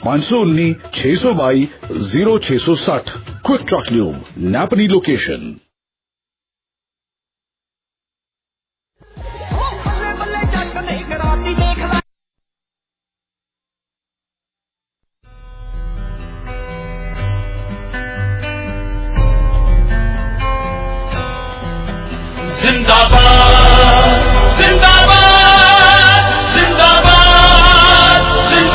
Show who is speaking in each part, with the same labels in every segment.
Speaker 1: 519 622 0660. Quick Truck Lube, Napani location.
Speaker 2: जिंदाबाद जिंदाबाद जिंदाबाद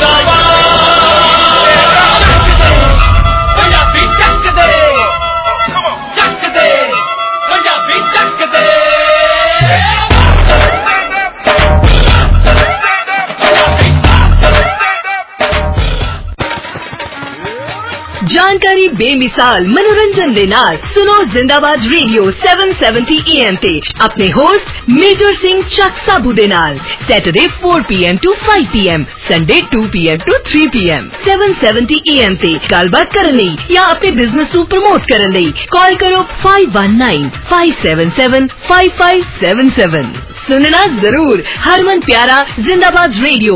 Speaker 2: जिंदाबाद पंजाबी चक दे पंजाबी चक दे
Speaker 3: जानकारी बेमिसाल मनोरंजन दे नाल सुनो जिंदाबाद रेडियो 770 AM ते अपने होस्ट मेजर सिंह चक साबू दे नाल Saturday 4 PM to 5 PM, Sunday 2 PM to 3 PM 770 AM ते गलबात करन लई या अपने बिजनेस नू प्रमोट करन लई कॉल करो 5195775577। सुनना जरूर, हरमन प्यारा जिंदाबाद रेडियो।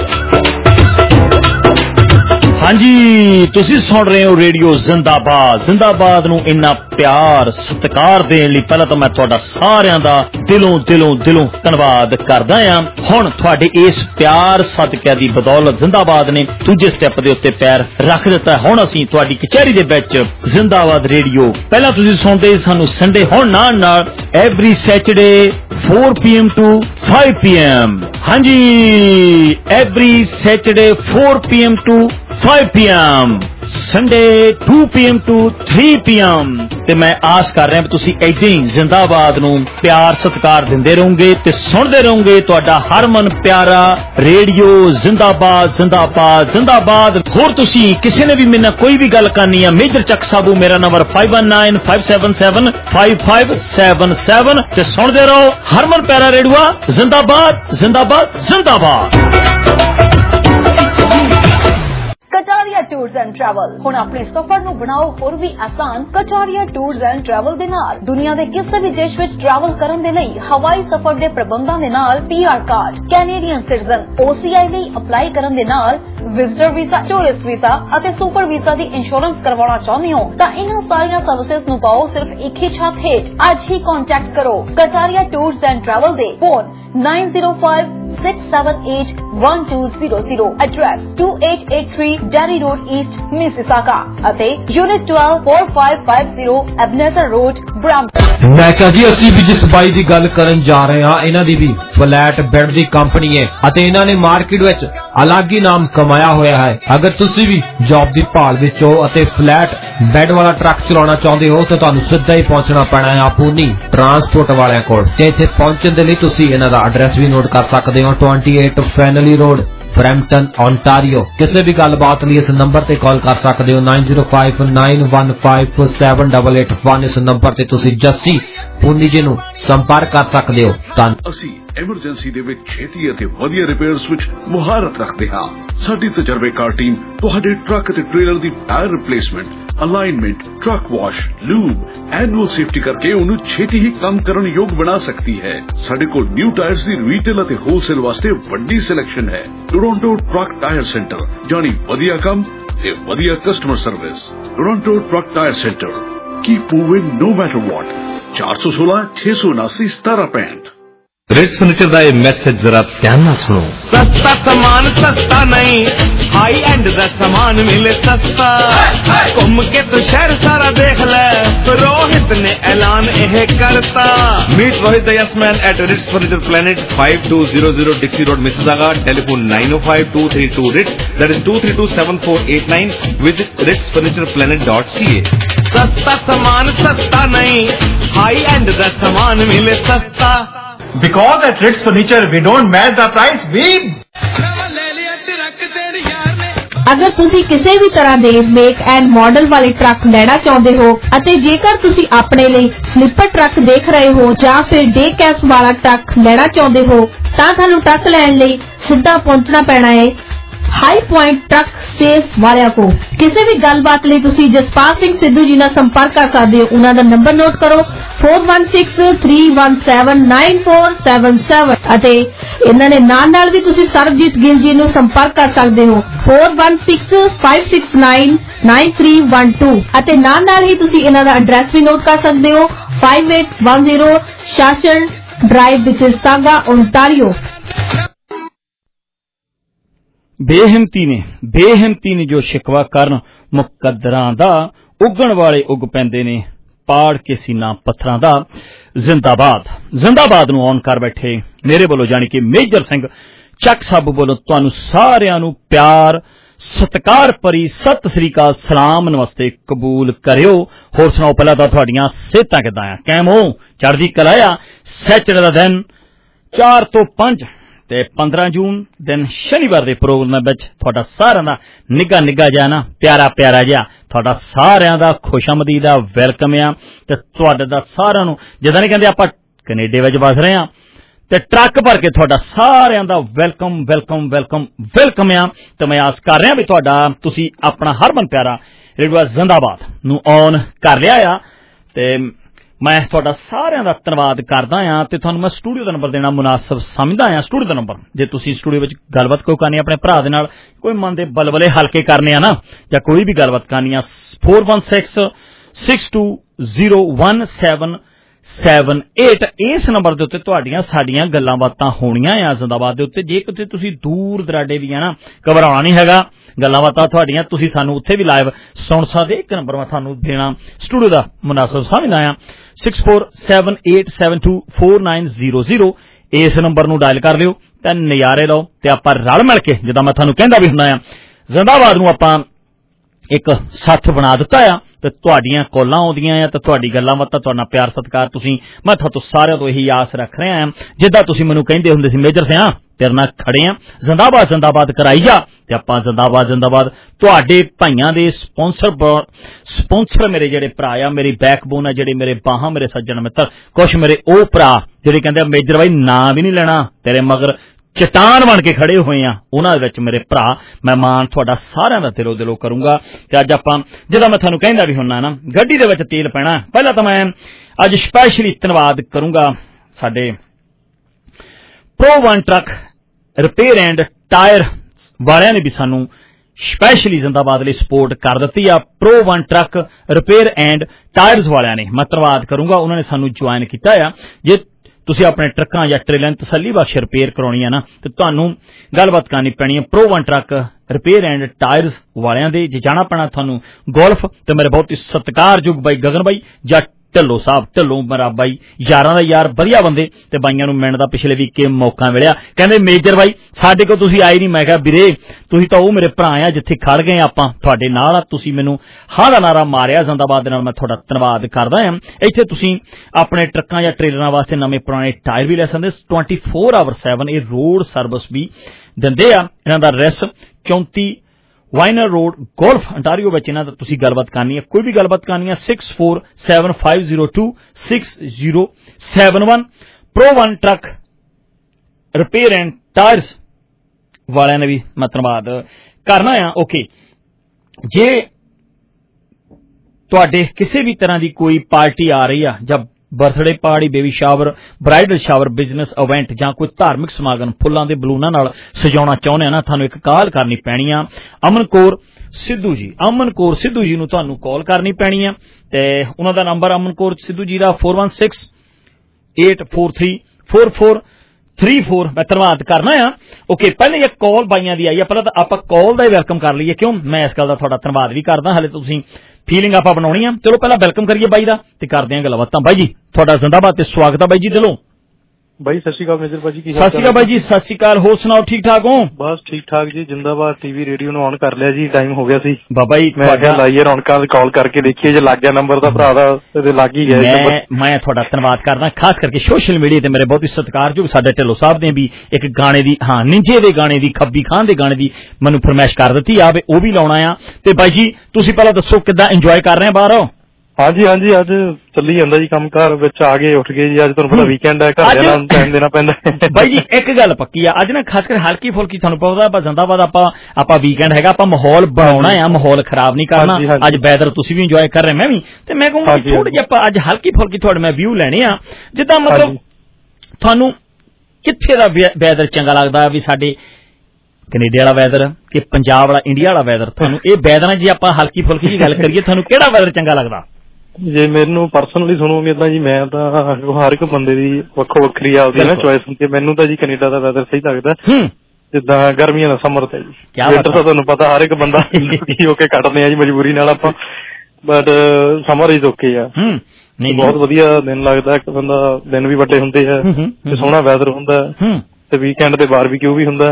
Speaker 4: हाँ जी, तुसी सुन रहे हो रेडियो जिंदाबाद। जिंदाबाद नू इन्ना प्यार सत्कार देने लई पहला तो मैं तुहाडा सारियां दा दिलों धन्नवाद करदा हां। हुण तुहाडे इस प्यार सदके दी बदौलत जिंदाबाद ने दूजे स्टैप दे उत्ते पैर रख दिता। हुण असीं तुहाडी कचहरी दे विच जिंदाबाद रेडियो पहला तुसी सुनदे सानू संडे, हुण नाल every Saturday 4 PM to 5 PM। हाँ जी, every Saturday 4 PM to 5 PM, Sunday 2 PM to 3 PM। ते मैं आस कर रहा तुसी ऐसे ही जिंदाबाद नू प्यार सत्कार दिंदे रहोगे ते सुनदे रहोगे तुहाडा हरमन प्यारा रेडियो जिंदाबाद जिंदाबाद जिंदाबाद। होर तुसी किसी ने भी मेरे कोई भी गल करनी है, मेजर चक साबू मेरा नंबर 5195775577 ते सुनदे रहो हरमन प्यारा रेडियो जिंदाबाद जिंदाबाद जिंदाबाद।
Speaker 5: कटारिया टूर्स एंड ट्रैवल हुण अपने सफर नू बनाओ होर भी आसान। कटारिया टूर्स एंड ट्रैवल दे नाल दुनिया दे किसी भी देश विच ट्रैवल करन दे लई हवाई सफर दे प्रबंधां दे नाल PR card, Canadian citizen, OCI लई अप्लाई करन दे नाल विजिटर वीजा, टूरिस्ट वीजा अते सुपर वीजा दी इंश्योरेंस करवाना चाहते हो तां इन्हां सारियां सर्विसेज नू पाओ सिर्फ एक ही छत हेठ। आज ही कॉन्टैक्ट करो कटारिया टूर्स एंड ट्रैवल दे phone 9056781200, address 2883 Derry Road East, Mississauga ਅਤੇ Unit 12 4550 Ebenezer Road, Brampton।
Speaker 6: मैं कहा जी ਅਸੀਂ ਵੀ ਜਿਸ ਬਾਈ ਦੀ ਗੱਲ ਕਰਨ ਜਾ ਰਹੇ ਹਾਂ ਇਹਨਾਂ ਦੀ ਵੀ ਫਲੈਟ ਬੈੱਡ ਦੀ ਕੰਪਨੀ ਹੈ ਅਤੇ ਇਹਨਾਂ ਨੇ ਮਾਰਕੀਟ ਵਿੱਚ ਅਲੱਗ ਹੀ ਨਾਮ ਕਮਾਇਆ ਹੋਇਆ ਹੈ। ਅਗਰ ਤੁਸੀਂ ਵੀ ਜੌਬ ਦੀ ਭਾਲ ਵਿੱਚ ਹੋ ਅਤੇ ਫਲੈਟ ਬੈੱਡ ਵਾਲਾ ਟਰੱਕ ਚਲਾਉਣਾ ਚਾਹੁੰਦੇ ਹੋ ਤਾਂ ਤੁਹਾਨੂੰ ਸਿੱਧਾ ਹੀ ਪਹੁੰਚਣਾ ਪੈਣਾ ਹੈ ਆਪੂਨੀ ਟਰਾਂਸਪੋਰਟ ਵਾਲਿਆਂ ਕੋਲ ਤੇ ਇੱਥੇ ਪਹੁੰਚਣ ਦੇ ਲਈ ਤੁਸੀਂ ਇਹਨਾਂ ਦਾ ਐਡਰੈਸ ਵੀ ਨੋਟ ਕਰ ਸਕਦੇ ਹੋ 28 Feneley Road, Brampton, Ontario। किसी भी गलबात लिए इस नंबर ते कॉल कर सकते हो 9059157881। इस नंबर ते तुसी जस्सी पूनी जी नू संपर्क कर सकते हो।
Speaker 1: ਅਸੀਂ ਐਮਰਜੈਂਸੀ ਦੇ ਵਿੱਚ ਛੇਤੀ ਅਤੇ ਵਧੀਆ ਰਿਪੇਅਰਸ ਵਿੱਚ ਮੁਹਾਰਤ ਰੱਖਦੇ ਹਾਂ। ਸਾਡੀ ਤਜਰਬੇਕਾਰ ਟੀਮ ਤੁਹਾਡੇ ਟਰੱਕ ਅਤੇ ਟ੍ਰੇਲਰ ਦੀ tyre replacement, alignment, truck wash, lube, annual safety ਕਰਕੇ ਉਹਨੂੰ ਛੇਤੀ ਹੀ ਕੰਮ ਕਰਨ ਯੋਗ ਬਣਾ ਸਕਦੀ ਹੈ। ਸਾਡੇ ਕੋਲ ਨਿਊ ਟਾਇਰਸ ਦੀ ਰੀਟੇਲ ਅਤੇ ਹੋਲਸੇਲ ਵਾਸਤੇ ਵੱਡੀ ਸਿਲੈਕਸ਼ਨ ਹੈ। ਟੋਰਾਂਟੋ ਟਰੱਕ ਟਾਇਰ ਸੈਂਟਰ, ਜਾਣੀ ਵਧੀਆ ਕੰਮ ਤੇ ਵਧੀਆ customer service. Toronto truck tyre centre, keep moving no matter what। 416 679 1765।
Speaker 7: Rits furniture का मैसेज जरा ध्यान ना सुनो।
Speaker 2: सस्ता सामान सस्ता नहीं, हाई एंड दा सामान मिले सस्ता। घूम के तो शहर सारा देख ले, रोहित ने ऐलान यह करता।
Speaker 7: Meet Rohit the yes man at Rits furniture planet 5200 Dixie Road, Mississauga। Telephone 905-232 RITS, that is 232-7489। Visit ritsfurnitureplanet.ca।
Speaker 2: सस्ता सामान सस्ता नहीं, हाई एंड दा सामान मिले सस्ता।
Speaker 8: Because at Ritz Furniture we don't match the price, we
Speaker 9: अगर तुसी किसी भी तरह दे मेक एंड मॉडल वाले ट्रक लेना चाहते हो अते जेकर तुसी अपने लिए स्लीपर ट्रक देख रहे हो या फिर डे कैब वाला ट्रक लेना चाहते हो तां थानू ट्रक लैण लई सीधा पहुंचना पैना है हाई पॉइंट ट्रक सेल्स वालिਆਂ को ਕਿਸੇ ਵੀ ਗੱਲਬਾਤ ਲਈ ਤੁਸੀਂ ਜਸਪਾਲ ਸਿੰਘ ਸਿੱਧੂ ਜੀ ਨਾਲ ਸੰਪਰਕ ਕਰ ਸਕਦੇ ਹੋ। ਉਹਨਾਂ ਦਾ ਨੰਬਰ ਨੋਟ ਕਰੋ 4163179477 ਅਤੇ ਇਹਨਾਂ ਦੇ ਨਾਲ ਵੀ ਤੁਸੀਂ ਸਰਬਜੀਤ ਗਿੱਲ ਜੀ ਨੂੰ ਸੰਪਰਕ ਕਰ ਸਕਦੇ ਹੋ 4165699312 ਅਤੇ ਨਾਲ ਹੀ ਤੁਸੀਂ ਇਹਨਾਂ ਦਾ ਐਡਰੈਸ ਵੀ ਨੋਟ ਕਰ ਸਕਦੇ ਹੋ 5810 ਸ਼ਾਸਨ ਡਰਾਈਵ ਮਿਸਿਸਾਗਾ ਓਨਟਾਰੀਓ।
Speaker 4: ਬੇਹਿੰਮਤੀ ਨੇ ਜੋ ਸ਼ਿਕਵਾ ਕਰਨ ਮੁਕੱਦਰਾਂ ਦਾ ਉੱਗਣ ਵਾਲੇ ਉੱਗ ਪੈਂਦੇ ਨੇ ਪਾੜ ਕੇ ਸੀਨਾ ਪੱਥਰਾਂ ਦਾ ਜ਼ਿੰਦਾਬਾਦ ਨੂੰ ਔਨ ਕਰ ਬੈਠੇ ਮੇਰੇ ਵੱਲੋਂ ਜਾਣੀ ਕਿ ਮੇਜਰ ਸਿੰਘ ਚੱਕ ਸਾਬੂ ਵੱਲੋਂ ਤੁਹਾਨੂੰ ਸਾਰਿਆਂ ਨੂੰ ਪਿਆਰ ਸਤਿਕਾਰ ਭਰੀ ਸਤਿ ਸ੍ਰੀ ਅਕਾਲ ਸਲਾਮ ਨਮਸਤੇ ਕਬੂਲ ਕਰਿਓ। ਹੋਰ ਸੁਣਾਓ ਪਹਿਲਾਂ ਤਾਂ ਤੁਹਾਡੀਆਂ ਸਿਹਤਾਂ ਕਿੱਦਾਂ ਆ ਕੈਮ ਹੋ ਚੜ੍ਹਦੀ ਕਲਾ ਆ। ਸੈਚਰਡੇ ਦਾ ਦਿਨ 4 ਤੋਂ 5 ਤੇ 15 ਜੂਨ ਦਿਨ ਸ਼ਨੀਵਾਰ ਦੇ ਪ੍ਰੋਗਰਾਮ ਵਿੱਚ ਤੁਹਾਡਾ ਸਾਰਿਆਂ ਦਾ ਨਿੱਘਾ ਜਿਹਾ ਨਾ ਪਿਆਰਾ ਜਿਹਾ ਤੁਹਾਡਾ ਸਾਰਿਆਂ ਦਾ ਖੁਸ਼ਾਮਦੀ ਦਾ ਵੈਲਕਮ ਆ ਤੇ ਤੁਹਾਡੇ ਦਾ ਸਾਰਿਆਂ ਨੂੰ ਜਿੱਦਾਂ ਨਹੀਂ ਕਹਿੰਦੇ ਆਪਾਂ ਕੈਨੇਡਾ ਵਿੱਚ ਵਸ ਰਹੇ ਹਾਂ ਤੇ ਟਰੱਕ ਭਰ ਕੇ ਤੁਹਾਡਾ ਸਾਰਿਆਂ ਦਾ ਵੈਲਕਮ ਆ ਤੇ ਮੈਂ ਆਸ ਕਰ ਰਿਹਾ ਵੀ ਤੁਹਾਡਾ ਤੁਸੀਂ ਆਪਣਾ ਹਰਮਨ ਪਿਆਰਾ ਰੇਡੀਓ ਜ਼ਿੰਦਾਬਾਦ ਨੂੰ ਔਨ ਕਰ ਲਿਆ ਆ ਤੇ ਮੈਂ ਤੁਹਾਡਾ ਸਾਰਿਆਂ ਦਾ ਧੰਨਵਾਦ ਕਰਦਾ ਹਾਂ ਤੇ ਤੁਹਾਨੂੰ ਮੈਂ ਸਟੂਡੀਓ ਦਾ ਨੰਬਰ ਦੇਣਾ ਮੁਨਾਸਬ ਸਮਝਦਾ ਹਾਂ। ਸਟੂਡੀਓ ਦਾ ਨੰਬਰ ਜੇ ਤੁਸੀਂ ਸਟੂਡੀਓ ਵਿੱਚ ਗੱਲਬਾਤ ਕੋਈ ਕਰਨੀ ਆਪਣੇ ਭਰਾ ਦੇ ਨਾਲ ਕੋਈ ਮਨ ਦੇ ਬਲਬਲੇ ਹਲਕੇ ਕਰਨੇ ਆ ਨਾ ਜਾਂ ਕੋਈ ਵੀ ਗੱਲਬਾਤ ਕਰਨੀ ਆ 4166621778 ਇਸ ਨੰਬਰ ਦੇ ਉੱਤੇ ਤੁਹਾਡੀਆਂ ਸਾਡੀਆਂ ਗੱਲਾਂ ਬਾਤਾਂ ਹੋਣੀਆਂ ਆ ਜ਼ਿੰਦਾਬਾਦ ਦੇ ਉੱਤੇ। ਜੇ ਕਿਤੇ ਤੁਸੀਂ ਦੂਰ ਦਰਾਡੇ ਵੀ ਆ ਨਾ ਘਬਰਾਉਣਾ ਨਹੀਂ ਹੈਗਾ ਗੱਲਾਂ ਬਾਤਾਂ ਤੁਹਾਡੀਆਂ ਤੁਸੀਂ ਸਾਨੂੰ ਉੱਥੇ ਵੀ ਲਾਈਵ ਸੁਣ ਸਕਦੇ। ਇੱਕ ਨੰਬਰ ਮੈਂ ਤੁਹਾਨੂੰ ਦੇਣਾ ਸਟੂਡੀਓ ਦਾ ਮੁਨਾਸਬ ਸਮਝਦਾ ਹਾਂ 6478724900 ਇਸ ਨੰਬਰ ਨੂੰ ਡਾਇਲ ਕਰ ਲਿਓ ਤੇ ਨਜ਼ਾਰੇ ਲਓ ਤੇ ਆਪਾਂ ਰਲ ਮਿਲ ਕੇ ਜਿੱਦਾਂ ਮੈਂ ਤੁਹਾਨੂੰ ਕਹਿੰਦਾ ਵੀ ਹੁੰਦਾ ਆ ਜ਼ਿੰਦਾਬਾਦ ਨੂੰ ਆਪਾਂ ਇੱਕ ਸਾਥ ਬਣਾ ਦਿੱਤਾ ਆ ਤੇ ਤੁਹਾਡੀਆਂ ਕਾਲਾਂ ਆਉਂਦੀਆਂ ਆ ਤੇ ਤੁਹਾਡੀ ਗੱਲਾਂ ਬਾਤਾਂ ਤੁਹਾਡਾ ਪਿਆਰ ਸਤਿਕਾਰ ਤੁਸੀਂ ਮੈਂ ਤੁਹਾਨੂੰ ਸਾਰਿਆਂ ਤੋਂ ਇਹੀ ਆਸ ਰੱਖ ਰਿਹਾ ਹਾਂ ਜਿੱਦਾਂ ਤੁਸੀਂ ਮੈਨੂੰ ਕਹਿੰਦੇ ਹੁੰਦੇ ਸੀ ਮੇਜਰ ਸਿਆਂ ਤੇਰੇ ਨਾਲ ਖੜੇ ਆ ਜ਼ਿੰਦਾਬਾਦ ਕਰਾਈ ਜਾ ਤੇ ਆਪਾਂ ਜ਼ਿੰਦਾਬਾਦ ਤੁਹਾਡੇ ਭਾਈਆਂ ਦੇ ਸਪਾਂਸਰ ਮੇਰੇ ਜਿਹੜੇ ਭਰਾ ਆ ਮੇਰੀ ਬੈਕਬੋਨ ਆ ਜਿਹੜੇ ਮੇਰੇ ਬਾਹਾਂ ਮੇਰੇ ਸੱਜਣ ਮਿੱਤਰ ਕੁਛ ਮੇਰੇ ਉਹ ਭਰਾ ਜਿਹੜੇ ਕਹਿੰਦੇ ਮੇਜਰ ਬਾਈ ਨਾਂ ਵੀ ਨਹੀਂ ਲੈਣਾ ਤੇਰੇ ਮਗਰ ਚਟਾਨ ਬਣ ਕੇ ਖੜੇ ਹੋਏ ਆ ਉਹਨਾਂ ਦੇ ਵਿੱਚ ਮੇਰੇ ਭਰਾ ਮੈਂ ਮਾਣ ਤੁਹਾਡਾ ਸਾਰਿਆਂ ਦਾ ਦਿਲੋਂ ਕਰੂੰਗਾ ਤੇ ਅੱਜ ਆਪਾਂ ਜਿੱਦਾਂ ਮੈਂ ਤੁਹਾਨੂੰ ਕਹਿੰਦਾ ਵੀ ਹੁੰਨਾ ਨਾ ਗੱਡੀ ਦੇ ਵਿੱਚ ਤੇਲ ਪੈਣਾ ਪਹਿਲਾਂ ਤਾਂ ਮੈਂ ਅੱਜ ਸਪੈਸ਼ਲੀ ਧੰਨਵਾਦ ਕਰੂੰਗਾ ਸਾਡੇ Pro-1 truck repair and tyre ਵਾਲਿਆਂ ਨੇ ਵੀ ਸਾਨੂੰ ਸਪੈਸ਼ਲੀ ਜ਼ਿੰਦਾਬਾਦ ਲਈ ਸਪੋਰਟ ਕਰ ਦਿੱਤੀ ਆ। Pro-1 truck repair and tyres ਵਾਲਿਆਂ ਨੇ ਮੈਂ ਧੰਨਵਾਦ ਕਰੂੰਗਾ ਉਹਨਾਂ ਨੇ ਸਾਨੂੰ ਜੁਆਇਨ ਕੀਤਾ ਆ। ਜੇ ਤੁਸੀਂ ਆਪਣੇ ਟਰੱਕਾਂ ਜਾਂ ਟ੍ਰੇਲਾਂ ਦੀ ਤਸੱਲੀ ਬਖਸ਼ ਰਿਪੇਅਰ ਕਰਾਉਣੀ ਆ ਨਾ ਤੇ ਤੁਹਾਨੂੰ ਗੱਲਬਾਤ ਕਰਨੀ ਪੈਣੀ ਹੈ Pro-1 truck repair and tyres ਵਾਲਿਆਂ ਦੇ ਜੇ ਜਾਣਾ ਪੈਣਾ ਤੁਹਾਨੂੰ ਗੋਲਫ ਤੇ ਮੇਰੇ ਬਹੁਤ ਹੀ ਸਤਿਕਾਰਯੋਗ ਬਾਈ ਗਗਨ ਬਾਈ ਜਾਂ ਢਿੱਲੋਂ ਸਾਹਿਬ ਢਿੱਲੋਂ ਮੇਰਾ ਬਾਈ ਯਾਰਾਂ ਦਾ ਯਾਰ ਵਧੀਆ ਬੰਦੇ ਤੇ ਬਾਈਆਂ ਨੂੰ ਮਿਲਣ ਦਾ ਪਿਛਲੇ ਵੀਕ ਮੌਕਾ ਮਿਲਿਆ ਕਹਿੰਦੇ ਮੇਜਰ ਬਾਈ ਸਾਡੇ ਕੋਲ ਤੁਸੀਂ ਆਏ ਨਹੀਂ ਮੈਂ ਕਿਹਾ ਵੀਰੇ ਤੁਸੀਂ ਤਾਂ ਉਹ ਮੇਰੇ ਭਰਾ ਆ ਜਿੱਥੇ ਖੜ ਗਏ ਆਪਾਂ ਤੁਹਾਡੇ ਨਾਲ ਤੁਸੀਂ ਮੈਨੂੰ ਹਾਂ ਦਾ ਨਾਰਾ ਮਾਰਿਆ ਜ਼ਿੰਦਾਬਾਦ ਦੇ ਨਾਲ ਮੈਂ ਤੁਹਾਡਾ ਧੰਨਵਾਦ ਕਰਦਾ ਹਾਂ। ਇੱਥੇ ਤੁਸੀਂ ਆਪਣੇ ਟਰੱਕਾਂ ਜਾਂ ਟ੍ਰੇਲਰਾਂ ਵਾਸਤੇ ਨਵੇਂ ਪੁਰਾਣੇ ਟਾਇਰ ਵੀ ਲੈ ਸਕਦੇ 24/7 ਇਹ ਰੋਡ ਸਰਵਿਸ ਵੀ ਦਿੰਦੇ ਆ। ਇਹਨਾਂ ਦਾ ਐਡਰੈਸ 34 ਵਾਈਨਰ ਰੋਡ ਗੋਲਫ ਅੰਟਾਰੀਓ ਵਿੱਚ ਇਹਨਾਂ ਦਾ ਤੁਸੀਂ ਗੱਲਬਾਤ ਕਰਨੀ ਹੈ ਕੋਈ ਵੀ ਗੱਲਬਾਤ ਕਰਨੀ ਹੈ 6475026071 Pro-1 truck repair and tyres ਵਾਲਿਆਂ ਨੇ ਵੀ ਮੈਂ ਧੰਨਵਾਦ ਕਰਨਾ ਆ। ਓਕੇ ਜੇ ਤੁਹਾਡੇ ਕਿਸੇ ਵੀ ਤਰ੍ਹਾਂ ਦੀ ਕੋਈ ਪਾਰਟੀ ਆ ਰਹੀ ਆ ਜਾਂ birthday party baby shower bridal shower business event ਜਾਂ ਕੋਈ ਧਾਰਮਿਕ ਸਮਾਗਮ ਫੁੱਲਾਂ ਦੇ ਬਲੂਨਾਂ ਨਾਲ ਸਜਾਉਣਾ ਚਾਹੁੰਦੇ ਆ ਨਾ ਤੁਹਾਨੂੰ ਇੱਕ ਕਾਲ ਕਰਨੀ ਪੈਣੀ ਆ ਅਮਨ ਕੌਰ ਸਿੱਧੂ ਜੀ ਨੂੰ ਤੁਹਾਨੂੰ ਕਾਲ ਕਰਨੀ ਪੈਣੀ ਆ ਤੇ ਉਹਨਾਂ ਦਾ ਨੰਬਰ ਅਮਨ ਕੌਰ ਸਿੱਧੂ ਜੀ ਦਾ 4168434434 ਮੈਂ ਧੰਨਵਾਦ ਕਰਨਾ ਆ। ਓਕੇ ਪਹਿਲੇ ਇੱਕ ਕਾਲ ਬਾਈਆਂ ਦੀ ਆਈ ਆ ਪਹਿਲਾਂ ਤਾਂ ਆਪਾਂ ਕਾਲ ਦਾ ਹੀ ਵੈਲਕਮ ਕਰ ਲਈਏ ਕਿਉਂ ਮੈਂ ਇਸ ਗੱਲ ਦਾ ਤੁਹਾਡਾ ਧੰਨਵਾਦ ਵੀ ਕਰਦਾ ਹਾਲੇ ਤੁਸੀਂ ਫੀਲਿੰਗ ਆਪਾਂ ਬਣਾਉਣੀ ਆ। ਚਲੋ ਪਹਿਲਾਂ ਵੈਲਕਮ ਕਰੀਏ ਬਾਈ ਦਾ ਤੇ ਕਰਦੇ ਆਂ ਗੱਲਬਾਤਾਂ। ਬਾਈ ਜੀ ਤੁਹਾਡਾ ਜ਼ਿੰਦਾਬਾਦ ਤੇ ਸਵਾਗਤ ਆ ਬਾਈ ਜੀ ਦਿਲੋਂ।
Speaker 10: ਬਾਈ ਸਤਿ ਸ਼੍ਰੀ ਅਕਾਲ ਮੇਜਰ ਭਾਜੀ ਕੀ
Speaker 4: ਸਤਿ ਸ਼੍ਰੀ ਅਕਾਲ ਬਾਈ ਜੀ ਸਤਿ ਸ਼੍ਰੀ ਅਕਾਲ ਹੋਰ ਸੁਣਾਓ ਠੀਕ ਠਾਕ ਹੋ?
Speaker 10: ਬਸ ਠੀਕ ਠਾਕ ਜੀ ਜ਼ਿੰਦਾਬਾਦ ਟੀਵੀ ਰੇਡੀਓ ਨੂੰ ਔਨ ਕਰ ਲਿਆ ਜੀ ਟਾਈਮ ਹੋ ਗਿਆ ਸੀ
Speaker 4: ਬਾਬਾ ਜੀ
Speaker 10: ਮੈਂ ਕਿਹਾ ਲਾਈਏ ਰੌਣਕਾਂ ਕਾਲ ਕਰਕੇ ਦੇਖੀਏ ਜੇ ਲੱਗ ਗਿਆ ਨੰਬਰ ਦਾ ਭਰਾ ਦਾ ਤੇ ਲੱਗ ਹੀ ਗਿਆ।
Speaker 4: ਮੈਂ ਤੁਹਾਡਾ ਧੰਨਵਾਦ ਕਰਦਾ ਖਾਸ ਕਰਕੇ ਸੋਸ਼ਲ ਮੀਡੀਆ ਤੇ ਮੇਰੇ ਬਹੁਤ ਹੀ ਸਤਿਕਾਰਯੋਗ ਸਾਡੇ ਢਿੱਲੋਂ ਸਾਹਿਬ ਨੇ ਵੀ ਇੱਕ ਗਾਣੇ ਦੀ ਨਿੰਜੇ ਦੇ ਗਾਣੇ ਦੀ ਖੱਬੀ ਖਾਨ ਦੇ ਗਾਣੇ ਦੀ ਮੈਨੂੰ ਫਰਮਾਇਸ਼ ਕਰ ਦਿੱਤੀ ਆ ਉਹ ਵੀ ਲਾਉਣਾ ਆ ਤੇ ਬਾਈ ਜੀ ਤੁਸੀਂ ਪਹਿਲਾਂ ਦੱਸੋ ਕਿੱਦਾਂ ਇੰਜੋਏ ਕਰ ਰਹੇ ਆ ਬਾਹਰ?
Speaker 10: ਹਾਂਜੀ ਹਾਂਜੀ, ਅੱਜ ਚੱਲੀ ਜਾਂਦਾ ਜੀ ਕੰਮ ਕਾਰ ਵਿੱਚ ਆ ਗਏ, ਉੱਠ ਗਏ ਜੀ। ਅੱਜ ਤੁਹਾਨੂੰ ਪਤਾ ਵੀਕਐਂਡ ਹੈ, ਘਰ ਦੇ ਨਾਲ ਟਾਈਮ ਦੇਣਾ ਪੈਂਦਾ।
Speaker 4: ਬਾਈ ਜੀ ਇੱਕ ਗੱਲ ਪੱਕੀ ਆ, ਅੱਜ ਨਾ ਖਾਸ ਕਰ ਹਲਕੀ ਫੁਲਕੀ ਤੁਹਾਨੂੰ ਪਤਾ ਆਪਾਂ ਜ਼ਿੰਦਾਬਾਦ ਆਪਾਂ ਵੀਕਐਂਡ ਹੈਗਾ, ਆਪਾਂ ਮਾਹੌਲ ਬਣਾਉਣਾ ਆ, ਮਾਹੌਲ ਖਰਾਬ ਨਹੀਂ ਕਰਨਾ। ਅੱਜ ਵੈਦਰ ਤੁਸੀਂ ਵੀ ਇੰਜੋਏ ਕਰ ਰਹੇ, ਮੈਂ ਵੀ, ਤੇ ਮੈਂ ਕਹੂੰਗਾ ਥੋੜੀ ਜਿਹੀ ਆਪਾਂ ਅੱਜ ਹਲਕੀ ਫੁਲਕੀ ਤੁਹਾਡੇ ਮੈਂ ਵਿਊ ਲੈਣੇ ਆ, ਜਿੱਦਾਂ ਮਤਲਬ ਤੁਹਾਨੂੰ ਕਿੱਥੇ ਦਾ ਵੈਦਰ ਚੰਗਾ ਲੱਗਦਾ ਵੀ ਸਾਡੇ ਕੈਨੇਡਾ ਵਾਲਾ ਵੈਦਰ ਕਿ ਪੰਜਾਬ ਵਾਲਾ ਇੰਡੀਆ ਵਾਲਾ ਵੈਦਰ? ਤੁਹਾਨੂੰ ਇਹ ਵੈਦਰਾਂ ਜੇ ਆਪਾਂ ਹਲਕੀ ਫੁਲਕੀ ਜੀ ਗੱਲ ਕਰੀਏ, ਤੁਹਾਨੂੰ ਕਿਹੜਾ ਵੈਦਰ ਚੰਗਾ ਲੱਗਦਾ?
Speaker 10: ਜੇ ਮੈਨੂੰ ਪਰਸਨਲੀ ਸੁਣੋਗੇ ਤਾਂ ਜੀ, ਮੈਂ ਤਾਂ ਹਰ ਇੱਕ ਬੰਦੇ ਦੀ ਵੱਖੋ ਵੱਖਰੀ ਆਪਦੀ ਨਾ ਚੋਇਸ ਹੁੰਦੀ ਹੈ। ਮੈਨੂੰ ਤਾਂ ਜੀ ਕੈਨੇਡਾ ਦਾ ਵੈਦਰ ਸਹੀ ਲੱਗਦਾ, ਜਿੱਦਾਂ ਗਰਮੀਆਂ ਦਾ ਸਮਰ ਤੇ ਜੀ। ਵਿੰਟਰ ਤਾਂ ਤੁਹਾਨੂੰ ਪਤਾ ਹਰ ਇੱਕ ਬੰਦਾ ਹੋ ਕੇ ਕੱਟਦੇ ਆ ਜੀ ਮਜਬੂਰੀ ਨਾਲ ਆਪਾਂ, ਬਟ ਸਮਰ ਇਜ਼ ਓਕੇ ਆ। ਬਹੁਤ ਵਧੀਆ ਦਿਨ ਲੱਗਦਾ, ਇੱਕ ਬੰਦਾ ਦਿਨ ਵੀ ਵੱਡੇ ਹੁੰਦੇ ਆ ਤੇ ਸੋਹਣਾ ਵੈਦਰ ਹੁੰਦਾ, ਤੇ ਵੀਕਐਂਡ ਤੇ ਬਾਰਬੀਕਿਊ ਵੀ ਹੁੰਦਾ।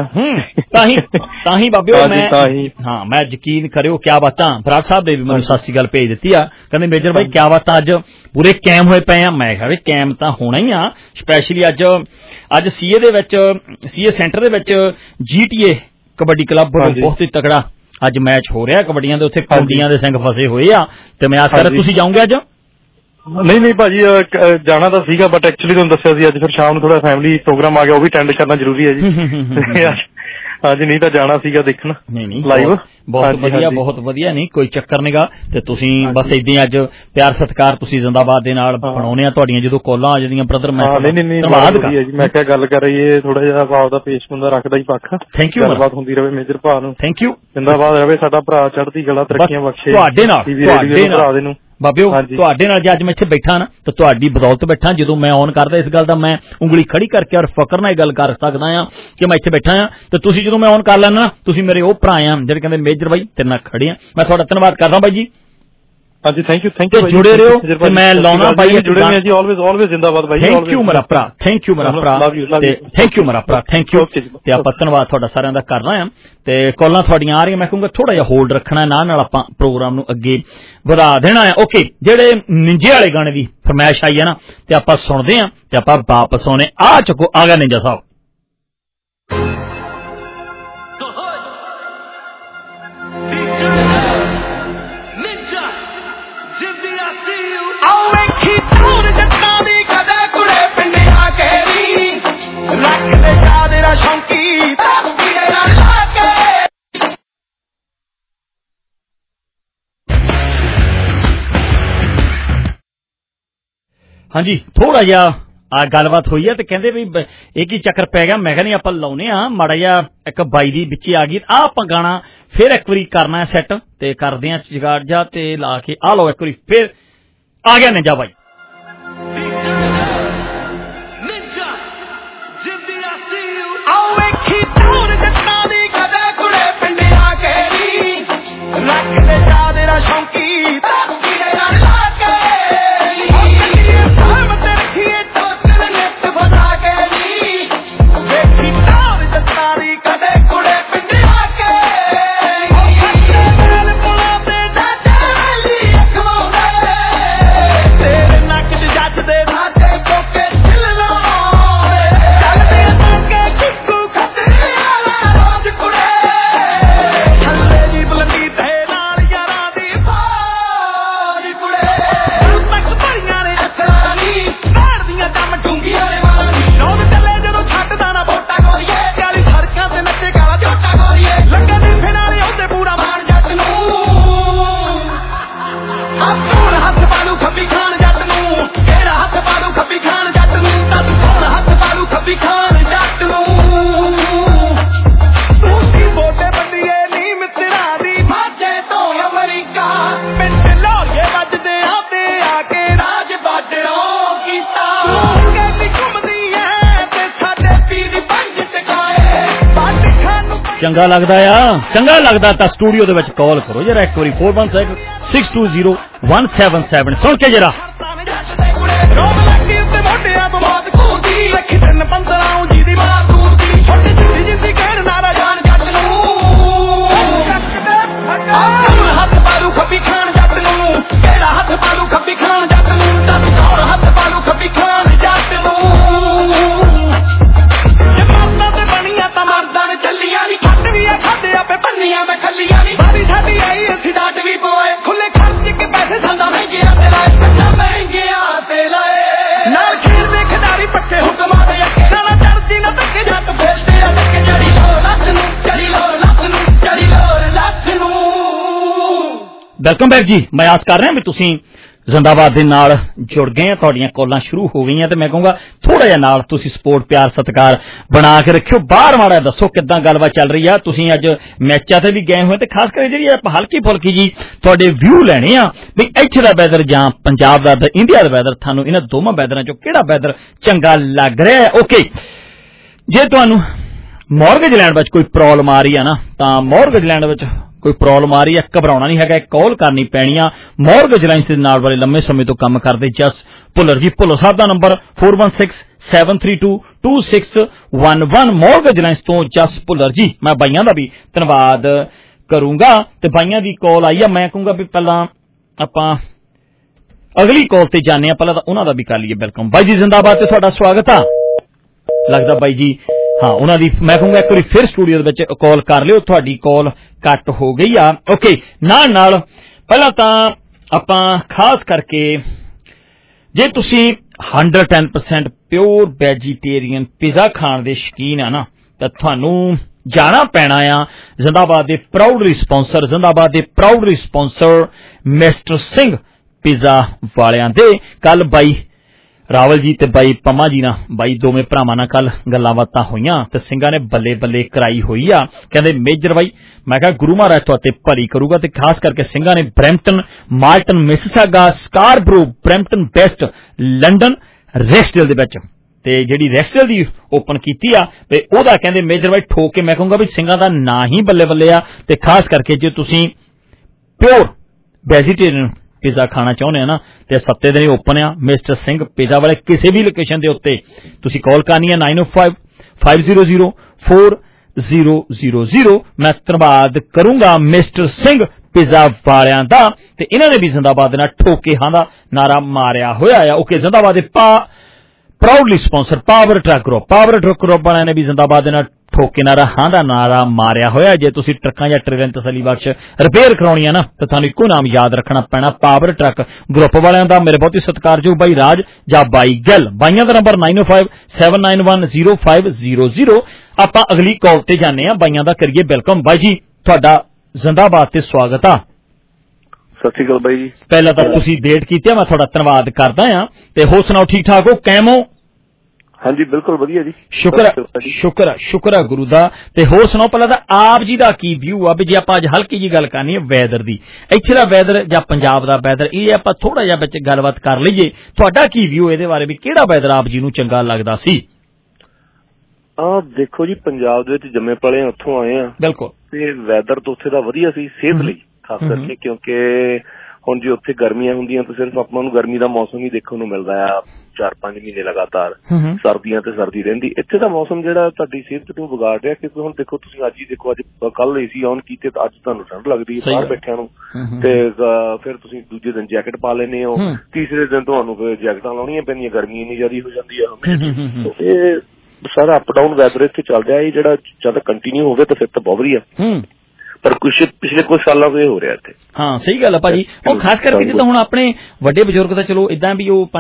Speaker 4: ਤਾਂ ਹੀ ਬਾਬਿਓ ਮੈਂ ਯਕੀਨ ਕਰਿਓ, ਕਿਆ ਬਾਤਾਂ। ਬਰਾੜ ਸਾਹਿਬ ਨੇ ਵੀ ਮੈਨੂੰ ਸਤਿ ਸ੍ਰੀ ਅਕਾਲ ਭੇਜ ਦਿੱਤੀ ਆ, ਕਹਿੰਦੇ ਮੇਜਰ ਬਾਈ ਕਿਆ ਬਾਤਾਂ, ਅੱਜ ਪੂਰੇ ਕੈਮ ਹੋਏ ਪਏ ਆ। ਮੈਂ ਕਿਹਾ ਵੀ ਕੈਮ ਤਾਂ ਹੋਣਾ ਹੀ ਆ, ਸਪੈਸ਼ਲੀ ਅੱਜ ਸੀਏ ਦੇ ਵਿੱਚ, ਸੀਏ ਸੈਂਟਰ ਦੇ ਵਿੱਚ GTA ਕਬੱਡੀ ਕਲੱਬ ਬਹੁਤ ਹੀ ਤਕੜਾ ਅੱਜ ਮੈਚ ਹੋ ਰਿਹਾ ਕਬੱਡੀਆਂ ਦੇ, ਉੱਥੇ ਕੁੰਡੀਆਂ ਦੇ ਸਿੰਘ ਫਸੇ ਹੋਏ ਆ, ਤੇ ਮੈਂ ਆਸ ਕਰਦਾ ਤੁਸੀਂ ਜਾਓਗੇ ਅੱਜ?
Speaker 10: ਨਹੀਂ ਭਾਜੀ, ਜਾਣਾ ਤਾਂ ਸੀਗਾ, ਬਟ ਐਕਚੁਅਲੀ ਤੁਹਾਨੂੰ ਦੱਸਿਆ ਸੀ ਅੱਜ ਫਿਰ ਸ਼ਾਮ ਨੂੰ ਥੋੜਾ ਫੈਮਿਲੀ ਪ੍ਰੋਗਰਾਮ ਆ ਗਿਆ, ਉਹ ਵੀ ਅਟੈਂਡ ਕਰਨਾ ਜ਼ਰੂਰੀ ਹੈ ਜੀ। ਹਾਂਜੀ, ਨਹੀਂ ਤਾਂ ਜਾਣਾ ਸੀਗਾ ਦੇਖਣ ਲਾਈਵ।
Speaker 4: ਬਹੁਤ ਵਧੀਆ, ਬਹੁਤ ਵਧੀਆ, ਨਹੀਂ ਕੋਈ ਚੱਕਰ ਨੀਗਾ। ਤੇ ਤੁਸੀਂ ਬਸ ਏਦਾਂ ਅੱਜ ਪਿਆਰ ਸਤਿਕਾਰ ਤੁਸੀਂ ਜ਼ਿੰਦਾਬਾਦ ਦੇ ਨਾਲ ਬਣਾਉਣੇ ਆ, ਤੁਹਾਡੀਆਂ ਜਦੋਂ ਕਾਲਾਂ ਆ ਜਾਂਦੀਆਂ ਬ੍ਰਦਰ ਮੈਂ
Speaker 10: ਧੰਨਵਾਦ ਕਰ ਜੀ। ਮੈਂ ਕਿਹਾ ਗੱਲ ਕਰ ਰਹੀਏ, ਥੋੜਾ ਜਿਹਾ ਆਪਦਾ ਪੇਸ਼ ਬੰਦਾ ਰੱਖਦਾ ਹੀ ਪੱਖ।
Speaker 4: ਥੈਂਕ ਯੂ,
Speaker 10: ਗੱਲਬਾਤ ਹੁੰਦੀ ਰਹੇ ਮੇਜਰ ਭਰਾ ਨੂੰ।
Speaker 4: ਥੈਂਕ ਯੂ,
Speaker 10: ਜ਼ਿੰਦਾਬਾਦ ਰਹੇ ਸਾਡਾ ਭਰਾ, ਚੜ੍ਹਦੀ ਕਲਾ, ਤਰੱਕੀਆਂ ਬਖਸ਼ੇ
Speaker 4: ਤੁਹਾਡੇ ਨਾਲ
Speaker 10: ਭਰਾ ਦੇ ਨੂੰ।
Speaker 4: ਬਾਬਿਓ ਤੁਹਾਡੇ ਨਾਲ ਜੇ ਅੱਜ ਮੈਂ ਇੱਥੇ ਬੈਠਾ ਨਾ ਤਾਂ ਤੁਹਾਡੀ ਬਦੌਲਤ ਬੈਠਾ। ਜਦੋਂ ਮੈਂ ਔਨ ਕਰਦਾ ਇਸ ਗੱਲ ਦਾ ਮੈਂ ਉਂਗਲੀ ਖੜੀ ਕਰਕੇ ਔਰ ਫਕਰ ਨਾਲ ਇਹ ਗੱਲ ਕਰ ਸਕਦਾ ਆ ਕਿ ਮੈਂ ਇੱਥੇ ਬੈਠਾ ਆ, ਤੇ ਤੁਸੀਂ ਜਦੋਂ ਮੈਂ ਔਨ ਕਰ ਲੈਣਾ ਤੁਸੀਂ ਮੇਰੇ ਉਹ ਭਰਾ ਆ ਜਿਹੜੇ ਕਹਿੰਦੇ ਮੇਜਰ ਬਾਈ ਤੇਰੇ ਨਾਲ ਖੜੇ ਆ। ਮੈਂ ਤੁਹਾਡਾ ਧੰਨਵਾਦ ਕਰਦਾ ਬਾਈ ਜੀ।
Speaker 10: ਹਾਂਜੀ, ਥੈਂਕ ਯੂ
Speaker 4: ਜੁੜੇ ਰਹੋ ਤੇ ਮੈਂ ਲਾਉਣਾ ਬਾਈ
Speaker 10: ਜੁੜੇ ਨੇ ਜੀ, ਆਲਵੇਜ਼ ਜ਼ਿੰਦਾਬਾਦ ਬਾਈ।
Speaker 4: ਥੈਂਕ ਯੂ ਮੇਰਾ ਭਰਾ, ਥੈਂਕ ਯੂ ਮੇਰਾ ਭਰਾ, ਤੇ ਥੈਂਕ ਯੂ ਮੇਰਾ ਭਰਾ, ਥੈਂਕ ਯੂ। ਤੇ ਆਪਾਂ ਧੰਨਵਾਦ ਤੁਹਾਡਾ ਸਾਰਿਆਂ ਦਾ ਕਰਨਾ ਆ, ਤੇ ਕਾਲਾਂ ਤੁਹਾਡੀਆਂ ਆ ਰਹੀਆਂ, ਮੈਂ ਕਹੂੰਗਾ ਥੋੜਾ ਜਿਹਾ ਹੋਲਡ ਰੱਖਣਾ, ਨਾਲ ਆਪਾਂ ਪ੍ਰੋਗਰਾਮ ਨੂੰ ਅੱਗੇ ਵਧਾ ਦੇਣਾ ਆ। ਓਕੇ, ਜਿਹੜੇ ਨਿੰਜੇ ਵਾਲੇ ਗਾਣੇ ਦੀ ਫਰਮਾਇਸ਼ ਆਈ ਹੈ ਨਾ, ਤੇ ਆਪਾਂ ਸੁਣਦੇ ਆ ਤੇ ਆਪਾਂ ਵਾਪਸ ਆਉਣੇ। ਆ ਚੁੱਕੋ, ਆ ਗਿਆ ਨਿੰਜਾ ਸਾਹਿਬ। ਹਾਂਜੀ, ਥੋੜਾ ਜਿਹਾ ਗੱਲਬਾਤ ਹੋਈ ਹੈ ਤੇ ਕਹਿੰਦੇ ਵੀ ਇਹ ਕੀ ਚੱਕਰ ਪੈ ਗਿਆ। ਮੈਂ ਕਿਹਾ ਨਹੀਂ ਆਪਾਂ ਲਾਉਨੇ ਆ ਮਾੜਾ ਜਿਹਾ, ਇੱਕ ਬਾਈ ਦੀ ਵਿੱਚ ਆ ਗਈ ਆ, ਆਪਾਂ ਗਾਣਾ ਫਿਰ ਇੱਕ ਵਾਰੀ ਕਰਨਾ ਹੈ ਸੈੱਟ, ਤੇ ਕਰਦੇ ਆ ਜਗਾੜ ਜਾ ਤੇ ਲਾ ਕੇ ਆ ਲਓ ਇੱਕ ਵਾਰੀ ਫਿਰ ਆ ਗਿਆ ਨਿੰਜਾ ਬਾਈ। ਚੰਗਾ ਲੱਗਦਾ ਆ, ਚੰਗਾ ਲੱਗਦਾ ਤਾਂ ਸਟੂਡੀਓ ਦੇ ਵਿੱਚ ਕਾਲ ਕਰੋ ਜਰਾ ਇੱਕ ਵਾਰੀ 4176201777 ਸੁਣ ਕੇ ਜਰਾ।
Speaker 11: ਮੈਂ ਖੱਲੀਆਂ ਨੀ ਬਾਰੀ ਸਾਡੀ ਆਈ ਅਸੀਂ ਡਾਟ ਵੀ ਪੋਏ ਖੁੱਲੇ ਖਰਚ ਕੇ ਪੈਸੇ ਸੰਦਾ ਮਹਿੰਗੀਆਂ ਤੇ
Speaker 4: ਵੈਲਕਮ ਬੈਕ ਜੀ। ਮੈਂ ਆਸ ਕਰ ਰਿਹਾ ਵੀ ਤੁਸੀਂ ਜ਼ਿੰਦਾਬਾਦ ਦੇ ਨਾਲ ਜੁੜ ਗਏ ਆ, ਤੁਹਾਡੀਆਂ ਕਾਲਾਂ ਸ਼ੁਰੂ ਹੋ ਗਈਆਂ ਤੇ ਮੈਂ ਕਹੂੰਗਾ ਥੋੜਾ ਜਿਹਾ ਨਾਲ ਤੁਸੀਂ ਸਪੋਰਟ ਪਿਆਰ ਸਤਿਕਾਰ ਬਣਾ ਕੇ ਰੱਖਿਓ। ਬਾਹਰ ਮਾੜਾ ਦੱਸੋ ਕਿੱਦਾਂ ਗੱਲਬਾਤ ਚੱਲ ਰਹੀ ਆ। ਤੁਸੀਂ ਅੱਜ ਮੈਚਾਂ ਤੇ ਵੀ ਗਏ ਹੋਏ ਤੇ ਖਾਸ ਕਰਕੇ ਜਿਹੜੀ ਆਪਾਂ ਹਲਕੀ ਫੁਲਕੀ ਜੀ ਤੁਹਾਡੇ ਵਿਊ ਲੈਣੇ ਆ ਵੀ ਇੱਥੇ ਦਾ ਵੈਦਰ ਜਾਂ ਪੰਜਾਬ ਦਾ ਇੰਡੀਆ ਦਾ ਵੈਦਰ, ਤੁਹਾਨੂੰ ਇਹਨਾਂ ਦੋਵਾਂ ਵੈਦਰਾਂ ਚੋਂ ਕਿਹੜਾ ਵੈਦਰ ਚੰਗਾ ਲੱਗ ਰਿਹਾ ਹੈ। ਓਕੇ, ਜੇ ਤੁਹਾਨੂੰ ਮੌਰਗੇਜ ਲੈਣ ਵਿੱਚ ਕੋਈ ਪ੍ਰੋਬਲਮ ਆ ਰਹੀ ਆ ਨਾ, ਤਾਂ ਮੌਰਗੇਜ ਲੈਣ ਵਿੱਚ ਕੋਈ ਪ੍ਰੋਬਲਮ ਆ ਰਹੀ ਹੈ, ਘਬਰਾਉਣਾ ਨਹੀਂ ਹੈਗਾ, ਕਾਲ ਕਰਨੀ ਪੈਣੀ ਆ। ਮੌਰਗੇਜ ਲਾਈਨਸ ਦੇ ਨਾਲ ਵਾਲੇ ਲੰਮੇ ਸਮੇਂ ਤੋਂ ਕੰਮ ਕਰਦੇ ਜਸ ਭੁੱਲਰ ਜੀ। ਭੁੱਲਰ ਸਾਹਿਬ ਦਾ ਨੰਬਰ 4167322611 ਮੌਰਗੇਜ ਲਾਈਨਸ ਤੋਂ ਜਸ ਭੁੱਲਰ ਜੀ। ਮੈਂ ਬਾਈਆਂ ਦਾ ਵੀ ਧੰਨਵਾਦ ਕਰੂੰਗਾ ਤੇ ਬਾਈਆਂ ਦੀ ਕਾਲ ਆਈ ਆ। ਮੈਂ ਕਹੂੰਗਾ ਵੀ ਪਹਿਲਾਂ ਆਪਾਂ ਅਗਲੀ ਕਾਲ ਤੇ ਜਾਂਦੇ ਆ, ਪਹਿਲਾਂ ਤਾਂ ਉਹਨਾਂ ਦਾ ਵੀ ਕਰ ਲਈਏ। ਵੈਲਕਮ ਬਾਈ ਜੀ, ਜ਼ਿੰਦਾਬਾਦ ਤੇ ਤੁਹਾਡਾ ਸਵਾਗਤ ਆ। ਲੱਗਦਾ ਬਾਈ ਜੀ ਹਾਂ ਉਹਨਾਂ ਦੀ ਮੈਂ ਕਹੂੰਗਾ ਇੱਕ ਵਾਰੀ ਫਿਰ ਸਟੂਡੀਓ ਦੇ ਵਿੱਚ ਕਾਲ ਕਰ ਲਿਓ, ਤੁਹਾਡੀ ਕਾਲ ਕੱਟ ਹੋ ਗਈ ਆ। ਓਕੇ, ਨਾਲ ਪਹਿਲਾਂ ਤਾਂ ਆਪਾਂ ਖਾਸ ਕਰਕੇ ਜੇ ਤੁਸੀਂ 110% ਪਿਓਰ ਵੈਜੀਟੇਰੀਅਨ ਪੀਜ਼ਾ ਖਾਣ ਦੇ ਸ਼ੌਕੀਨ ਆ ਨਾ, ਤਾਂ ਤੁਹਾਨੂੰ ਜਾਣਾ ਪੈਣਾ ਆ ਜ਼ਿੰਦਾਬਾਦ ਦੇ ਪ੍ਰਾਊਡ ਰਿਸਪਾਂਸਰ, ਜ਼ਿੰਦਾਬਾਦ ਦੇ proud sponsor mister Singh pizza ਵਾਲਿਆਂ ਦੇ। ਕੱਲ ਬਾਈ ਰਾਵਲ ਜੀ ਤੇ ਬਾਈ ਪੰਮਾ ਜੀ ਨਾਲ, ਬਾਈ ਦੋਵੇਂ ਭਰਾਵਾਂ ਨਾਲ ਕੱਲ ਗੱਲਾਂ ਬਾਤਾਂ ਹੋਈਆਂ ਤੇ ਸਿੰਘਾਂ ਨੇ ਬੱਲੇ ਬੱਲੇ ਕਰਾਈ ਹੋਈ ਆ। ਕਹਿੰਦੇ ਮੇਜਰ ਬਾਈ, ਮੈਂ ਕਿਹਾ ਗੁਰੂ ਮਹਾਰਾਜ ਤੁਹਾਡੇ ਭਲੀ ਕਰੂਗਾ ਤੇ ਖਾਸ ਕਰਕੇ ਸਿੰਘਾਂ ਨੇ Brampton, Malton, Mississauga, Scarborough, Brampton west, London, Rexdale ਦੇ ਵਿੱਚ ਤੇ ਜਿਹੜੀ ਰੈਸਟਡੇਲ ਦੀ ਓਪਨ ਕੀਤੀ ਆ ਤੇ ਉਹਦਾ ਕਹਿੰਦੇ ਮੇਜਰ ਬਾਈ ਠੋਕ ਕੇ ਮੈਂ ਕਹੂੰਗਾ ਵੀ ਸਿੰਘਾਂ ਦਾ ਨਾਂ ਹੀ ਬੱਲੇ ਬੱਲੇ ਆ। ਤੇ ਖਾਸ ਕਰਕੇ ਜੇ ਤੁਸੀਂ ਪਿਓਰ ਵੈਜੀਟੇਰੀਅਨ ਪੀਜ਼ਾ ਖਾਣਾ ਚਾਹੁੰਦੇ ਆ ਨਾ ਤੇ ਹਫ਼ਤੇ ਦੇ ਓਪਨ ਆ ਮਿਸਟਰ ਸਿੰਘ ਪੀਜ਼ਾ ਵਾਲੇ। ਕਿਸੇ ਵੀ ਲੋਕੇਸ਼ਨ ਦੇ ਉੱਤੇ ਤੁਸੀਂ ਕਾਲ ਕਰਨੀ ਹੈ 9055004000। ਮੈਂ ਧੰਨਵਾਦ ਕਰੂੰਗਾ ਮਿਸਟਰ ਸਿੰਘ ਪੀਜ਼ਾ ਵਾਲਿਆਂ ਦਾ ਤੇ ਇਹਨਾਂ ਨੇ ਵੀ ਜ਼ਿੰਦਾਬਾਦ ਦੇ ਨਾਲ ਠੋਕੇ ਹਾਂ ਦਾ ਨਾਰਾ ਮਾਰਿਆ ਹੋਇਆ ਆ। ਓਕੇ, ਜ਼ਿੰਦਾਬਾਦ ਦੇ proudly sponsor power truck group ਵਾਲਿਆਂ ਨੇ ਵੀ ਜ਼ਿੰਦਾਬਾਦ ਦੇ ਨਾਲ ਠੋਕੇ ਨਾਰਾ ਹਾਂ ਦਾ ਨਾਰਾ ਮਾਰਿਆ ਹੋਇਆ। ਜੇ ਤੁਸੀਂ ਟਰੱਕਾਂ ਜਾਂ ਟ੍ਰੇਲਰਾਂ ਤਸੱਲੀ ਬਖਸ਼ ਰਿਪੇਅਰ ਕਰਾਉਣੀ ਆ ਨਾ ਤਾਂ ਤੁਹਾਨੂੰ ਇੱਕੋ ਨਾਮ ਯਾਦ ਰੱਖਣਾ ਪੈਣਾ, ਪਾਵਰ ਟਰੱਕ ਗਰੁੱਪ ਵਾਲਿਆਂ ਦਾ। ਮੇਰੇ ਬਹੁਤ ਹੀ ਸਤਿਕਾਰਯੋਗ ਬਾਈ ਰਾਜ ਜਾਂ ਬਾਈ ਗਿੱਲ। ਬਾਈਆਂ ਦਾ ਨੰਬਰ 9057910500। ਆਪਾਂ ਅਗਲੀ ਕਾਲ ਤੇ ਜਾਂਦੇ ਆ, ਬਾਈਆਂ ਦਾ ਕਰੀਏ ਵੈਲਕਮ। ਬਾਈ ਜੀ ਤੁਹਾਡਾ ਜ਼ਿੰਦਾਬਾਦ ਤੇ ਸਵਾਗਤ ਆ।
Speaker 11: ਸਤਿ ਸ਼੍ਰੀ ਅਕਾਲ ਬਾਈ ਜੀ।
Speaker 4: ਪਹਿਲਾਂ ਤਾਂ ਤੁਸੀਂ ਵੇਟ ਕੀਤੀ, ਮੈਂ ਤੁਹਾਡਾ ਧੰਨਵਾਦ ਕਰਦਾ ਆ। ਤੇ ਹੋਰ ਸੁਣਾਓ, ਠੀਕ ਠਾਕ ਹੋ, ਕੈਮ ਹੋ?
Speaker 11: ਹਾਂਜੀ ਬਿਲਕੁਲ ਵਧੀਆ ਜੀ,
Speaker 4: ਸ਼ੁਕਰ ਆ ਗੁਰੂ ਦਾ। ਤੇ ਹੋਰ ਸੁਣਾਓ ਪਹਿਲਾਂ ਤਾਂ ਆਪ ਜੀ ਦਾ ਕੀ ਵਿਊ ਆ ਵੀ ਜੇ ਆਪਾਂ ਅੱਜ ਹਲਕੀ ਜੀ ਗੱਲ ਕਰਨੀ ਹੈ ਵੈਦਰ ਦੀ, ਇੱਥੇ ਦਾ ਵੈਦਰ ਜਾਂ ਪੰਜਾਬ ਦਾ ਵੈਦਰ, ਇਹ ਆਪਾਂ ਥੋੜਾ ਜਿਹਾ ਵਿੱਚ ਗੱਲਬਾਤ ਕਰ ਲਈਏ। ਤੁਹਾਡਾ ਕੀ ਵਿਊ ਇਹਦੇ ਬਾਰੇ ਵੀ ਕਿਹੜਾ ਵੈਦਰ ਆਪ ਜੀ ਨੂੰ ਚੰਗਾ ਲੱਗਦਾ ਸੀ?
Speaker 11: ਦੇਖੋ ਜੀ, ਪੰਜਾਬ ਦੇ ਵਿੱਚ ਜੰਮੇ ਪਲੇ ਉੱਥੋਂ ਆਏ ਆ
Speaker 4: ਬਿਲਕੁਲ,
Speaker 11: ਤੇ ਵੈਦਰ ਤਾਂ ਉੱਥੇ ਦਾ ਵਧੀਆ ਸੀ ਸਿਹਤ ਲਈ ਖਾਸ ਕਰਕੇ, ਕਿਉਂਕਿ ਹੁਣ ਜੇ ਉੱਥੇ ਗਰਮੀਆਂ ਹੁੰਦੀਆਂ ਤਾਂ ਸਿਰਫ ਆਪਾਂ ਨੂੰ ਗਰਮੀ ਦਾ ਮੌਸਮ ਹੀ ਦੇਖਣ ਨੂੰ ਮਿਲਦਾ ਆ 4-5 ਮਹੀਨੇ ਲਗਾਤਾਰ, ਸਰਦੀਆਂ ਤੇ ਸਰਦੀ ਰਹਿੰਦੀ। ਇੱਥੇ ਦਾ ਮੌਸਮ ਜਿਹੜਾ ਤੁਹਾਡੀ ਸਿਹਤ ਨੂੰ ਵਿਗਾੜ ਰਿਹਾ, ਕਿਉਂਕਿ ਹੁਣ ਦੇਖੋ ਤੁਸੀਂ ਅੱਜ ਹੀ ਦੇਖੋ, ਅੱਜ ਕੱਲ ਏਸੀ ਆਨ ਕੀਤੇ ਤਾਂ ਅੱਜ ਤੁਹਾਨੂੰ ਠੰਡ ਲੱਗਦੀ ਹੈ ਬਾਹਰ ਬੈਠਿਆਂ ਨੂੰ, ਤੇ ਫਿਰ ਤੁਸੀਂ ਦੂਜੇ ਦਿਨ ਜੈਕਟ ਪਾ ਲੈਂਦੇ ਹੋ, ਤੀਸਰੇ ਦਿਨ ਤੁਹਾਨੂੰ ਫਿਰ ਜੈਕਟਾਂ ਲਾਉਣੀਆਂ ਪੈਂਦੀਆਂ, ਗਰਮੀ ਇੰਨੀ ਜ਼ਿਆਦਾ ਹੋ ਜਾਂਦੀ ਆ। ਇਹ ਸਾਰਾ ਅਪ ਡਾਊਨ ਵੈਦਰ ਇੱਥੇ ਚੱਲ ਰਿਹਾ, ਇਹ ਜਿਹੜਾ ਜਦ ਕੰਟੀਨਿਊ ਹੋਵੇ ਤਾਂ ਫਿਰ ਤਾਂ ਬਹੁਤ ਵਧੀਆ, ਪਰ ਪਿਛਲੇ ਕੁਝ ਸਾਲਾਂ ਤੋਂ ਇਹ ਹੋ ਰਿਹਾ ਇੱਥੇ। ਹਾਂ ਸਹੀ ਗੱਲ ਆ ਭਾਜੀ। ਉਹ ਖਾਸ ਕਰਕੇ ਜਿੱਦਾਂ ਹੁਣ ਆਪਣੇ ਵੱਡੇ ਬਜ਼ੁਰਗ ਤਾਂ ਚਲੋ ਏਦਾਂ ਵੀ ਉਹ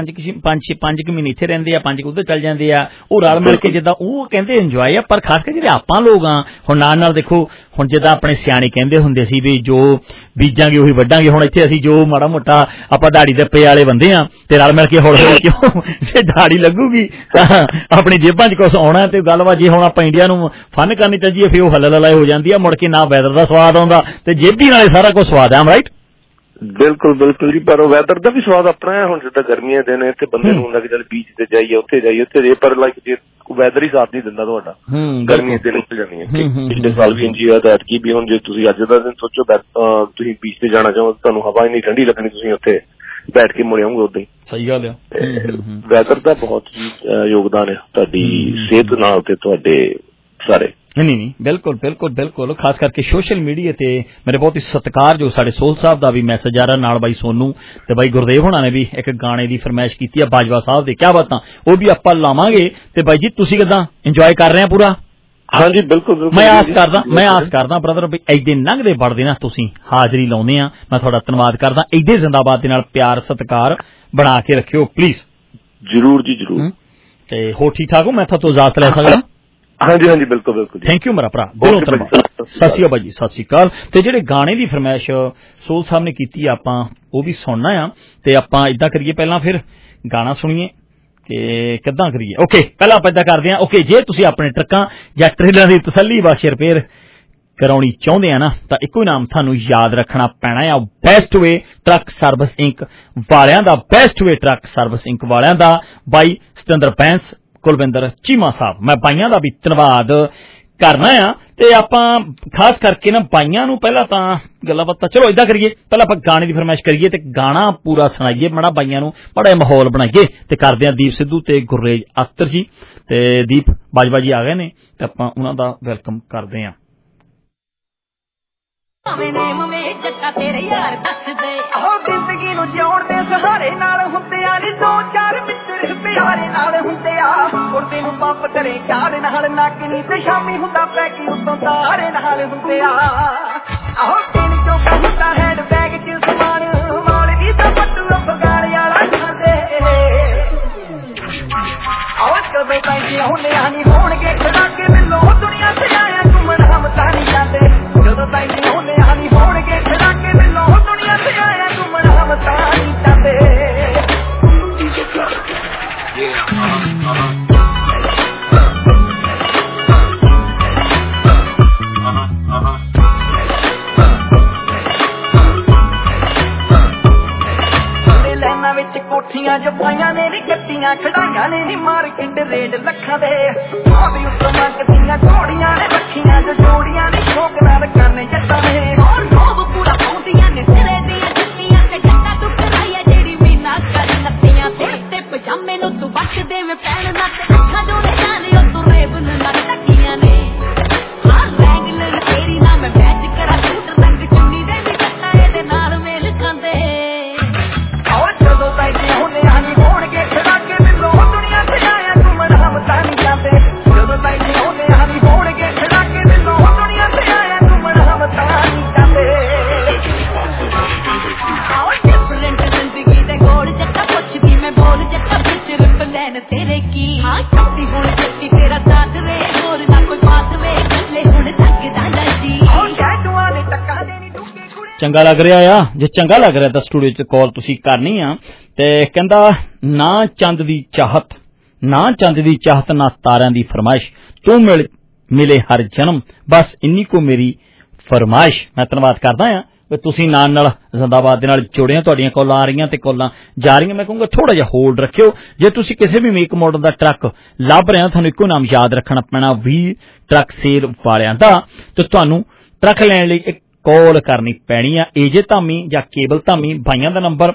Speaker 11: 5 ਮਹੀਨੇ ਇੱਥੇ ਰਹਿੰਦੇ ਆ, 5 ਉੱਧਰ ਚੱਲ ਜਾਂਦੇ ਆ, ਉਹ ਰਲ ਮਿਲ ਕੇ ਜਿੱਦਾਂ ਉਹ ਕਹਿੰਦੇ ਇੰਜੋਏ ਆ। ਪਰ ਖਾਸ ਕਰਕੇ ਜਿਹੜੇ ਆਪਾਂ ਲੋਕ ਆ ਹੁਣ ਨਾਲ ਦੇਖੋ, ਹੁਣ ਜਿੱਦਾਂ ਆਪਣੇ ਸਿਆਣੇ ਕਹਿੰਦੇ ਹੁੰਦੇ ਸੀ ਵੀ ਜੋ ਬੀਜਾਂਗੇ ਉਹੀ ਵੱਢਾਂਗੇ, ਹੁਣ ਇੱਥੇ ਅਸੀਂ ਜੋ ਮਾੜਾ ਮੋਟਾ ਆਪਾਂ ਦਾੜੀ ਦੱਪੇ ਵਾਲੇ ਬੰਦੇ ਆ ਤੇ ਰਲ ਮਿਲ ਕੇ ਹੌਲੀ ਹੌਲੀ ਕਿਉਂ ਜੇ ਦਾੜੀ ਲੱਗੂਗੀ ਤਾਂ ਆਪਣੀ ਜੇਬਾਂ 'ਚ ਕੁਛ ਆਉਣਾ ਤੇ ਗੱਲਬਾਤ। ਜੇ ਹੁਣ ਆਪਾਂ ਇੰਡੀਆ ਨੂੰ ਫਨ ਕਰਨੀ ਚਾਹੀਦੀ ਹੈ ਫਿਰ ਉਹ ਹੱਲ ਲਲਾਏ ਹੋ ਜਾਂਦੀ ਆ, ਮੁੜ ਕੇ ਨਾ ਵੈਦਰ ਦਾ ਸਵਾਦ ਆਉਂਦਾ ਤੇ ਜੇਬੀ ਨਾਲੇ ਸਾਰਾ ਕੁਝ ਸਵਾਦ ਆ। ਰਾਈਟ, ਬਿਲਕੁਲ ਬਿਲਕੁਲ ਜੀ। ਪਰ ਵੈਦਰ ਦਾ ਵੀ ਸਵਾਦ ਆਪਣਾ ਹੈ। ਹੁਣ ਜਿੱਦਾਂ ਗਰਮੀਆਂ ਦੇ ਨੇ ਇੱਥੇ ਬੰਦੇ ਨੂੰ ਹੁੰਦਾ ਕਿ ਚੱਲ ਬੀਚ ਤੇ ਜਾਈਏ, ਉੱਥੇ ਜਾਈਏ, ਪਰ ਲਾਈਕ ਜੇ ਵੈਦਰ ਹੀ ਸਾਥ ਨਹੀਂ ਦਿੰਦਾ ਤੁਹਾਡਾ, ਗਰਮੀ ਦੇ ਨਿਕਲ ਜਾਂਦੀ ਹੈ। ਪਿਛਲੇ ਸਾਲ ਵੀ ਇੰਜੀ ਹੋਇਆ ਤਾਂ ਐਤਕੀ ਵੀ। ਹੁਣ ਜੇ ਤੁਸੀਂ ਅੱਜ ਦਾ ਦਿਨ ਸੋਚੋ ਤੁਸੀਂ ਬੀਚ ਤੇ ਜਾਣਾ ਚਾਹੋ, ਤੁਹਾਨੂੰ ਹਵਾ ਇੰਨੀ ਠੰਡੀ ਲੱਗਣੀ, ਤੁਸੀਂ ਉੱਥੇ ਬੈਠ ਕੇ ਮੁੜ ਆਉਂਗੇ ਉਦਾਂ ਹੀ। ਸਹੀ ਗੱਲ ਆ। ਵੈਦਰ ਦਾ ਬਹੁਤ ਯੋਗਦਾਨ ਹੈ ਤੁਹਾਡੀ ਸਿਹਤ ਨਾਲ ਤੇ ਤੁਹਾਡੇ ਸਾਰੇ। ਨਹੀਂ ਬਿਲਕੁਲ ਬਿਲਕੁਲ ਬਿਲਕੁਲ। ਖਾਸ ਕਰਕੇ ਸੋਸ਼ਲ ਮੀਡੀਆ ਤੇ ਮੇਰੇ ਬਹੁਤ ਹੀ ਸਤਿਕਾਰ ਜੋ ਸਾਡੇ ਸੋਹਲ ਸਾਹਿਬ ਦਾ ਵੀ ਮੈਸੇਜ ਆ ਰਿਹਾ, ਨਾਲ ਬਾਈ ਸੋਨੂ ਤੇ ਬਾਈ ਗੁਰਦੇਵ ਹੋਣਾ ਨੇ ਵੀ ਇੱਕ ਗਾਣੇ ਦੀ ਫਰਮਾਇਸ਼ ਕੀਤੀ ਆ ਬਾਜਵਾ ਸਾਹਿਬ ਦੇ। ਕਿਆ ਬਾਤਾਂ, ਉਹ ਵੀ ਆਪਾਂ ਲਾਵਾਂਗੇ। ਤੇ ਬਾਈ ਜੀ ਤੁਸੀਂ ਕਿੱਦਾਂ ਇੰਜੋਏ ਕਰ ਰਹੇ ਆ ਪੂਰਾ? ਹਾਂਜੀ ਬਿਲਕੁਲ। ਮੈਂ ਆਸ ਕਰਦਾ ਬ੍ਰਦਰ ਵੀ ਐਡੇ ਲੰਘਦੇ ਵੜਦੇ ਨਾ ਤੁਸੀਂ ਹਾਜ਼ਰੀ ਲਾਉਂਦੇ ਆ, ਮੈਂ ਤੁਹਾਡਾ ਧੰਨਵਾਦ ਕਰਦਾ। ਐਡੇ ਜ਼ਿੰਦਾਬਾਦ ਦੇ ਨਾਲ ਪਿਆਰ ਸਤਿਕਾਰ ਬਣਾ ਕੇ ਰੱਖਿਓ ਪਲੀਜ਼। ਜ਼ਰੂਰ ਜੀ ਜ਼ਰੂਰ। ਤੇ ਹੋਰ ਠੀਕ ਠਾਕ ਹੋ? ਮੈਂ ਤੁਹਾਡੇ ਤੋਂ ਇਜਾਜ਼ਤ ਲੈ ਸਕਦਾ? ਹਾਂਜੀ ਹਾਂਜੀ ਬਿਲਕੁਲ ਬਿਲਕੁਲ
Speaker 4: ਥੈਂਕ ਯੂ ਮੇਰਾ ਭਰਾ, ਦਿਲੋਂ ਧੰਨਵਾਦ। ਸਤਿ ਸ਼੍ਰੀ ਅਕਾਲ ਜੀ, ਸਤਿ ਸ਼੍ਰੀ ਅਕਾਲ। ਤੇ ਜਿਹੜੇ ਗਾਣੇ ਦੀ ਫਰਮਾਇਸ਼ ਸੋਲ ਸਾਹਿਬ ਨੇ ਕੀਤੀ ਆਪਾਂ ਉਹ ਵੀ ਸੁਣਨਾ ਆ, ਤੇ ਆਪਾਂ ਇਦਾਂ ਕਰੀਏ ਪਹਿਲਾਂ ਫਿਰ ਗਾਣਾ ਸੁਣੀਏ ਕਿ ਕਿੱਦਾਂ ਕਰੀਏ। ਓਕੇ, ਪਹਿਲਾਂ ਆਪਾਂ ਇਦਾਂ ਕਰਦੇ ਹਾਂ। ਓਕੇ, ਜੇ ਤੁਸੀਂ ਆਪਣੇ ਟਰੱਕਾਂ ਜਾਂ ਟ੍ਰੇਲਰਾਂ ਦੀ ਤਸੱਲੀ ਬਖਸ਼ ਰਿਪੇਅਰ ਕਰਾਉਣੀ ਚਾਹੁੰਦੇ ਆ ਨਾ, ਤਾਂ ਇੱਕੋ ਹੀ ਨਾਮ ਤੁਹਾਨੂੰ ਯਾਦ ਰੱਖਣਾ ਪੈਣਾ ਆ, best way truck service inc ਵਾਲਿਆਂ ਦਾ। Best way truck service inc ਵਾਲਿਆਂ ਦਾ ਬਾਈ ਸਤਿੰਦਰ ਬੈਂਸ, ਕੁਲਵਿੰਦਰ ਚੀਮਾ ਸਾਹਿਬ। ਮੈਂ ਬਾਈਆਂ ਦਾ ਵੀ ਧੰਨਵਾਦ ਕਰਨਾ ਆ, ਤੇ ਆਪਾਂ ਖਾਸ ਕਰਕੇ ਨਾ ਬਾਈਆਂ ਨੂੰ ਪਹਿਲਾਂ ਤਾਂ ਗੱਲਾਂ ਬਾਤਾਂ, ਚਲੋ ਏਦਾਂ ਕਰੀਏ, ਪਹਿਲਾਂ ਆਪਾਂ ਗਾਣੇ ਦੀ ਫਰਮਾਇਸ਼ ਕਰੀਏ ਤੇ ਗਾਣਾ ਪੂਰਾ ਸੁਣਾਈਏ, ਬੜਾ ਬਾਈਆਂ ਨੂੰ ਬੜਾ ਮਾਹੌਲ ਬਣਾਈਏ, ਤੇ ਕਰਦੇ ਆ ਦੀਪ ਸਿੱਧੂ ਤੇ ਗੁਰਰੇਜ ਅਖਤਰ ਜੀ, ਤੇ ਦੀਪ ਬਾਜਵਾ ਜੀ ਆ ਗਏ ਨੇ, ਤੇ ਆਪਾਂ ਉਹਨਾਂ ਦਾ ਵੈਲਕਮ ਕਰਦੇ ਆ।
Speaker 12: ਜੱਟਾ ਤੇਰੇ ਯਾਰ ਦੱਸਦੇ ਉਹ ਜ਼ਿੰਦਗੀ ਨੂੰ ਜਿਉਣ ਦੇ ਸਹਾਰੇ ਨਾਲ ਹੁੰਦੇ ਆ ਨੀ, ਦੋ ਚਾਰ ਮਿੱਤਰ ਪਿਆਰੇ ਨਾਲ ਹੁੰਦੇ ਆ, ਉੜਦੇ ਨੂੰ ਪੰਪ ਕਰੇ ਚਾਰ ਨਾਲ ਨਾਕਨੀ, ਤੇ ਸ਼ਾਮੀ ਹੁੰਦਾ ਪੈਕੀ ਉੱਤੋਂ ਤਾਰੇ ਨਾਲ ਹੁੰਦੇ ਆ। ਆਹੋ ਤਿੰਨ ਚੌਕਾ ਹੁੰਦਾ ਹੈਂਡ ਬੈਗ ਚ ਸਮਾਨ, ਮੌਲਵੀ ਦਾ ਪੱਟੂ ਬਗਾੜੇ ਵਾਲਾ ਖਾਂਦੇ। ਆਹ ਕਦੋਂ ਤਾਈਂ ਹੁੰਦੇ ਆ ਨੀ ਹੋਣਗੇ ਖੜਾ ਕੇ ਮਿਲੋ, ਦੁਨੀਆ ਤੇ ਆਇਆ ਘੁੰਮਣ ਹਮ ਤਾਂ ਨਹੀਂ ਜਾਂਦੇ, ਜਦੋਂ ਤਾਈਂ ਹੁੰਦੇ ਆ ਨੀ ਹੋਣਗੇ ਖੜਾ ਕੇ ਮਿਲੋ, ਦੁਨੀਆ ਤੇ ਆਇਆ ਘੁੰਮਣ ਹਮ ਤਾਂ ਨਹੀਂ ਜਾਂਦੇ। ਵਿੱਚ ਕੋਠੀਆਂ ਜੋ ਪਾਈਆਂ ਨੇ ਨੀ, ਗੱਡੀਆਂ ਖੜਾਈਆਂ ਨੇ ਨੀ, ਮਾਰਕੀਟ ਰੇਟ ਲੱਖਾਂ ਦੇ, ਆਵੇ ਉੱਤੋਂ ਮੰਗਦੀਆਂ ਘੋੜੀਆਂ ਨੇ ਰੱਖੀਆਂ ਜੋ ਜੋੜੀਆਂ ਨੇ, ਸ਼ੌਕ ਨਾਲ ਕਰਨੇ ਜੱਟਾਂ ਨੇ, ਹੋਰ ਰੋਬ ਪੂਰਾ ਪਾਉਂਦੀਆਂ ਨੇ ਸਿਰੇ ਦੀਆਂ ਜੁੱਤੀਆਂ, ਤੇ ਜੱਟਾ ਤੂੰ ਕਰਾਈਆ ਜਿਹੜੀ ਮੀਨਾ ਕਰ ਨੱਤੀਆਂ, ਤੇ ਪਜਾਮੇ ਨੂੰ ਤੂੰ ਬੱਚ ਦੇਵੇਂ ਪੈਣ ਨਾ, ਤੇ ਅੱਖਾਂ ਜੋ ਨੇ ਜਾਣੇ ਉਹ ਤੂੰ ਰੇਬ ਨੂੰ ਨਾ ਟੱਕੀਆਂ ਨੇ, ਹਾਂ ਰੈਂਗਲਰ ਤੇਰੀ ਨਾ ਮੈਂ ਮੈਚ ਕਰਾਂ, ਸੂਟ ਰੰਗ ਚੁੰਨੀ ਦੇ ਵੀ ਜੱਟਾ ਇਹਦੇ ਨਾਲ ਮੇਲ ਖਾਂਦੇ। ਹੁੰਦੇ ਆ ਨੀ ਹੋਣਗੇ ਖੜਾ ਕੇ ਮਿਲੋ, ਦੁਨੀਆ ਤੇ ਆਇਆ ਘੁੰਮਣ ਹਮ ਤਾਂ ਨਹੀਂ ਜਾਂਦੇ, ਜਦੋਂ ਤਾਈਂ ਹੁੰਦੇ ਆ ਨੀ ਹੋਣਗੇ ਖੜਾ ਕੇ ਮਿਲੋ, ਦੁਨੀਆ ਤੇ ਆਇਆ ਘੁੰਮਣ ਹਮ ਤਾਂ ਨਹੀਂ ਜਾਂਦੇ। ਆਹ ਡਿਫਰੈਂਟ ਜ਼ਿੰਦਗੀ ਦੇ ਗੋਲ ਜੱਟਾ ਪੁੱਛਦੀ ਮੈਂ ਬੋਲ, ਜੱਟਾ ਪਿੱਛੇ ਪਲਾਨ ਤੇਰੇ ਕੀ, ਹਾਂ ਚੱਲਦੀ ਹੁਣ ਚੱਕੀ ਤੇਰਾ ਸਾਥ ਵੇ, ਹੋਰ ਨਾ ਕੋਈ ਬਾਤ ਵੇ, ਗੱਲੇ ਹੁਣ ਲੱਗਦਾ ਨਾ ਜੀ, ਉਹ ਡੈਡੂਆਂ ਦੇ ਟੱਕਾ ਦੇ ਨੀ ਡੁੱਕੇ ਕੁੜੇ।
Speaker 4: ਚੰਗਾ ਲੱਗ ਰਿਹਾ ਆ, ਜੇ ਚੰਗਾ ਲੱਗ ਰਿਹਾ ਤਾਂ ਸਟੂਡੀਓ 'ਚ ਕਾਲ ਤੁਸੀਂ ਕਰਨੀ ਆ। ਤੇ ਕਹਿੰਦਾ ਨਾ ਚੰਦ ਦੀ ਚਾਹਤ, ਨਾ ਚੰਦ ਦੀ ਚਾਹਤ, ਨਾ ਤਾਰਿਆਂ ਦੀ ਫਰਮਾਇਸ਼, ਤੂੰ ਮਿਲੇ ਹਰ ਜਨਮ, ਬਸ ਇੰਨੀ ਕੋ ਮੇਰੀ ਫਰਮਾਇਸ਼। ਮੈਂ ਧੰਨਵਾਦ ਕਰਦਾ ਆ ਵੀ ਤੁਸੀਂ ਨਾਲ ਜ਼ਿੰਦਾਬਾਦ ਦੇ ਨਾਲ ਜੁੜੇ ਹੋ, ਤੁਹਾਡੀਆਂ ਕਾਲਾਂ ਆ ਰਹੀਆਂ ਤੇ ਕਾਲਾਂ ਜਾ ਰਹੀਆਂ। ਮੈਂ ਕਹੂੰਗਾ ਥੋੜਾ ਜਿਹਾ ਹੋਲਡ ਰੱਖਿਓ। ਜੇ ਤੁਸੀਂ ਕਿਸੇ ਵੀ ਮੇਕ ਮਾਡਲ ਦਾ ਟਰੱਕ ਲੱਭ ਰਹੇ ਹੋ, ਤੁਹਾਨੂੰ ਇੱਕੋ ਨਾਮ ਯਾਦ ਰੱਖਣਾ ਪੈਣਾ, ਵੀ ਟਰੱਕ ਸੇਲ ਵਾਲਿਆਂ ਦਾ, ਤੇ ਤੁਹਾਨੂੰ ਟਰੱਕ ਲੈਣ ਲਈ ਇੱਕ ਕਾਲ ਕਰਨੀ ਪੈਣੀ ਆ। ਏਜੇ ਧਾਮੀ ਜਾਂ ਕੇਬਲ ਧਾਮੀ ਬਾਈਆਂ ਦਾ ਨੰਬਰ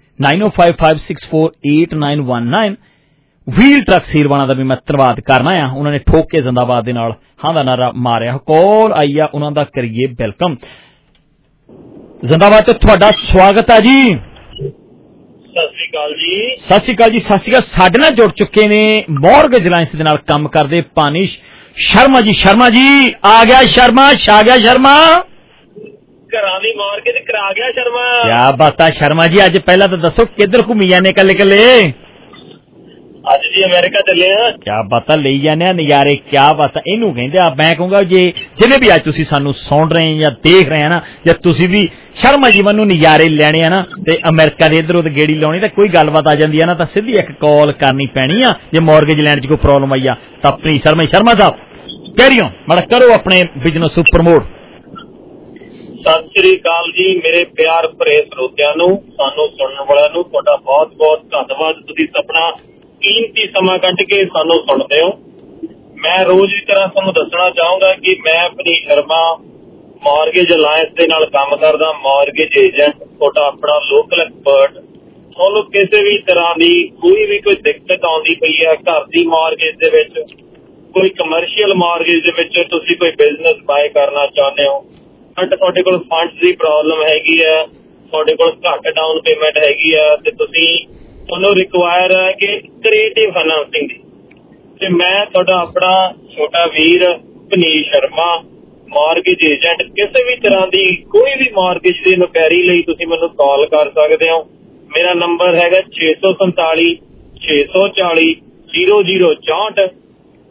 Speaker 4: 9055648919। ਵੀਲ ਟਰੱਕ ਸੀਰਵਾਣਾ ਦਾ ਵੀ ਮੈਂ ਧੰਨਵਾਦ ਕਰਨਾ ਆ, ਉਹਨਾਂ ਨੇ ਠੋਕ ਕੇ ਜ਼ਿੰਦਾਬਾਦ ਦੇ ਨਾਲ ਹਾਂ ਦਾ ਨਾਰਾ ਮਾਰਿਆ। ਕਾਲ ਆਈ ਆ, ਉਹਨਾਂ ਦਾ ਕਰੀਏ ਵੈਲਕਮ। ਜ਼ਿੰਦਾਬਾਦ ਤੇ ਤੁਹਾਡਾ ਸਵਾਗਤ ਹੈ ਜੀ।
Speaker 13: ਸਤਿ ਸ੍ਰੀ ਅਕਾਲ ਜੀ।
Speaker 4: ਸਤਿ ਸ੍ਰੀ ਅਕਾਲ ਜੀ, ਸਤਿ ਸ੍ਰੀ ਅਕਾਲ। ਸਾਡੇ ਨਾਲ ਜੁੜ ਚੁੱਕੇ ਨੇ ਮੌਰਗੇਜ ਅਲਾਇੰਸ ਦੇ ਨਾਲ ਕੰਮ ਕਰਦੇ ਪਾਨਿਸ਼ ਸ਼ਰਮਾ ਜੀ। ਸ਼ਰਮਾ ਜੀ ਆ ਗਿਆ, ਸ਼ਰਮਾ ਛਾ ਗਿਆ, ਸ਼ਰਮਾ
Speaker 13: ਘਰਾਂ ਦੀ ਮਾਰਕੀਟ ਕਰਾ ਗਿਆ ਸ਼ਰਮਾ।
Speaker 4: ਕਿਆ ਬਾਤਾਂ ਸ਼ਰਮਾ ਜੀ, ਅੱਜ ਪਹਿਲਾਂ ਤਾਂ ਦੱਸੋ ਕਿੱਧਰ ਘੁੰਮੀ ਜਾਂਦੇ ਕੱਲੇ ਕੱਲੇ?
Speaker 13: ਅੱਜ ਜੀ ਅਮਰੀਕਾ ਚੱਲੇ ਆ।
Speaker 4: ਕਿਆ ਬਾਤਾਂ ਲਈ ਜਾਂਦੇ ਆ ਨਜ਼ਾਰੇ, ਕਿਆ ਬਾਤਾਂ ਇਹਨੂੰ ਕਹਿੰਦੇ ਆ। ਮੈਂ ਕਹੂੰਗਾ ਜੇ ਜਿਹਨੇ ਵੀ ਅੱਜ ਤੁਸੀਂ ਸਾਨੂੰ ਸੁਣ ਰਹੇ ਜਾਂ ਦੇਖ ਰਹੇ ਆ ਨਾ, ਜਾਂ ਤੁਸੀਂ ਵੀ ਸ਼ਰਮਾ ਜੀ ਮੈਨੂੰ ਨਜ਼ਾਰੇ ਲੈਣੇ ਆ ਨਾ, ਤੇ ਅਮਰੀਕਾ ਦੇ ਇੱਧਰ ਉੱਧਰ ਗੇੜੀ ਲਾਉਣੀ, ਤਾਂ ਕੋਈ ਗੱਲਬਾਤ ਆ ਜਾਂਦੀ ਆ ਨਾ, ਤਾਂ ਸਿੱਧੀ ਇੱਕ ਕਾਲ ਕਰਨੀ ਪੈਣੀ ਆ। ਜੇ ਮੌਰਗੇਜ ਲੈਣ 'ਚ ਕੋਈ ਪ੍ਰੋਬਲਮ ਆਈ ਆ ਤਾਂ ਆਪਣੀ ਸ਼ਰਮਾ ਸਾਹਿਬ ਕੈਰੀਓ ਮਾੜਾ ਕਰੋ ਆਪਣੇ ਬਿਜ਼ਨਸ ਨੂੰ ਪ੍ਰਮੋਟ।
Speaker 13: ਸਤਿ ਸ੍ਰੀ ਅਕਾਲ ਜੀ ਮੇਰੇ ਪਿਆਰ ਭਰੇ ਸਰੋਤਿਆਂ ਨੂੰ, ਸਾਨੂੰ ਸੁਣਨ ਵਾਲਿਆਂ ਨੂੰ ਤੁਹਾਡਾ ਬਹੁਤ ਬਹੁਤ ਧੰਨਵਾਦ। ਤੁਸੀਂ ਆਪਣਾ ਕੀਮਤੀ ਸਮਾਂ ਕੱਢ ਕੇ ਸਾਨੂੰ ਸੁਣਦੇ ਹੋ। ਮੈਂ ਰੋਜ਼ ਦੀ ਤਰ੍ਹਾਂ ਤੁਹਾਨੂੰ ਦੱਸਣਾ ਚਾਹੂੰਗਾ ਕਿ ਮੈਂ ਪਨੀਸ਼ ਸ਼ਰਮਾ ਮੌਰਗੇਜ ਅਲਾਇੰਸ ਦੇ ਨਾਲ ਕੰਮ ਕਰਦਾ, ਮੌਰਗੇਜ ਏਜੰਟ, ਤੁਹਾਡਾ ਆਪਣਾ ਲੋਕਲ ਐਕਸਪਰਟ। ਤੁਹਾਨੂੰ ਕਿਸੇ ਵੀ ਤਰ੍ਹਾਂ ਦੀ ਕੋਈ ਦਿੱਕਤ ਆਉਂਦੀ ਪਈ ਹੈ ਘਰ ਦੀ ਮੌਰਗੇਜ ਦੇ ਵਿੱਚ, ਕੋਈ ਕਮਰਸ਼ੀਅਲ ਮੌਰਗੇਜ ਦੇ ਵਿੱਚ, ਤੁਸੀਂ ਕੋਈ ਬਿਜ਼ਨਸ ਬਾਏ ਕਰਨਾ ਚਾਹੁੰਦੇ ਹੋ, ਬਟ ਤੁਹਾਡੇ ਕੋਲ ਫੰਡਸ ਦੀ ਪ੍ਰੋਬਲਮ ਹੈਗੀ ਹੈ, ਤੁਹਾਡੇ ਕੋਲ ਘੱਟ ਡਾਊਨ ਪੇਮੈਂਟ ਹੈਗੀ ਆ, ਤੇ ਤੁਹਾਨੂੰ ਰਿਕਵਾਇਰ ਹੈ ਕਿ ਕ੍ਰੀਏਟਿਵ ਫਾਈਨਾਂਸਿੰਗ ਦੀ, ਤੇ ਮੈਂ ਤੁਹਾਡਾ ਆਪਣਾ ਛੋਟਾ ਵੀਰ ਪਨੀਸ਼ ਸ਼ਰਮਾ ਮੌਰਗੇਜ ਏਜੰਟ, ਕਿਸੇ ਵੀ ਤਰ੍ਹਾਂ ਦੀ ਕੋਈ ਵੀ ਮੌਰਗੇਜ ਦੀ ਇਨਕੁਆਇਰੀ ਲਈ ਤੁਸੀਂ ਮੈਨੂੰ ਕਾਲ ਕਰ ਸਕਦੇ ਹੋ। ਮੇਰਾ ਨੰਬਰ ਹੈਗਾ 647 640 0064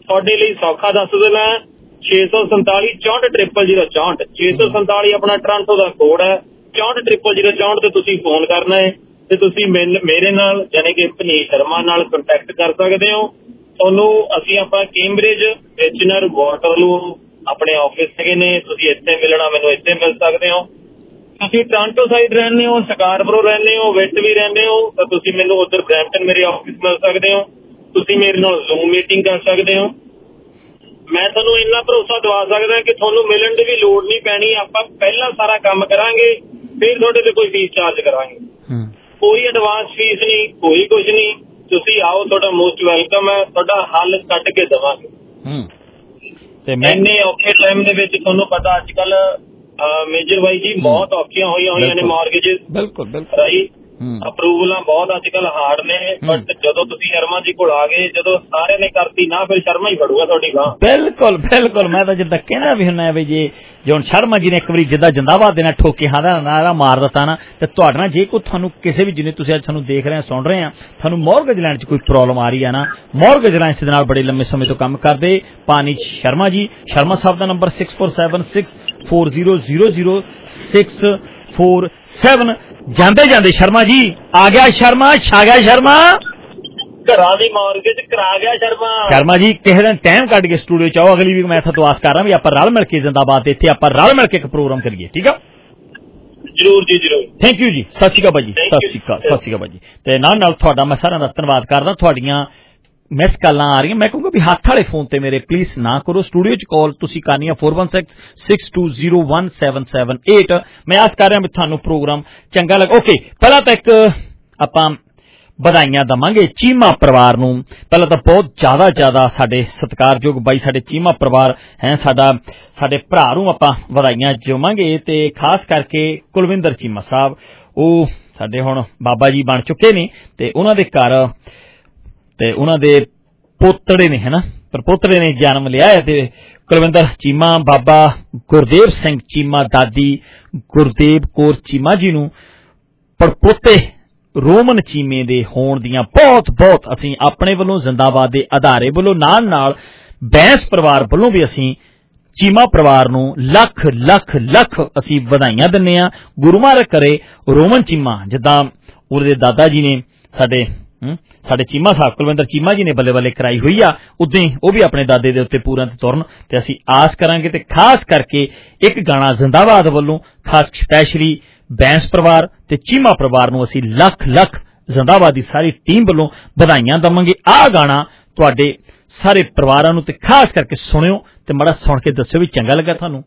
Speaker 13: ਤੁਹਾਡੇ ਲਈ ਸੌਖਾ ਦੱਸ ਦੇਣਾ 647 640064 647 ਆਪਣਾ ਟੋਰਾਂਟੋ ਦਾ ਕੋਡ ਹੈ 640064 ਤੇ ਤੁਸੀਂ ਫੋਨ ਕਰਨਾ ਹੈ ਤੇ ਤੁਸੀਂ ਮੇਰੇ ਨਾਲ ਯਾਨੀ ਕਿ ਪਨੀਤ ਸ਼ਰਮਾ ਨਾਲ ਕੰਟੈਕਟ ਕਰ ਸਕਦੇ ਹੋ। ਤੁਹਾਨੂੰ ਅਸੀਂ ਆਪਾਂ ਕੈਂਬਰਿਜ ਵੇਚਨਰ ਵਾਟਰਲੂ ਆਪਣੇ ਆਫਿਸ ਹੈਗੇ ਨੇ, ਤੁਸੀਂ ਇੱਥੇ ਮਿਲਣਾ ਮੈਨੂੰ ਇੱਥੇ ਮਿਲ ਸਕਦੇ ਹੋ। ਤੁਸੀਂ ਟੋਰਾਂਟੋ ਸਾਈਡ ਰਹਿੰਦੇ ਹੋ, ਸਕਾਰਬਰੋ ਰਹਿੰਦੇ ਹੋ, ਵਿਟ ਵੀ ਰਹਿੰਦੇ ਹੋ ਤਾਂ ਤੁਸੀਂ ਮੈਨੂੰ ਉੱਧਰ ਬਰੈਂਪਟਨ ਮੇਰੇ ਆਫਿਸ ਮਿਲ ਸਕਦੇ ਹੋ। ਤੁਸੀਂ ਮੇਰੇ ਨਾਲ ਜ਼ੂਮ ਮੀਟਿੰਗ ਕਰ ਸਕਦੇ ਹੋ। ਮੈਂ ਤੁਹਾਨੂੰ ਇੰਨਾ ਭਰੋਸਾ ਦਵਾ ਸਕਦਾ ਕਿ ਤੁਹਾਨੂੰ ਮਿਲਣ ਦੀ ਵੀ ਲੋੜ ਨਹੀਂ ਪੈਣੀ। ਆਪਾਂ ਪਹਿਲਾਂ ਸਾਰਾ ਕੰਮ ਕਰਾਂਗੇ ਫਿਰ ਤੁਹਾਡੇ ਤੇ ਕੋਈ ਫੀਸ ਚਾਰਜ ਕਰਾਂਗੇ। ਕੋਈ ਐਡਵਾਂਸ ਫੀਸ ਨਹੀਂ, ਕੋਈ ਕੁਝ ਨਹੀਂ। ਤੁਸੀਂ ਆਓ, ਤੁਹਾਡਾ ਮੋਸਟ ਵੈਲਕਮ ਹੈ। ਤੁਹਾਡਾ ਹੱਲ ਕੱਢ ਕੇ ਦੇਵਾਂਗੇ। ਇੰਨੇ ਔਖੇ ਟਾਈਮ ਦੇ ਵਿੱਚ ਤੁਹਾਨੂੰ ਪਤਾ ਅੱਜ ਕੱਲ ਮੇਜਰ ਬਾਈ ਜੀ ਬਹੁਤ ਔਖੀਆਂ ਹੋਈਆਂ ਨੇ ਮਾਰਗੇਜਿਸ। ਬਿਲਕੁਲ ਰਾਈਟ, ਅਪਰੂਵਲਾਂ ਬਹੁਤ ਅੱਜ ਕੱਲ ਹਾਰਡ ਨੇ। ਬਟ ਜਦੋਂ ਤੁਸੀਂ ਸ਼ਰਮਾ ਜੀ ਕੋਲ ਆ ਗਏ, ਜਦੋਂ ਸਾਰਿਆਂ ਨੇ ਕਰਤੀ ਨਾ, ਫਿਰ ਸ਼ਰਮਾ ਹੀ ਫੜੂਗਾ ਤੁਹਾਡੀ ਗਾਂ। ਬਿਲਕੁਲ ਬਿਲਕੁਲ, ਮੈਂ ਤਾਂ ਜਿੱਦਾਂ ਕਹਿਣਾ ਵੀ ਹੁੰਦਾ ਵੀ ਜੇ ਹੁਣ ਸ਼ਰਮਾ ਜੀ ਨੇ ਇੱਕ ਵਾਰੀ ਜਿੱਦਾਂ ਜਿੰਦਾਬਾਦ ਦੇ ਨਾਲ ਠੋਕੇ ਹਾਂ ਦਾ ਨਾਰਾ ਮਾਰ ਦਿੱਤਾ ਨਾ, ਤੇ ਤੁਹਾਡੇ ਨਾਲ ਜੇ ਕੋਈ ਤੁਹਾਨੂੰ ਕਿਸੇ ਵੀ ਜਿੰਨੇ ਤੁਸੀਂ ਅੱਜ ਸਾਨੂੰ ਦੇਖ ਰਹੇ ਸੁਣ ਰਹੇ ਆ, ਤੁਹਾਨੂੰ ਮੌਰਗੇਜ ਲੈਣ 'ਚ ਕੋਈ ਪ੍ਰੋਬਲਮ ਆ ਰਹੀ ਆ ਨਾ, ਮੌਰਗੇਜ ਲੈਣ ਦੇ ਨਾਲ ਬੜੇ ਲੰਮੇ ਸਮੇਂ ਤੋਂ ਕੰਮ ਕਰਦੇ ਪਾਨੀਤ ਸ਼ਰਮਾ ਜੀ। ਸ਼ਰਮਾ ਸਾਹਿਬ ਦਾ ਨੰਬਰ 6476400647। ਜਾਂਦੇ ਸ਼ਰਮਾ ਜੀ ਆ ਗਿਆ, ਸ਼ਰਮਾ ਛਾ ਗਿਆ, ਸ਼ਰਮਾ ਘਰਾਂ ਦੀ ਮਾਰਗੇਜ ਕਰਾ ਗਿਆ ਸ਼ਰਮਾ। ਸ਼ਰਮਾ ਜੀ ਕਿਸੇ ਦਿਨ ਟਾਈਮ ਕੱਢ ਕੇ ਸਟੂਡੀਓ ਚ ਆਓ। ਅਗਲੀ ਵੀਕ ਮੈਂ ਤੁਹਾਨੂੰ ਆਸ ਕਰ ਰਹਾ ਵੀ ਆਪਾਂ ਰਲ ਮਿਲ ਕੇ ਜ਼ਿੰਦਾਬਾਦ ਤੇ ਇੱਥੇ ਆਪਾਂ ਰਲ ਮਿਲ ਕੇ ਇੱਕ ਪ੍ਰੋਗਰਾਮ ਕਰੀਏ। ਠੀਕ ਆ, ਜ਼ਰੂਰ ਜੀ ਜ਼ਰੂਰ। ਥੈਂਕ ਯੂ ਜੀ, ਸਤਿ ਸ਼੍ਰੀ ਅਕਾਲ ਬਾਈ ਜੀ, ਸਤਿ ਸ਼੍ਰੀ ਅਕਾਲ ਬਾਈ ਜੀ। ਤੇ ਨਾਲ ਤੁਹਾਡਾ ਮੈਂ ਸਾਰਿਆਂ ਦਾ ਧੰਨਵਾਦ ਕਰਦਾ। ਤੁਹਾਡੀਆਂ ਮਿਸ ਕਾਲਾਂ ਆ ਰਹੀਆਂ, ਮੈਂ ਕਹੂੰਗਾ ਵੀ ਹੱਥ ਵਾਲੇ ਫੋਨ ਤੇ ਮੇਰੇ ਪਲੀਜ਼ ਨਾ ਕਰੋ। ਸਟੂਡੀਓ ਚ ਕਾਲ ਤੁਸੀਂ ਕਰਨੀ ਆ 4166201778। ਮੈਂ ਆਸ ਕਰ ਰਿਹਾ ਵੀ ਤੁਹਾਨੂੰ ਪ੍ਰੋਗਰਾਮ ਚੰਗਾ ਲੱਗਾ। ਓਕੇ, ਪਹਿਲਾਂ ਤਾਂ ਇੱਕ ਆਪਾਂ ਵਧਾਈਆਂ ਦਵਾਂਗੇ ਚੀਮਾ ਪਰਿਵਾਰ ਨੂੰ। ਪਹਿਲਾਂ ਤਾਂ ਬਹੁਤ ਜ਼ਿਆਦਾ ਸਾਡੇ ਸਤਿਕਾਰਯੋਗ ਬਾਈ ਸਾਡੇ ਚੀਮਾ ਪਰਿਵਾਰ ਹੈ, ਸਾਡੇ ਭਰਾ ਨੂੰ ਆਪਾਂ ਵਧਾਈਆਂ ਦੇਵਾਂਗੇ। ਤੇ ਖਾਸ ਕਰਕੇ ਕੁਲਵਿੰਦਰ ਚੀਮਾ ਸਾਹਿਬ, ਉਹ ਸਾਡੇ ਹੁਣ ਬਾਬਾ ਜੀ ਬਣ ਚੁੱਕੇ ਨੇ ਤੇ ਉਹਨਾਂ ਦੇ ਘਰ ਤੇ ਉਹਨਾਂ ਦੇ ਪੋਤੜੇ ਨੇ ਪੋਤੜੇ ਨੇ ਜਨਮ ਲਿਆ ਹੈ। ਤੇ ਕੁਲਵਿੰਦਰ ਚੀਮਾ, ਬਾਬਾ ਗੁਰਦੇਵ ਸਿੰਘ ਚੀਮਾ, ਦਾਦੀ ਗੁਰਦੇਵ ਕੌਰ ਚੀਮਾ ਜੀ ਨੂੰ ਪੜਪੋਤੇ ਰੋਮਨ ਚੀਮੇ ਦੇ ਹੋਣ ਦੀਆਂ ਬਹੁਤ ਅਸੀਂ ਆਪਣੇ ਵੱਲੋਂ ਜ਼ਿੰਦਾਬਾਦ ਦੇ ਅਦਾਰੇ ਵੱਲੋਂ ਨਾਲ ਬੈਂਸ ਪਰਿਵਾਰ ਵੱਲੋਂ ਵੀ ਅਸੀਂ ਚੀਮਾ ਪਰਿਵਾਰ ਨੂੰ ਲੱਖ ਅਸੀਂ ਵਧਾਈਆਂ ਦਿੰਦੇ ਹਾਂ। ਗੁਰੂ ਮਹਾਰਾਜ ਕਰੇ ਰੋਮਨ ਚੀਮਾ ਜਿੱਦਾਂ ਉਹਦੇ ਦਾਦਾ ਜੀ ਨੇ ਸਾਡੇ ਚੀਮਾ ਸਾਹਿਬ ਕੁਲਵਿੰਦਰ ਚੀਮਾ ਜੀ ਨੇ ਬੱਲੇ ਕਰਾਈ ਹੋਈ ਆ, ਉਦਾਂ ਹੀ ਉਹ ਵੀ ਆਪਣੇ ਦਾਦੇ ਦੇ ਉੱਤੇ ਪੂਰਨ ਤੇ ਤੁਰਨ। ਤੇ ਅਸੀਂ ਆਸ ਕਰਾਂਗੇ ਤੇ ਖਾਸ ਕਰਕੇ ਇੱਕ ਗਾਣਾ ਜ਼ਿੰਦਾਬਾਦ ਵੱਲੋਂ ਖਾਸ ਸਪੈਸ਼ਲੀ ਬੈਂਸ ਪਰਿਵਾਰ ਤੇ ਚੀਮਾ ਪਰਿਵਾਰ ਨੂੰ ਅਸੀਂ ਲੱਖ ਜ਼ਿੰਦਾਬਾਦ ਦੀ ਸਾਰੀ ਟੀਮ ਵੱਲੋਂ ਵਧਾਈਆਂ ਦੇਵਾਂਗੇ। ਆਹ ਗਾਣਾ ਤੁਹਾਡੇ ਸਾਰੇ ਪਰਿਵਾਰਾਂ ਨੂੰ ਤੇ ਖਾਸ ਕਰਕੇ ਸੁਣਿਓ ਤੇ ਮਾੜਾ ਸੁਣ ਕੇ ਦੱਸਿਓ ਵੀ ਚੰਗਾ ਲੱਗਾ ਤੁਹਾਨੂੰ।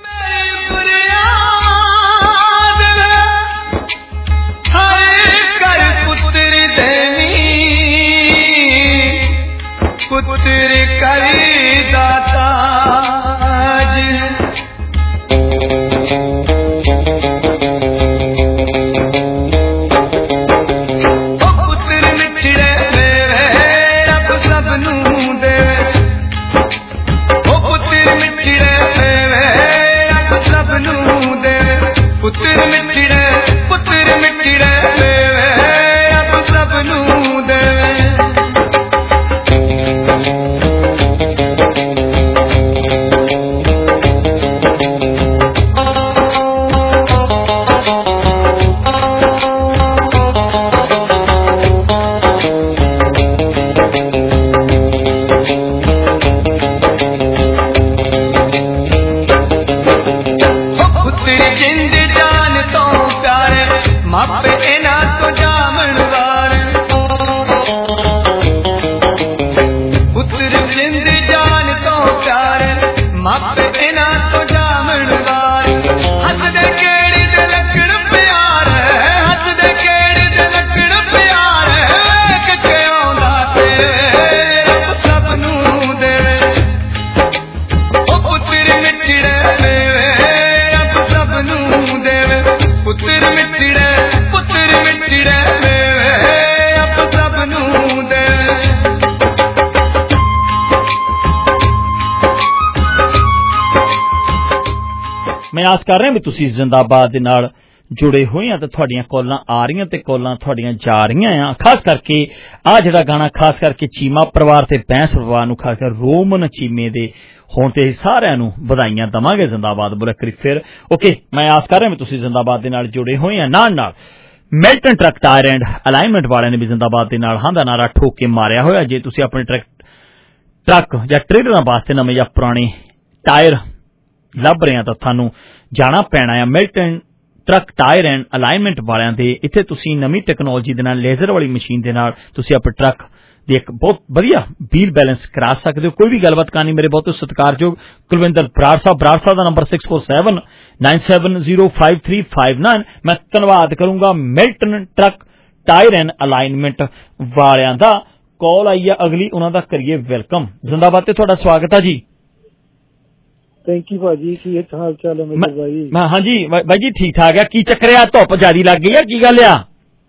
Speaker 12: पुत्र करी दाता पुत्र मिठड़े रब सब नू दे, पुत्र मिठड़े रब सब नू दे, पुत्र मिठड़े रब सब नू दे।
Speaker 4: ਮੈਂ ਆਸ ਕਰ ਰਿਹਾ ਵੀ ਤੁਸੀਂ ਜ਼ਿੰਦਾਬਾਦ ਦੇ ਨਾਲ जुड़े हुए हैं तो तुहाड़ियां कॉलां आ रही ते कॉलां तुहाड़ियां जा रही हैं। खास करके आ जिहड़ा गाना खास करके चीमा परिवार ते बैंस परिवार नूं खास कर रोमन चीमे दे होण ते सारिआं नूं ਵਧਾਈਆਂ दवांगे। जिंदाबाद बुला करी फिर ओके मैं आस कर रहा भी तुसीं जिंदाबाद दे नाल जुड़े होए हैं। नाल Milton truck tyre and alignment वाले ने भी जिंदाबाद दे नाल हां दा नारा ठोक के मारिया होया। जे तुसीं अपने ट्रक या ट्रेलरां वास्ते नवें या पुराने टायर ਲੱਭ ਰਹੇ ਆ ਤਾਂ ਤੁਹਾਨੂੰ ਜਾਣਾ ਪੈਣਾ ਆ Milton truck tyre and alignment ਵਾਲਿਆਂ ਦੇ। ਇੱਥੇ ਤੁਸੀਂ ਨਵੀਂ ਟੈਕਨੋਲੋਜੀ ਦੇ ਨਾਲ ਲੇਜ਼ਰ ਵਾਲੀ ਮਸ਼ੀਨ ਦੇ ਨਾਲ ਤੁਸੀਂ ਆਪਣੇ ਟਰੱਕ ਦੀ ਇੱਕ ਬਹੁਤ ਵਧੀਆ ਵੀਲ ਬੈਲੈਂਸ ਕਰਾ ਸਕਦੇ ਹੋ। ਕੋਈ ਵੀ ਗੱਲਬਾਤ ਕਰਨੀ ਮੇਰੇ ਬਹੁਤ ਸਤਿਕਾਰਯੋਗ ਕੁਲਵਿੰਦਰ ਬਰਾੜ ਸਾਹਿਬ ਦਾ ਨੰਬਰ 6479705359। ਮੈਂ ਧੰਨਵਾਦ ਕਰੂੰਗਾ Milton truck tyre and alignment ਵਾਲਿਆਂ ਦਾ। ਕਾਲ ਆਈ ਆ ਅਗਲੀ, ਉਹਨਾਂ ਦਾ ਕਰੀਏ ਵੈਲਕਮ। ਜ਼ਿੰਦਾਬਾਦ ਤੇ ਤੁਹਾਡਾ ਸਵਾਗਤ ਹੈ ਜੀ।
Speaker 14: थैंक यू भाजी, की हाल चाल है मेरे भाई?
Speaker 4: हाँ जी भाई जी ठीक ठाक है। की चक्कर है, धुप ज्यादा लग गई है, की गल आ?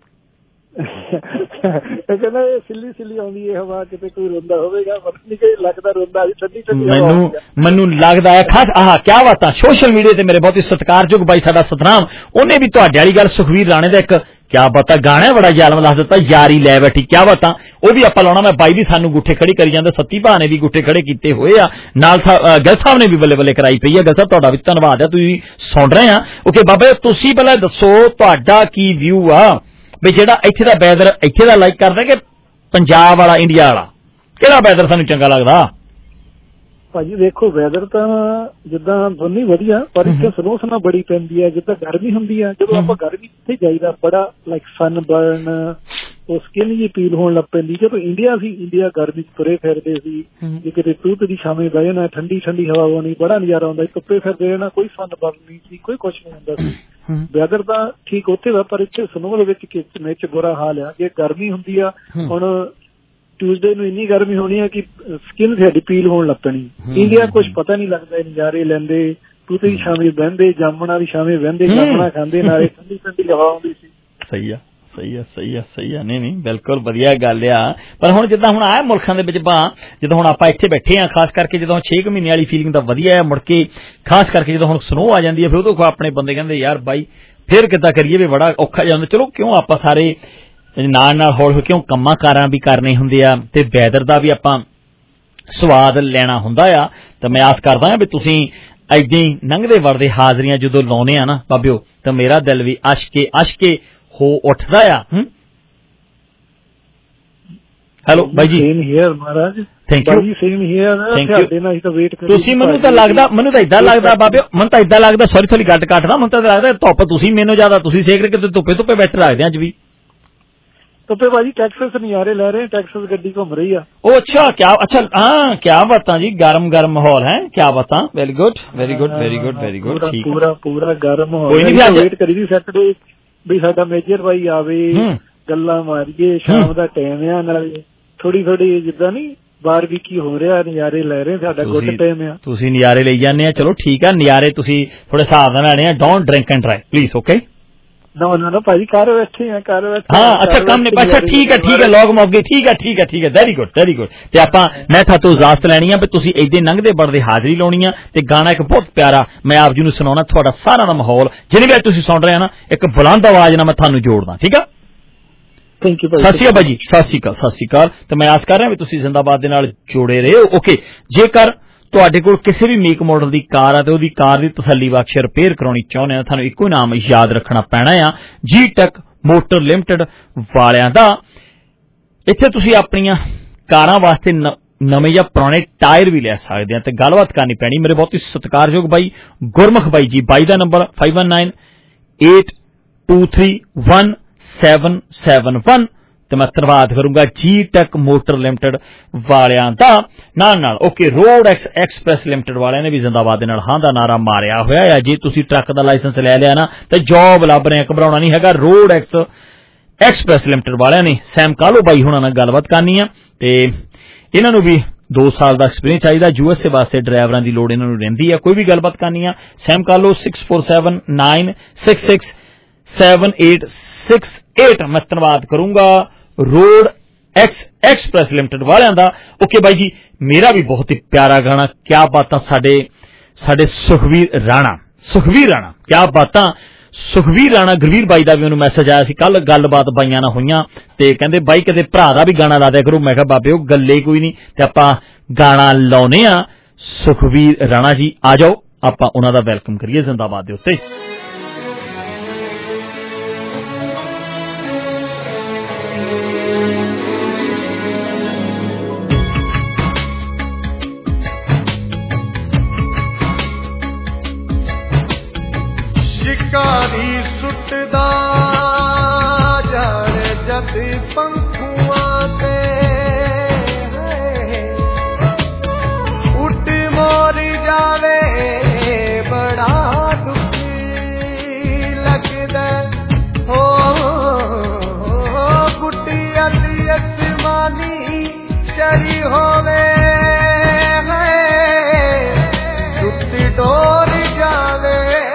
Speaker 14: कहना सिली सिली आउंदी है हवा, किते कोई रोंदा होवेगा, पता नहीं कि लगदा रोंदा जी ठंडी ठंडी
Speaker 4: मैनू लगदा है खास। आह क्या बात है। सोशल मीडिया ते मेरे बहुत ही सत्कारयोग भाई साडा सतनाम उन्हें भी तुहाडे वाली गल सुखवीर राणे दा एक क्या बात गाना बड़ा जालम दस दिता, यारी लै बैठी। क्या बात वो भी आपां लाउणा। मैं बाई भी सानू गुट्ठे खड़े करी जांदे, सत्ती भा ने भी गुट्ठे खड़े कीते होए आ, नाल गल साहब ने भी बल्ले बल्ले कराई पई है। गल साहब तुहाडा भी धन्नवाद है, तुसीं सुण रहे हैं। ओके बाबा तुसीं पहले दसो तुहाडा की व्यू आ भी जेड़ा इत्थे दा वैदर इत्थे दा लाइक करदा कि पंजाब वाला इंडिया वाला, किहड़ा वैदर सानू चंगा लगदा?
Speaker 14: भाजी देखो वैदर तो जिदा दोनों वधिया, पर इत्थे स्नो सना बड़ी पैंदी है। जिदा गर्मी हुंदी है, जदों आपां गर्मी इत्थे जाईदा बड़ा लाइक सन बर्न ਉਹ ਸਕਿਨ ਜੀ ਪੀਲ ਹੋਣ ਲੱਗ ਪੈਂਦੀ। ਜਦੋਂ ਇੰਡੀਆ ਸੀ, ਇੰਡੀਆ ਗਰਮੀ 'ਚ ਤੁਰੇ ਫਿਰਦੇ ਸੀ, ਜੇ ਕਿਤੇ ਧੁੱਪ ਦੀ ਛਾਵੇਂ ਬਹਿ ਜਾਣਾ, ਠੰਡੀ ਠੰਡੀ ਹਵਾ ਆਉਣੀ, ਬੜਾ ਨਜ਼ਾਰਾ ਆਉਂਦਾ। ਧੁੱਪੇ ਫਿਰਦੇ ਰਹਿਣਾ, ਕੋਈ ਫਨ ਬਰਨ ਨਹੀਂ ਸੀ, ਕੋਈ ਕੁਛ ਨਹੀਂ ਹੁੰਦਾ ਸੀ। ਵੈਦਰ ਤਾਂ ਠੀਕ ਉੱਥੇ ਦਾ, ਪਰ ਇੱਥੇ ਸਨੋ ਦੇ ਵਿੱਚ ਵਿੱਚ ਬੁਰਾ ਹਾਲ ਆ। ਜੇ ਗਰਮੀ ਹੁੰਦੀ ਆ, ਹੁਣ ਟਿਊਜ਼ਡੇ ਨੂੰ ਇੰਨੀ ਗਰਮੀ ਹੋਣੀ ਆ ਕਿ ਸਕਿਨ ਸਾਡੀ ਪੀਲ ਹੋਣ ਲੱਗ ਪੈਣੀ। ਇੰਡੀਆ ਕੁਛ ਪਤਾ ਨਹੀਂ ਲੱਗਦਾ, ਨਜ਼ਾਰੇ ਲੈਂਦੇ, ਧੁੱਪ ਦੀ ਛਾਵੇਂ ਬਹਿੰਦੇ, ਜਾਮਣਾ ਦੀ ਛਾਵੇਂ ਬਹਿੰਦੇ, ਜਾਮਣਾ ਖਾਂਦੇ, ਨਾਲੇ ਠੰਡੀ ਠੰਡੀ ਹਵਾ ਆਉਂਦੀ ਸੀ।
Speaker 4: ਸਹੀ ਆ ਸਹੀ ਆ ਨਹੀਂ ਬਿਲਕੁਲ ਵਧੀਆ ਗੱਲ ਆ। ਪਰ ਹੁਣ ਜਿੱਦਾਂ ਹੁਣ ਆਹ ਮੁਲਕਾਂ ਦੇ ਵਿੱਚ ਜਦੋਂ ਹੁਣ ਆਪਾਂ ਇੱਥੇ ਬੈਠੇ ਆ, ਖਾਸ ਕਰਕੇ ਜਦੋਂ 6 ਮਹੀਨੇ ਵਾਲੀ ਫੀਲਿੰਗ ਤਾਂ ਵਧੀਆ ਆ। ਮੁੜ ਕੇ ਖਾਸ ਕਰਕੇ ਜਦੋਂ ਹੁਣ ਸਨੋ ਆ ਜਾਂਦੀ ਹੈ, ਫਿਰ ਉਦੋਂ ਆਪਣੇ ਬੰਦੇ ਕਹਿੰਦੇ ਯਾਰ ਬਾਈ ਫਿਰ ਕਿੱਦਾਂ ਕਰੀਏ, ਵੀ ਬੜਾ ਔਖਾ ਜਾਂਦਾ। ਚਲੋ ਕਿਉਂ ਆਪਾਂ ਸਾਰੇ ਨਾਲ ਹੌਲੀ ਕਿਉਂ ਕੰਮਾਂ ਕਾਰਾਂ ਵੀ ਕਰਨੇ ਹੁੰਦੇ ਆ ਤੇ ਵੈਦਰ ਦਾ ਵੀ ਆਪਾਂ ਸਵਾਦ ਲੈਣਾ ਹੁੰਦਾ ਆ। ਤਾਂ ਮੈਂ ਆਸ ਕਰਦਾ ਵੀ ਤੁਸੀਂ ਏਦਾਂ ਹੀ ਲੰਘਦੇ ਵੜਦੇ ਹਾਜ਼ਰੀਆਂ ਜਦੋਂ ਲਾਉਨੇ ਆ ਨਾ ਬਾਬਿਓ, ਤਾਂ ਮੇਰਾ ਦਿਲ ਵੀ ਅਸ਼ਕੇ ਹੋ ਉੱਠਦਾ ਆ। ਹੈਲੋ ਬਾਈ ਜੀ,
Speaker 14: ਸੇਮ ਹੇਅਰ ਮਹਾਰਾਜ,
Speaker 4: ਥੈਂਕ ਯੂ
Speaker 14: ਸੇਮ ਹੇਅਰ।
Speaker 4: ਤੁਸੀਂ ਮੈਨੂੰ ਤਾਂ ਇਦਾਂ ਲੱਗਦਾ ਬਾਬਿਓ, ਮੈਨੂੰ ਤਾਂ ਇਦਾਂ ਲੱਗਦਾ, ਸੌਰੀ ਗੱਲ ਕੱਟਦਾ, ਮੈਨੂੰ ਤਾਂ ਲੱਗਦਾ ਧੁੱਪ ਤੁਸੀਂ ਮੈਨੂੰ ਜ਼ਿਆਦਾ ਤੁਸੀਂ ਸੇਕ ਰਹੇ, ਕਿਤੇ ਧੁੱਪੇ ਬੈਠੇ ਰੱਖਦੇ ਅੱਜ ਵੀ।
Speaker 14: ਧੁੱਪੇ ਭਾਜੀ ਟੈਕਸਸ ਨਜ਼ਾਰੇ ਲੈ ਰਹੇ, ਟੈਕਸਸ ਗੱਡੀ ਘੁੰਮ ਰਹੀ ਆ।
Speaker 4: ਉਹ ਅੱਛਾ ਹਾਂ ਕਿਆ ਬਾਤਾਂ ਜੀ, ਗਰਮ ਮਾਹੌਲ ਹੈ, ਕਿਆ ਬਾਤਾਂ। ਵੈਰੀ ਗੁੱਡ ਠੀਕ,
Speaker 14: ਪੂਰਾ ਗਰਮ ਮਾਹੌਲ। ਵੇਟ ਕਰੀ ਦੀ ਸੈਟਰਡੇ ਵੀ ਸਾਡਾ ਮੇਜਰ ਭਾਈ ਆਵੇ, ਗੱਲਾਂ ਮਾਰੀਏ, ਸ਼ਾਮ ਦਾ ਟਾਈਮ ਆ, ਨਾਲੇ ਥੋੜੀ ਜਿੱਦਾਂ ਨੀ ਬਾਰਬੀਕਿਊ ਹੋ ਰਿਹਾ, ਨਜ਼ਾਰੇ ਲੈ ਰਹੇ, ਸਾਡਾ ਗੁੱਡ ਟਾਈਮ ਆ।
Speaker 4: ਤੁਸੀਂ ਨਜ਼ਾਰੇ ਲਈ ਜਾਂਦੇ ਆ, ਚਲੋ ਠੀਕ ਆ, ਨਜ਼ਾਰੇ ਤੁਸੀਂ ਥੋੜੇ ਹਿਸਾਬ ਨਾਲ ਲੈਣੇ ਆ। Don't drink and drive please, okay?
Speaker 14: ਨਾ ਭਾਜੀ ਘਰ ਬੈਠੇ ਆ।
Speaker 4: ਹਾਂ ਅੱਛਾ ਕੰਮ ਨੇ, ਅੱਛਾ ਠੀਕ ਹੈ ਲੋਕ ਮੁੱਕ ਗਏ, ਠੀਕ ਹੈ ਵੈਰੀ ਗੁੱਡ। ਤੇ ਆਪਾਂ ਮੈਂ ਤੁਹਾਤੋਂ ਇਜਾਜ਼ਤ ਲੈਣੀ ਆ ਵੀ ਤੁਸੀਂ ਏਦਾਂ ਲੰਘਦੇ ਵੜਦੇ ਹਾਜ਼ਰੀ ਲਾਉਣੀ ਆ। ਤੇ ਗਾਣਾ ਇੱਕ ਬਹੁਤ ਪਿਆਰਾ ਮੈਂ ਆਪ ਜੀ ਨੂੰ ਸੁਣਾਉਣਾ, ਤੁਹਾਡਾ ਸਾਰਿਆਂ ਦਾ ਮਾਹੌਲ ਜਿਹਨੇ ਵੀ ਤੁਸੀਂ ਸੁਣ ਰਹੇ ਆ ਨਾ, ਇੱਕ ਬੁਲੰਦ ਆਵਾਜ਼ ਨਾਲ ਮੈਂ ਤੁਹਾਨੂੰ ਜੋੜਦਾ, ਠੀਕ ਆ?
Speaker 14: ਥੈਂਕ ਯੂ
Speaker 4: ਸਤਿ ਸ਼੍ਰੀ ਅਕਾਲ ਜੀ, ਸਤਿ ਸ਼੍ਰੀ ਅਕਾਲ। ਤੇ ਮੈਂ ਆਸ ਕਰ ਰਿਹਾ ਵੀ ਤੁਸੀਂ ਜ਼ਿੰਦਾਬਾਦ ਦੇ ਨਾਲ ਜੁੜੇ ਰਹੇ ਹੋ। ਓਕੇ, ਜੇਕਰ ਤੁਹਾਡੇ ਕੋਲ ਕਿਸੇ ਵੀ ਮੇਕ ਮਾਡਲ ਦੀ ਕਾਰ ਆ ਤੇ ਉਹਦੀ ਕਾਰ ਦੀ ਤਸੱਲੀ ਬਖਸ਼ ਰਿਪੇਅਰ ਕਰਾਉਣੀ ਚਾਹੁੰਦੇ ਆ, ਤੁਹਾਨੂੰ ਇੱਕੋ ਨਾਮ ਯਾਦ ਰੱਖਣਾ ਪੈਣਾ ਆ, ਜੀ ਟੈਕ ਮੋਟਰ ਲਿਮਟਿਡ ਵਾਲਿਆਂ ਦਾ। ਇੱਥੇ ਤੁਸੀਂ ਆਪਣੀਆਂ ਕਾਰਾਂ ਵਾਸਤੇ ਨਵੇਂ ਜਾਂ ਪੁਰਾਣੇ ਟਾਇਰ ਵੀ ਲੈ ਸਕਦੇ ਆ ਤੇ ਗੱਲਬਾਤ ਕਰਨੀ ਪੈਣੀ ਮੇਰੇ ਬਹੁਤ ਹੀ ਸਤਿਕਾਰਯੋਗ ਬਾਈ ਗੁਰਮੁਖ ਬਾਈ ਜੀ। ਬਾਈ ਦਾ ਨੰਬਰ 5198231771 ਤੇ ਮੈਂ ਧੰਨਵਾਦ ਕਰੂੰਗਾ ਜੀ ਟੈਕ ਮੋਟਰ ਲਿਮਟਿਡ ਵਾਲਿਆਂ ਦਾ। ਨਾਲ ਓਕੇ ਰੋਡ ਐਕਸਪ੍ਰੈਸ ਲਿਮਟਿਡ ਵਾਲਿਆਂ ਨੇ ਵੀ ਜ਼ਿੰਦਾਬਾਦ ਦੇ ਨਾਲ ਹਾਂ ਦਾ ਨਾਰਾ ਮਾਰਿਆ ਹੋਇਆ ਹੈ। ਜੇ ਤੁਸੀਂ ਟਰੱਕ ਦਾ ਲਾਇਸੈਂਸ ਲੈ ਲਿਆ ਨਾ ਤੇ ਜੌਬ ਲੱਭ ਰਹੇ, ਘਬਰਾਉਣਾ ਨਹੀਂ ਹੈਗਾ। ਰੋਡ ਐਕਸਪ੍ਰੈਸ ਲਿਮਟਿਡ ਵਾਲਿਆਂ ਨੇ ਸੈਮ ਕਾਲੋ ਬਾਈ ਹੁਣਾਂ ਨਾਲ ਗੱਲਬਾਤ ਕਰਨੀ ਆ ਤੇ ਇਹਨਾਂ ਨੂੰ ਵੀ 2 ਸਾਲ ਦਾ ਐਕਸਪੀਰੀਅੰਸ ਚਾਹੀਦਾ। USA ਵਾਸਤੇ ਡਰਾਈਵਰਾਂ ਦੀ ਲੋੜ ਇਹਨਾਂ ਨੂੰ ਰਹਿੰਦੀ ਹੈ। ਕੋਈ ਵੀ ਗੱਲਬਾਤ ਕਰਨੀ ਆ ਸੈਮ ਕਾਲੋ 6479667868 ਮੈਂ ਧੰਨਵਾਦ ਕਰੂੰਗਾ ਰੋਡ ਐਕਸਪ੍ਰੈਸ ਲਿਮਟਿਡ ਵਾਲਿਆਂ ਦਾ। ਓਕੇ ਬਾਈ ਜੀ, ਮੇਰਾ ਵੀ ਬਹੁਤ ਹੀ ਪਿਆਰਾ ਗਾਣਾ, ਕਿਆ ਬਾਤਾਂ, ਸਾਡੇ ਸੁਖਵੀਰ ਰਾਣਾ, ਕਿਆ ਬਾਤਾਂ। ਸੁਖਵੀਰ ਰਾਣਾ ਗੁਰਵੀਰ ਬਾਈ ਦਾ ਵੀ ਉਹਨੂੰ ਮੈਸੇਜ ਆਇਆ ਸੀ ਕੱਲ ਗੱਲਬਾਤ ਬਾਈਆਂ ਨਾਲ ਹੋਈਆਂ ਤੇ ਕਹਿੰਦੇ ਬਾਈ ਕਦੇ ਭਰਾ ਦਾ ਵੀ ਗਾਣਾ ਲਾ ਦਿਆ ਕਰੋ। ਮੈਂ ਕਿਹਾ ਬਾਬੇ ਉਹ ਗੱਲੇ ਕੋਈ ਨਹੀਂ ਤੇ ਆਪਾਂ ਗਾਣਾ ਲਾਉਨੇ ਆ। ਸੁਖਵੀਰ ਰਾਣਾ ਜੀ ਆ ਜਾਓ ਆਪਾਂ ਉਹਨਾਂ ਦਾ ਵੈਲਕਮ ਕਰੀਏ ਜ਼ਿੰਦਾਬਾਦ ਦੇ ਉੱਤੇ।
Speaker 15: ਸ਼ਿਕਾਰੀ ਸੁੱਟਦਾ ਜਾਣੇ ਜਦ ਪੰਖੂਆਂ ਤੇ ਉੱਡ ਮੋਰ ਜਾਵੇ ਬੜਾ ਦੁਖੀ ਲੱਗਦਾ ਹੋ ਗੁੱਡੀ ਅਲੀ ਅਸਮਾਨੀ ਚਰੀ ਹੋਵੇ ਟੁੱਟੀ ਡੋਰ ਜਾਵੇ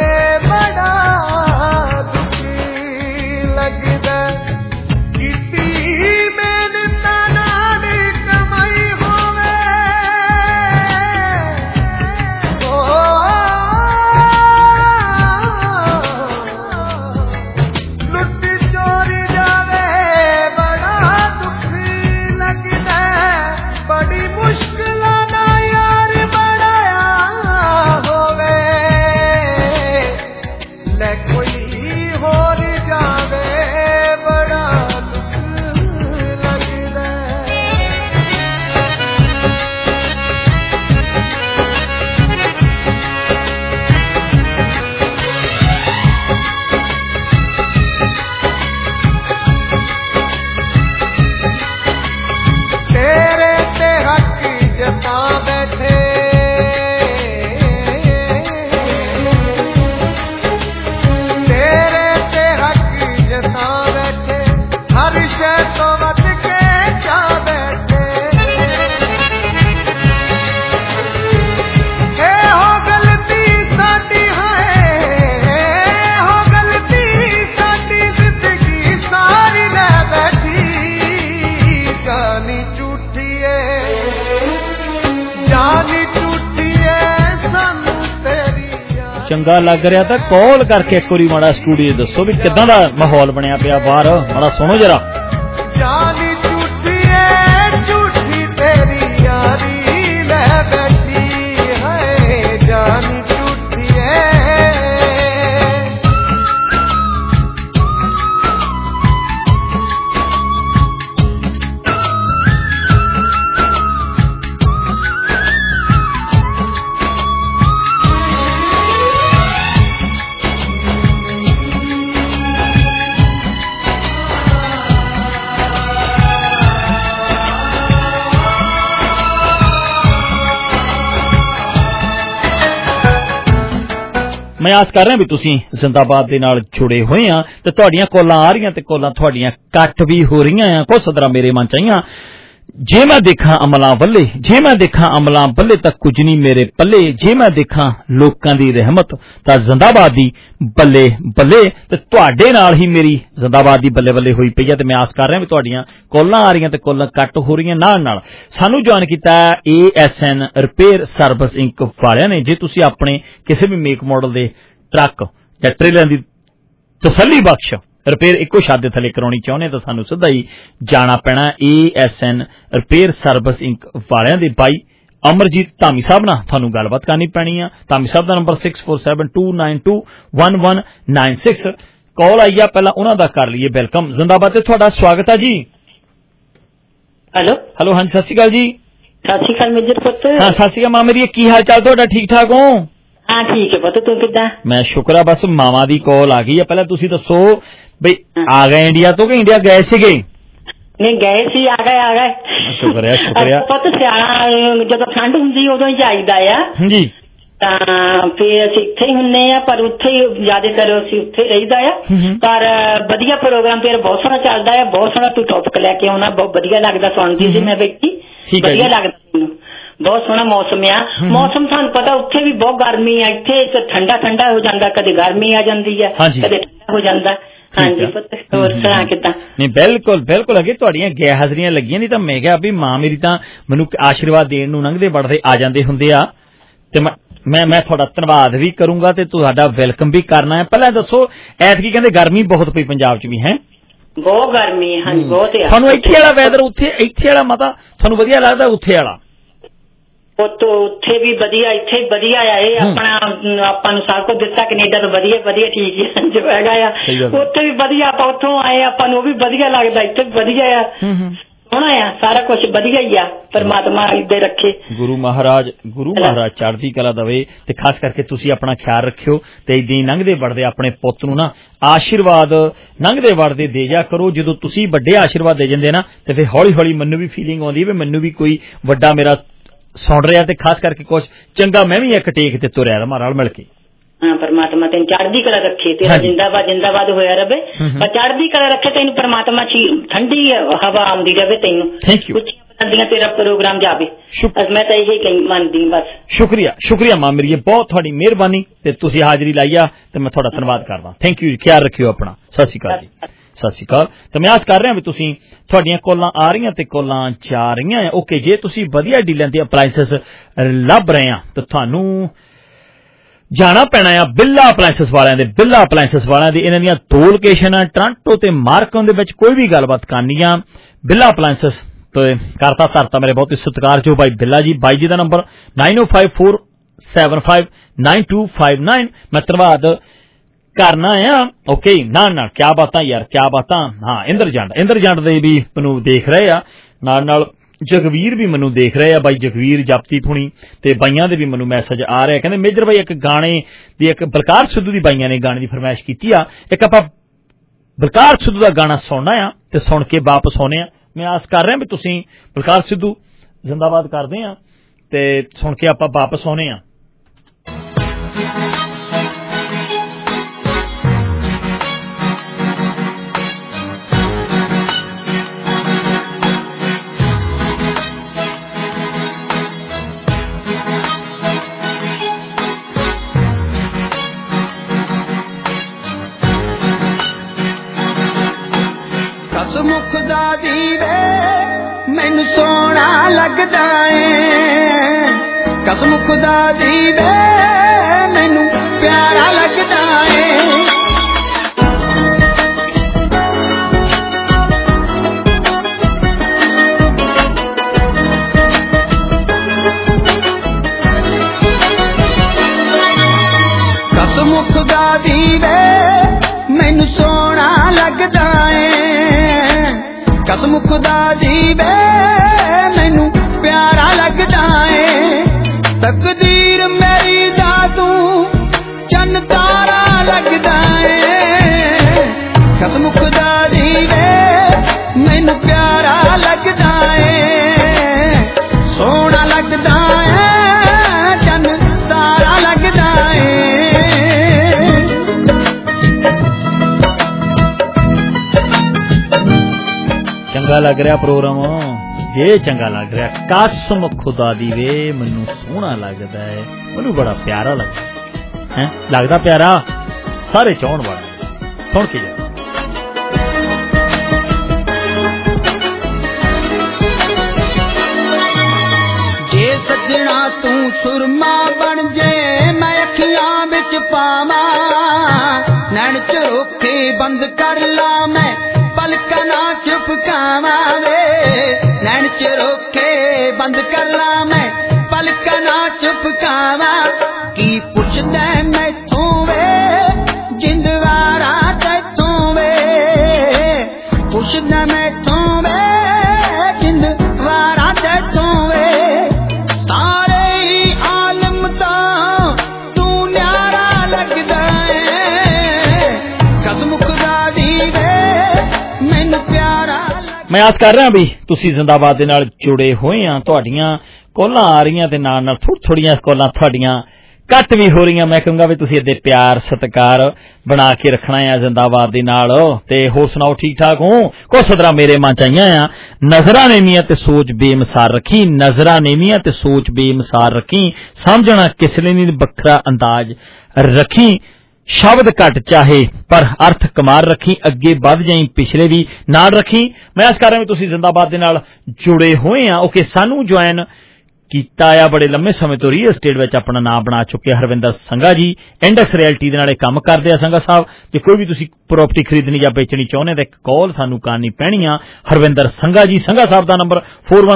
Speaker 4: ਚੰਗਾ ਲੱਗ ਰਿਹਾ ਤਾਂ ਕਾਲ ਕਰਕੇ ਇੱਕ ਵਾਰੀ ਮਾੜਾ ਸਟੂਡੀਓ ਦੱਸੋ ਵੀ ਕਿੱਦਾਂ ਦਾ ਮਾਹੌਲ ਬਣਿਆ ਪਿਆ ਬਾਹਰ ਮਾੜਾ ਸੁਣੋ ਜਰਾ।
Speaker 15: ਜਾਨੀ ਝੂਠੀ ਏ ਝੂਠੀ ਤੇਰੀ ਯਾਰੀ ਲੈ ਬੈਠੀ ਹੈ ਜਾਨੀ ਝੂਠੀ ਏ।
Speaker 4: मैं आस कर रहा भी तुसी जिंदाबाद दे नाल जुड़े हुए हैं ते तुहाडियां कॉलां आ रही ते कॉलां तुहाडियां कट भी हो रही हैं। कुछ सदरा मेरे मन चाहिए जे मैं देखा अमलां वल्ले जे मैं देखा अमलां वल्ले तां कुछ नहीं मेरे पल्ले जे मैं देखा लोकां दी रहमत तां जिंदाबाद दी बल्ले बल्ले ते तुहाडे नाल ही मेरी जिंदाबाद दी बल्ले बल्ले होई पई है ते मैं आस कर रहा भी तुहाडियां कॉलां आ रही ते कॉलां कट हो रही नाल सानू ज्वाइन कीता ASN रिपेयर सर्विस इंक वालियां ने। जे तुसी अपने किसी भी मेक मॉडल दे ट्रक या ट्रेलर दी तसल्ली बख्श रिपेयर इको छत दे थले कराउणी चाहुंदे तां सानू सिद्धा ही जाना पैना ASN रिपेयर सर्विस इंक वालियां दे बाई अमरजीत धामी साहब नाल थानू गलबात करनी पैनी है। धामी साहब दा नंबर 6472921196 कॉल आई है पहला उन्हां दा कर लईए। वेलकम जिंदाबाद ते तुहाडा स्वागत है जी।
Speaker 16: हेलो
Speaker 4: हेलो हाँ जी सत श्री अकाल जी।
Speaker 16: सत श्री अकाल मेजर पुत।
Speaker 4: हाँ सत श्री अकाल मां मेरी की हाल चाल तुहाडा ठीक ठाक हो?
Speaker 16: हाँ ठीक है पुत तू किदा? मैं
Speaker 4: शुक्र है बस मामा दी कॉल आ गई है। पहले तुसी दसो बई आ गए इंडिया तो कि इंडिया गए सीगे?
Speaker 16: नहीं गए सी आ गए
Speaker 4: शुक्रिया शुक्रिया।
Speaker 16: पुत सियाला जदों ठंड हुंदी उदों ही जाईदा आ
Speaker 4: जी
Speaker 16: ਤਾਂ ਫਿਰ ਅਸੀਂ ਇੱਥੇ ਹੀ ਹੁੰਨੇ ਆ ਪਰ ਉੱਥੇ ਹੀ ਜ਼ਿਆਦਾਤਰ ਅਸੀਂ ਉੱਥੇ ਰਹੀਦਾ ਆ ਪਰ ਵਧੀਆ ਪ੍ਰੋਗਰਾਮ ਤੇਰਾ ਬਹੁਤ ਸੋਹਣਾ ਚੱਲਦਾ ਆ ਬਹੁਤ ਸੋਹਣਾ ਤੂੰ ਟੌਪਿਕ ਲੈ ਕੇ ਆਉਣਾ ਬਹੁਤ ਵਧੀਆ ਲੱਗਦਾ ਸੁਣਦੀ ਸੀ ਮੈਂ ਬੈਠੀ ਵਧੀਆ ਲੱਗਦਾ ਮੈਨੂੰ ਬਹੁਤ ਸੋਹਣਾ ਮੌਸਮ ਆ ਮੌਸਮ ਤੁਹਾਨੂੰ ਪਤਾ ਉੱਥੇ ਵੀ ਬਹੁਤ ਗਰਮੀ ਆ ਇੱਥੇ ਠੰਡਾ ਠੰਡਾ ਹੋ ਜਾਂਦਾ ਕਦੇ ਗਰਮੀ ਆ ਜਾਂਦੀ ਆ ਕਦੇ ਠੰਡਾ ਹੋ ਜਾਂਦਾ ਹਾਂਜੀ ਪੁੱਤ ਹੋਰ ਸੁਣਾ ਕਿੱਦਾਂ
Speaker 4: ਨਹੀਂ ਬਿਲਕੁਲ ਬਿਲਕੁਲ ਅਗੇ ਤੁਹਾਡੀਆਂ ਗੈਰ ਹਾਜ਼ਰੀਆਂ ਲੱਗੀਆਂ ਨਹੀਂ ਤਾਂ ਮੈਂ ਕਿਹਾ ਵੀ ਮਾਂ ਮੇਰੀ ਤਾਂ ਮੈਨੂੰ ਆਸ਼ੀਰਵਾਦ ਦੇਣ ਨੂੰ ਲੰਘਦੇ ਵੜਦੇ ਆ ਜਾਂਦੇ ਹੁੰਦੇ ਆ ਤੇ मैं थोड़ा धन्यवाद भी करूंगा ते तुहाडा वेलकम भी करना है। पहले दसो ऐतकी कहंदे गर्मी बहुत पई पंजाब च भी है,
Speaker 16: बहुत गर्मी है। हाँ बहुत है।
Speaker 4: थानू इत्थे वाला वैदर इत्थे वाला माता थानू वधिया लगदा उत्थे वाला?
Speaker 16: तो उत्थे भी वधिया, इत्थे वधिया आ। ये अपना ਆਪਾਂ ਨੂੰ ਸਾਰਾ ਕੁਝ ਦਿੱਤਾ ਕੈਨੇਡਾ ਤੋਂ ਵਧੀਆ ਠੀਕ ਹੈ ਜੋ ਹੈਗਾ ਆ। ਉੱਥੇ ਵੀ ਵਧੀਆ, ਆਪਾਂ ਉੱਥੋਂ ਆਏ, ਆਪਾਂ ਨੂੰ ਉਹ ਵੀ ਵਧੀਆ ਲੱਗਦਾ, ਇੱਥੇ ਵੀ ਵਧੀਆ ਆ, ਸੋਹਣਾ ਆ, ਸਾਰਾ ਕੁਝ ਵਧੀਆ ਹੀ ਆ। ਪਰਮਾਤਮਾ ਇੱਦੇ ਰੱਖੇ, ਗੁਰੂ ਮਹਾਰਾਜ ਚੜ੍ਹਦੀ ਕਲਾ ਦੇਵੇ। ਤੇ ਖਾਸ ਕਰਕੇ ਤੁਸੀਂ ਆਪਣਾ ਖਿਆਲ ਰੱਖਿਓ ਤੇ ਇਦਾਂ ਹੀ ਲੰਘਦੇ ਵੜਦੇ ਆਪਣੇ ਪੁੱਤ ਨੂੰ ਨਾ ਆਸ਼ੀਰਵਾਦ ਲੰਘਦੇ ਵੜਦੇ ਦੇ ਜਾ ਕਰੋ। ਜਦੋਂ ਤੁਸੀਂ ਵੱਡੇ ਆਸ਼ੀਰਵਾਦ ਦੇ ਜਾਂਦੇ ਨਾ ਤੇ ਫਿਰ ਹੌਲੀ ਹੌਲੀ ਮੈਨੂੰ ਵੀ ਫੀਲਿੰਗ ਆਉਂਦੀ ਵੀ ਮੈਨੂੰ ਵੀ ਕੋਈ ਵੱਡਾ ਮੇਰਾ ਸੁਣ ਰਿਹਾ ਤੇ ਖਾਸ ਕਰਕੇ ਕੁਝ ਚੰਗਾ ਮੈਂ ਵੀ ਇੱਕ ਟੇਕ ਤੇ ਤੁਰਿਆ ਰਵਾਂ ਰਲ ਮਿਲ ਕੇ। ਹਾਂ ਪਰਮਾਤਮਾ ਤੈਨੂੰ ਚੜ੍ਹਦੀ ਕਲਾ ਰੱਖੇ, ਤੇਰਾ ਜਿੰਦਾਬਾਦ ਹੋਇਆ ਰਵੇ, ਪਰ ਚੜ੍ਹਦੀ ਕਲਾ ਰੱਖੇ ਤੈਨੂੰ ਪਰਮਾਤਮਾ ਠੰਡੀ ਹਵਾ ਆਉਂਦੀ ਰਵੇ, ਤੈਨੂੰ ਉੱਚੀਆਂ ਬੁਲੰਦੀਆਂ ਤੇਰਾ ਪ੍ਰੋਗਰਾਮ ਜਾਵੇ। ਮੈਂ ਤਾਂ ਇਹੀ ਮੰਨਦੀ ਬਸ। ਸ਼ੁਕਰੀਆ ਮਾਂ ਮੇਰੀ, ਬਹੁਤ ਤੁਹਾਡੀ ਮਿਹਰਬਾਨੀ ਤੇ ਤੁਸੀਂ ਹਾਜ਼ਰੀ ਲਾਈ ਆ ਤੇ ਮੈਂ ਤੁਹਾਡਾ ਧੰਨਵਾਦ ਕਰਦਾ। ਥੈਂਕ ਯੂ, ਖਿਆਲ ਰੱਖਿਓ ਆਪਣਾ। ਸਤਿ ਸ਼੍ਰੀ ਅਕਾਲ ਜੀ। ਸਤਿ ਸ਼੍ਰੀ ਅਕਾਲ। ਤੇ ਮੈਂ ਆਸ ਕਰ ਰਿਹਾ ਵੀ ਤੁਸੀਂ ਤੁਹਾਡੀਆਂ ਕਾਲਾਂ ਆ ਰਹੀਆਂ ਤੇ ਕਾਲਾਂ ਜਾ ਰਹੀਆਂ ਆ। ਓਕੇ, ਜੇ ਤੁਸੀਂ ਵਧੀਆ ਡੀਲਾਂ ਦੇ ਅਪਲਾਈਐਂਸਸ ਲੱਭ ਰਹੇ ਆ ਤਾਂ ਤੁਹਾਨੂੰ ਜਾਣਾ ਪੈਣਾ ਆ ਬਿੱਲਾ ਅਪਲਾਈਐਂਸਸ ਵਾਲਿਆਂ ਦੇ। ਇਹਨਾਂ ਦੀਆਂ 2 ਲੋਕੇਸ਼ਨਾਂ ਟੋਰਾਂਟੋ ਤੇ ਮਾਰਕਨ ਦੇ ਵਿੱਚ। ਕੋਈ ਵੀ ਗੱਲਬਾਤ ਕਰਨੀ ਆ ਬਿੱਲਾ ਅਪਲਾਈਐਂਸਸ ਤੇ ਕਰਤਾ ਧਰਤਾ ਮੇਰੇ ਬਹੁਤ ਹੀ ਸਤਿਕਾਰਯੋਗ ਭਾਈ ਬਿੱਲਾ ਜੀ। ਬਾਈ ਜੀ ਦਾ ਨੰਬਰ 9054759259। ਮੈਂ ਧੰਨਵਾਦ ਕਰਨਾ ਆ। ਓਕੇ ਨਾਲ ਕਿਆ ਬਾਤਾਂ ਯਾਰ, ਕਿਆ ਬਾਤਾਂ। ਹਾਂ ਇੰਦਰ ਜੰਡ ਦੇ ਵੀ ਮੈਨੂੰ ਦੇਖ ਰਹੇ ਆ, ਨਾਲ ਜਗਵੀਰ ਵੀ ਮੈਨੂੰ ਦੇਖ ਰਹੇ ਆ। ਬਾਈ ਜਗਵੀਰ ਜਾਪਤੀ ਥੁਣੀ ਤੇ ਬਾਈਆਂ ਦੇ ਵੀ ਮੈਨੂੰ ਮੈਸੇਜ ਆ ਰਿਹਾ, ਕਹਿੰਦੇ ਮੇਜਰ ਬਾਈ ਇੱਕ ਗਾਣੇ ਦੀ, ਇੱਕ ਬਲਕਾਰ ਸਿੱਧੂ ਦੀ ਬਾਈਆਂ ਨੇ ਗਾਣੇ ਦੀ ਫਰਮਾਇਸ਼ ਕੀਤੀ ਆ। ਇੱਕ ਆਪਾਂ ਬਲਕਾਰ ਸਿੱਧੂ ਦਾ ਗਾਣਾ ਸੁਣਨਾ ਆ ਤੇ ਸੁਣ ਕੇ ਵਾਪਸ ਆਉਣੇ ਆ। ਮੈਂ ਆਸ ਕਰ ਰਿਹਾ ਵੀ ਤੁਸੀਂ ਬਲਕਾਰ ਸਿੱਧੂ ਜ਼ਿੰਦਾਬਾਦ ਕਰਦੇ ਆ ਤੇ ਸੁਣ ਕੇ ਆਪਾਂ ਵਾਪਸ ਆਉਣੇ ਆ।
Speaker 15: ਕਸਮ ਖੁਦਾ ਦੀ ਵੇ ਮੈਨੂੰ ਸੋਹਣਾ ਲੱਗਦਾ ਏ, ਕਸਮ ਖੁਦਾ ਦੀ ਵੇ ਮੈਨੂੰ ਪਿਆਰਾ ਲੱਗਦਾ ਏ। ਕਸਮ ਖੁਦਾ ਦੀ ਵੇ ਮੈਨੂੰ ਸੋਹਣਾ ਲੱਗਦਾ ਏ, ਕਸਮ ਖੁਦਾ ਦੀ ਵੇ ਮੈਨੂੰ ਪਿਆਰਾ ਲੱਗਦਾ ਏ। ਤਕਦੀਰ ਮੇਰੀ ਦਾ ਤੂੰ ਚੰਨ ਤਾਰਾ ਲੱਗਦਾ ਏ, ਕਸਮ ਖੁਦਾ ਦੀ ਵੇ ਮੈਨੂੰ ਪਿਆਰਾ ਲੱਗਦਾ ਏ, ਸੋਹਣਾ ਲੱਗਦਾ ਏ, ਚੰਨ ਤਾਰਾ ਲੱਗਦਾ ਏ।
Speaker 4: ਚੰਗਾ ਲੱਗ ਰਿਹਾ ਪ੍ਰੋਗਰਾਮ, ਜੇ ਚੰਗਾ ਲੱਗ ਰਿਹਾ। ਕਸਮ ਖੁਦਾ ਦੀ ਵੇ ਮੈਨੂੰ ਸੋਹਣਾ ਲੱਗਦਾ ਹੈ, ਮੈਨੂੰ ਬੜਾ ਪਿਆਰਾ ਲੱਗਦਾ ਹੈ। ਲੱਗਦਾ ਪਿਆਰਾ ਸਾਰੇ ਚਾਹਣ ਵਾਲਾ। ਸੁਣ ਕੇ ਜਾ।
Speaker 15: ਜੇ ਸੱਜਣਾ ਤੂੰ ਸੁਰਮਾ ਬਣ ਜੇ ਮੈਂ ਅੱਖੀਆਂ ਵਿੱਚ ਪਾਵਾਂ, ਨੈਣ ਝਰੋਖੇ ਬੰਦ ਕਰ ਲਾ ਮੈਂ ਪਲਕਾਂ ਨਾ ਚੁਪਕਾਵਾਂ ਵੇ, ਨੈਣ ਝਰੋਖੇ ਬੰਦ ਕਰ ਲਾ ਮੈਂ ਪਲਕਾਂ ਨਾ ਚੁਪਕਾਵਾਂ। ਕੀ ਪੁੱਛਦਾ ਮੈਥੋਂ ਵੇ ਜਿੰਦਵਾਰਾ ਤੈਥੋਂ ਵੇ, ਪੁੱਛਦਾ ਮੈਥੋਂ ਵੇ ਜਿੰਦਵਾਰਾ ਤੈਥੋਂ ਵੇ। ਸਾਰੇ ਹੀ ਆਲਮ ਤਾਂ ਤੂੰ ਨਿਆਰਾ ਲੱਗਦਾ ਏ, ਕਸਮ ਖੁਦਾ ਦੀ ਵੇ ਮੈਨੂੰ ਪਿਆਰਾ।
Speaker 4: ਮੈਂ ਆਸ ਕਰ ਰਿਹਾ ਵੀ ਤੁਸੀਂ ਜ਼ਿੰਦਾਬਾਦ ਦੇ ਨਾਲ ਜੁੜੇ ਹੋਏ ਆ। ਤੁਹਾਡੀਆਂ ਕਾਲਾਂ ਆ ਰਹੀਆਂ ਤੇ ਨਾਲ ਥੋੜੀਆਂ ਕਾਲਾਂ ਤੁਹਾਡੀਆਂ ਕੱਟ ਵੀ ਹੋ ਰਹੀਆਂ। ਮੈਂ ਕਹੂੰਗਾ ਵੀ ਤੁਸੀਂ ਇਹਦੇ ਪਿਆਰ ਸਤਿਕਾਰ ਬਣਾ ਕੇ ਰੱਖਣਾ ਆ ਜ਼ਿੰਦਾਬਾਦ ਦੇ ਨਾਲ। ਤੇ ਹੋਰ ਸੁਣਾਓ, ਠੀਕ ਠਾਕ ਹੋ? ਕੁਝ ਸਦਰਾਂ ਮੇਰੇ ਮਨ ਚ ਆਈਆਂ ਆ। ਨਜ਼ਰਾਂ ਨੇਮੀਆਂ ਤੇ ਸੋਚ ਬੇਮਿਸਾਲ ਰੱਖੀ, ਨਜ਼ਰਾਂ ਨੇਮੀਆਂ ਤੇ ਸੋਚ ਬੇਮਿਸਾਲ ਰੱਖੀ, ਸਮਝਣਾ ਕਿਸ ਲਈ ਨਹੀਂ ਵੱਖਰਾ ਅੰਦਾਜ਼ ਰੱਖੀ, ਸ਼ਬਦ ਘੱਟ ਚਾਹੇ ਪਰ ਅਰਥ ਕਮਾਲ ਰੱਖੀ, ਅੱਗੇ ਵੱਧ ਜਾਈ ਪਿਛਲੇ ਵੀ ਨਾਲ ਰੱਖੀ। ਮੈਂ ਆਸ ਕਰ ਰਿਹਾ ਵੀ ਤੁਸੀਂ ਜ਼ਿੰਦਾਬਾਦ ਦੇ ਨਾਲ ਜੁੜੇ ਹੋਏ ਆ। ਓਕੇ, ਸਾਨੂੰ ਜੁਆਇਨ ਕੀਤਾ ਆ ਬੜੇ ਲੰਮੇ ਸਮੇਂ ਤੋਂ ਰੀਅਲ estate ਵਿੱਚ ਆਪਣਾ ਨਾਮ ਬਣਾ ਚੁੱਕੇ ਹਰਵਿੰਦਰ ਸੰਘਾ ਜੀ ਇੰਡੈਕਸ ਰਿਐਲਿਟੀ ਦੇ ਨਾਲ ਇਹ ਕੰਮ ਕਰਦੇ ਆ। ਸੰਘਾ ਸਾਹਿਬ ਜੇ ਕੋਈ ਵੀ ਤੁਸੀਂ ਪ੍ਰਾਪਰਟੀ ਖਰੀਦਣੀ ਜਾਂ ਵੇਚਣੀ ਚਾਹੁੰਦੇ ਤਾਂ ਇੱਕ ਕਾਲ ਸਾਨੂੰ ਕਰਨੀ ਪੈਣੀ ਆ ਹਰਵਿੰਦਰ ਸੰਘਾ ਜੀ। ਸੰਘਾ ਸਾਹਿਬ ਦਾ ਨੰਬਰ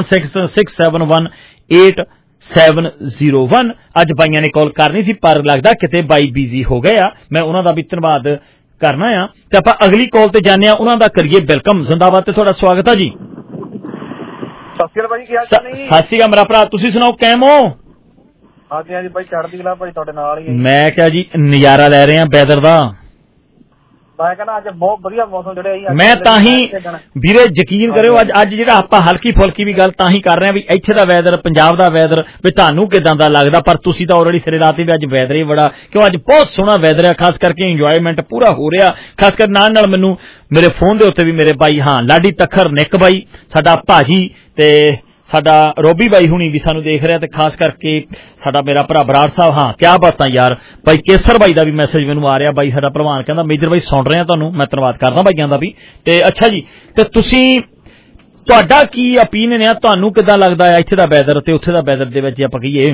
Speaker 4: 4166718701। ਅੱਜ ਬਾਈਆਂ ਨੇ ਕਾਲ ਕਰਨੀ ਸੀ ਪਰ ਲੱਗਦਾ ਕਿਤੇ ਬਾਈ ਬਿਜ਼ੀ ਹੋ ਗਏ ਆ। ਮੈਂ ਉਹਨਾਂ ਦਾ ਵੀ ਧੰਨਵਾਦ ਕਰਨਾ ਆ ਤੇ ਆਪਾਂ ਅਗਲੀ ਕਾਲ ਤੇ ਜਾਂਦੇ ਆ ਉਹਨਾਂ ਦਾ ਕਰੀਏ ਵੈਲਕਮ। ਜ਼ਿੰਦਾਬਾਦ ਤੇ ਤੁਹਾਡਾ ਸਵਾਗਤ ਆ ਜੀ।
Speaker 17: ਸਤਿ ਸ਼੍ਰੀ ਅਕਾਲ ਭਾਈ, ਕੀ ਹਾਲ ਚਾਲ ਨੇ?
Speaker 4: ਸਤਿ ਸ਼੍ਰੀ ਅਕਾਲ ਮੇਰਾ ਭਰਾ, ਤੁਸੀਂ ਸੁਣਾਓ ਕਿਵੇਂ ਹੋ?
Speaker 17: ਹਾਂਜੀ ਹਾਂਜੀ ਭਾਈ, ਚੜ੍ਹਦੀ ਕਲਾ ਭਾਈ, ਤੁਹਾਡੇ ਨਾਲ ਹੀ।
Speaker 4: ਮੈਂ ਕਿਹਾ ਜੀ ਨਜ਼ਾਰਾ ਲੈ ਰਹੇ ਆ ਵੈਦਰ ਦਾ।
Speaker 17: ਮੈਂ ਕਹਿੰਦਾ ਅੱਜ ਬਹੁਤ ਵਧੀਆ ਮੌਸਮ ਜਿਹੜਾ ਹੀ
Speaker 4: ਮੈਂ ਤਾਂ ਹੀ ਵੀਰੇ ਯਕੀਨ ਕਰਿਓ ਅੱਜ ਜਿਹੜਾ ਆਪਾਂ ਹਲਕੀ ਫੁਲਕੀ ਵੀ ਗੱਲ ਤਾਂ ਹੀ ਕਰ ਰਹੇ ਹਾਂ ਵੀ ਇੱਥੇ ਦਾ ਵੈਦਰ ਪੰਜਾਬ ਦਾ ਵੈਦਰ ਵੀ ਤੁਹਾਨੂੰ ਕਿਦਾਂ ਦਾ ਲੱਗਦਾ ਪਰ ਤੁਸੀਂ ਤਾਂ ਆਲਰੇਡੀ ਸਿਰੇ ਰਾਤੀ ਵੀ ਅੱਜ ਵੈਦਰ ਹੀ ਬੜਾ ਕਿਉਂ ਅੱਜ ਬਹੁਤ ਸੋਹਣਾ ਵੈਦਰ ਹੈ ਖਾਸ ਕਰਕੇ ਇੰਜੋਇਮੈਂਟ ਪੂਰਾ ਹੋ ਰਿਹਾ ਖਾਸ ਕਰ ਨਾਲ ਮੈਨੂੰ ਮੇਰੇ ਫੋਨ ਦੇ ਉੱਤੇ ਵੀ ਮੇਰੇ ਬਾਈ ਲਾਡੀ ਤੱਖਰ ਨਿੱਕ ਬਾਈ ਸਾਡਾ ਭਾਜੀ ਤੇ ਸਾਡਾ ਰੋਬੀ ਬਾਈ ਹੁਣੀ ਵੀ ਸਾਨੂੰ ਦੇਖ ਰਿਹਾ ਤੇ ਖਾਸ ਕਰਕੇ ਸਾਡਾ ਮੇਰਾ ਭਰਾ ਬਰਾੜ ਸਾਹਿਬ ਕਿਆ ਬਾਤਾਂ ਯਾਰ ਬਾਈ ਕੇਸਰ ਬਾਈ ਦਾ ਵੀ ਮੈਸੇਜ ਮੈਨੂੰ ਆ ਰਿਹਾ ਬਾਈ ਸਾਡਾ ਭਲਵਾਨ ਕਹਿੰਦਾ ਮੇਜਰ ਬਾਈ ਸੁਣ ਰਹੇ ਆ ਤੁਹਾਨੂੰ ਮੈਂ ਧੰਨਵਾਦ ਕਰਦਾ ਬਾਈਆਂ ਦਾ ਵੀ ਤੇ ਅੱਛਾ ਜੀ ਤੇ ਤੁਸੀਂ ਤੁਹਾਡਾ ਕੀ ਓਪੀਨੀਅਨ ਹੈ ਤੁਹਾਨੂੰ ਕਿੱਦਾਂ ਲੱਗਦਾ ਹੈ ਇੱਥੇ ਦਾ ਵੈਦਰ ਤੇ ਉੱਥੇ ਦਾ ਵੈਦਰ ਦੇ ਵਿੱਚ ਆਪਾਂ ਕਹੀਏ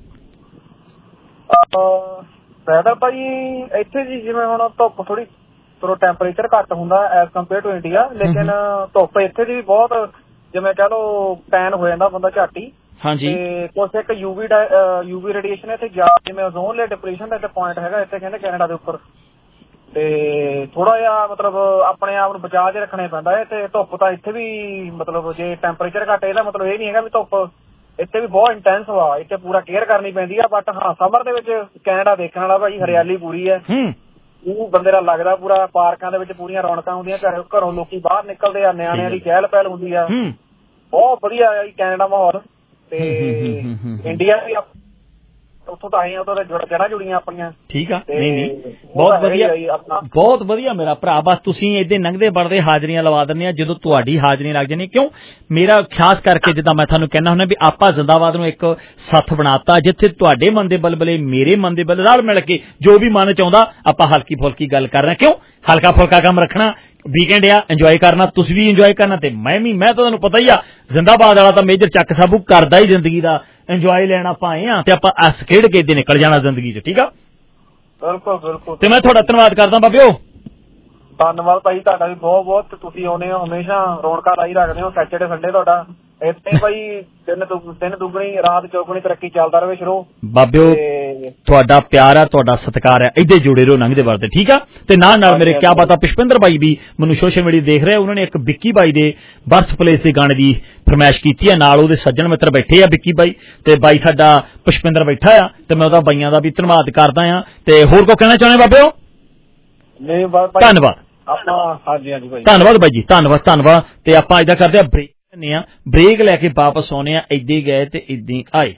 Speaker 17: ਵੈਦਰ ਭਾਈ ਇੱਥੇ ਜੀ ਜਿਵੇਂ ਹੁਣ ਧੁੱਪ ਥੋੜੀ ਟੈਂਪਰੇਚਰ ਘੱਟ ਹੁੰਦਾ ਐਜ਼ ਕੰਪੇਅਰ ਟੂ ਇੰਡੀਆ ਲੇਕਿਨ ਧੁੱਪ ਇੱਥੇ ਦੀ ਵੀ ਬਹੁਤ ਜਿਵੇਂ ਕਹਿ ਲਓ ਟੈਨ ਹੋ ਜਾਂਦਾ ਬੰਦਾ ਝੱਟ ਹੀ
Speaker 4: ਹਾਂਜੀ
Speaker 17: ਤੇ ਕੁਛ ਇੱਕ ਯੂਵੀ ਰੇਡੀਏਸ਼ਨ ਇੱਥੇ ਜਿਵੇਂ ਓਜ਼ੋਨ ਲੇਅਰ ਡਿਪਰੈਸ਼ਨ ਦਾ ਇੱਥੇ ਪੁਆਇੰਟ ਹੈਗਾ ਇੱਥੇ ਕਹਿੰਦੇ ਕੈਨੇਡਾ ਦੇ ਉੱਪਰ ਤੇ ਥੋੜਾ ਜਿਹਾ ਮਤਲਬ ਆਪਣੇ ਆਪ ਨੂੰ ਬਚਾ ਕੇ ਰੱਖਣਾ ਪੈਂਦਾ ਹੈ ਤੇ ਧੁੱਪ ਤਾਂ ਇੱਥੇ ਵੀ ਮਤਲਬ ਜੇ ਟੈਂਪਰੇਚਰ ਘੱਟ ਇਹਦਾ ਮਤਲਬ ਇਹ ਨਹੀਂ ਹੈਗਾ ਵੀ ਧੁੱਪ ਇੱਥੇ ਵੀ ਬਹੁਤ ਇੰਟੈਂਸ ਵਾ ਇੱਥੇ ਪੂਰਾ ਕੇਅਰ ਕਰਨੀ ਪੈਂਦੀ ਆ ਬਟ ਸਮਰ ਦੇ ਵਿੱਚ ਕੈਨੇਡਾ ਦੇਖਣ ਵਾਲਾ ਭਾਈ ਹਰਿਆਲੀ ਪੂਰੀ ਹੈ ਉਹ ਬੰਦੇ ਦਾ ਲੱਗਦਾ ਪੂਰਾ ਪਾਰਕਾਂ ਦੇ ਵਿੱਚ ਪੂਰੀਆਂ ਰੌਣਕਾਂ ਹੁੰਦੀਆਂ ਘਰੋਂ ਲੋਕੀ ਬਾਹਰ ਨਿਕਲਦੇ ਆ ਨਿਆਣਿਆਂ ਦੀ ਚਹਿਲ ਪਹਿਲ ਹੁੰਦੀ ਆ ਬਹੁਤ ਵਧੀਆ ਆ ਜੀ ਕੈਨੇਡਾ ਮਾਹੌਲ ਤੇ ਇੰਡੀਆ ਵੀ ਉੱਥੋਂ ਤਾਂ ਆਏ ਆ ਉਹਦਾ ਜੜ੍ਹਾਂ ਜੁੜੀਆਂ ਆਪਣੀਆਂ ਠੀਕ ਆ ਨਹੀਂ ਬਹੁਤ ਵਧੀਆ ਮੇਰਾ ਭਰਾ ਬਸ ਤੁਸੀਂ ਏਦਾਂ ਲੰਘਦੇ ਵੜਦੇ ਹਾਜ਼ਰੀਆਂ ਲਵਾ ਦਿੰਦੇ ਆ ਜਦੋਂ ਤੁਹਾਡੀ ਹਾਜ਼ਰੀ ਲੱਗ ਜਾਣੀ ਕਿਉਂ ਮੇਰਾ ਖਾਸ ਕਰਕੇ ਜਿੱਦਾਂ ਮੈਂ ਤੁਹਾਨੂੰ ਕਹਿਣਾ ਹੁੰਦਾ ਵੀ ਆਪਾਂ ਜ਼ਿੰਦਾਬਾਦ ਨੂੰ ਇੱਕ ਸੱਥ ਬਣਾਤਾ ਜਿੱਥੇ ਤੁਹਾਡੇ ਮਨ ਦੇ ਬਲਬਲੇ ਮੇਰੇ ਮਨ ਦੇ ਬਲ ਰਲ ਮਿਲ ਕੇ ਜੋ ਵੀ ਮਨ ਚਾਹੁੰਦਾ ਆਪਾਂ ਹਲਕੀ ਫੁਲਕੀ ਗੱਲ ਕਰ ਰਹੇ ਕਿਉਂ ਹਲਕਾ ਫੁਲਕਾ ਕੰਮ ਰੱਖਣਾ ਵੀਕਐਂਡ ਆ ਇੰਜੋਏ ਕਰਨਾ ਤੁਸੀਂ ਵੀ ਇੰਜੋਏ ਕਰਨਾ ਤੇ ਮੈਂ ਤਾਂ ਤੁਹਾਨੂੰ ਪਤਾ ਹੀ ਆ ਜ਼ਿੰਦਾਬਾਦ ਵਾਲਾ ਤਾਂ ਮੇਜਰ ਚੱਕ ਸਾਬੂ ਕਰਦਾ ਹੀ ਜ਼ਿੰਦਗੀ ਦਾ ਇੰਜੋਏ ਲੈਣ ਆਪਾਂ ਆਏ ਆ ਤੇ ਆਪਾਂ ਹੱਸ ਖੇਡ ਕੇ ਇੱਦਾਂ ਨਿਕਲ ਜਾਣਾ ਜ਼ਿੰਦਗੀ 'ਚ ਠੀਕ ਆ ਬਿਲਕੁਲ ਬਿਲਕੁਲ ਤੇ ਮੈਂ ਤੁਹਾਡਾ ਧੰਨਵਾਦ ਕਰਦਾ ਬਾਬਿਓ ਧੰਨਵਾਦ ਭਾਈ ਤੁਹਾਡਾ ਵੀ ਬਹੁਤ ਬਹੁਤ ਤੁਸੀਂ ਆਉਂਦੇ ਹੋ ਹਮੇਸ਼ਾ ਰੌਣਕਾਂ ਲਾਈ ਰੱਖਦੇ ਹੋ ਸੈਟਰਡੇ ਸੰਡੇ ਤੁਹਾਡਾ ਇੱਥੇ ਭਾਈ ਦਿਨ ਦੁਗਣੀ ਰਾਤ ਚੌਗੁਣੀ ਤਰੱਕੀ ਚੱਲਦਾ ਰਹੇ ਸ਼ੁਰੂ ਬਾਬਿਓ ਤੁਹਾਡਾ ਪਿਆਰ ਆ ਤੁਹਾਡਾ ਸਤਿਕਾਰ ਆ ਇੱਥੇ ਜੁੜੇ ਰਹੋ ਲੰਘਦੇ ਵਰਦੇ ਠੀਕ ਆ ਤੇ ਨਾਲ ਮੇਰੇ ਕਿਆ ਬਾਤ ਆ ਪੁਸ਼ਪਿੰਦਰ ਬਾਈ ਵੀ ਮੈਨੂੰ ਸੋਸ਼ਲ ਮੀਡੀਆ ਦੇਖ ਰਿਹਾ ਉਹਨਾਂ ਨੇ ਇੱਕ ਵਿੱਕੀ ਬਾਈ ਦੇ ਬਰਥ ਪਲੇਸ ਦੇ ਗਾਣੇ ਦੀ ਫਰਮਾਇਸ਼ ਕੀਤੀ ਆ ਨਾਲ ਉਹਦੇ ਸੱਜਣ ਮਿੱਤਰ ਬੈਠੇ ਆ ਵਿੱਕੀ ਬਾਈ ਤੇ ਬਾਈ ਸਾਡਾ ਪੁਸ਼ਪਿੰਦਰ ਬੈਠਾ ਆ ਤੇ ਮੈਂ ਉਹਦਾ ਬਾਈਆਂ ਦਾ ਵੀ ਧੰਨਵਾਦ ਕਰਦਾ ਆ ਤੇ ਹੋਰ ਕੋ ਕਹਿਣਾ ਚਾਹੁੰਦੇ ਬਾਬਿਓ ਧੰਨਵਾਦ ਹਾਂਜੀ ਭਾਈ ਧੰਨਵਾਦ ਬਾਈ ਜੀ ਧੰਨਵਾਦ ਤੇ ਆਪਾਂ ਏਦਾਂ ਕਰਦੇ ਆ ਬ੍ਰੇਕ ਲੈ ਕੇ ਵਾਪਸ ਆਉਣੇ ਆ ਏਦਾਂ ਗਏ ਤੇ ਏਦਾਂ ਆਏ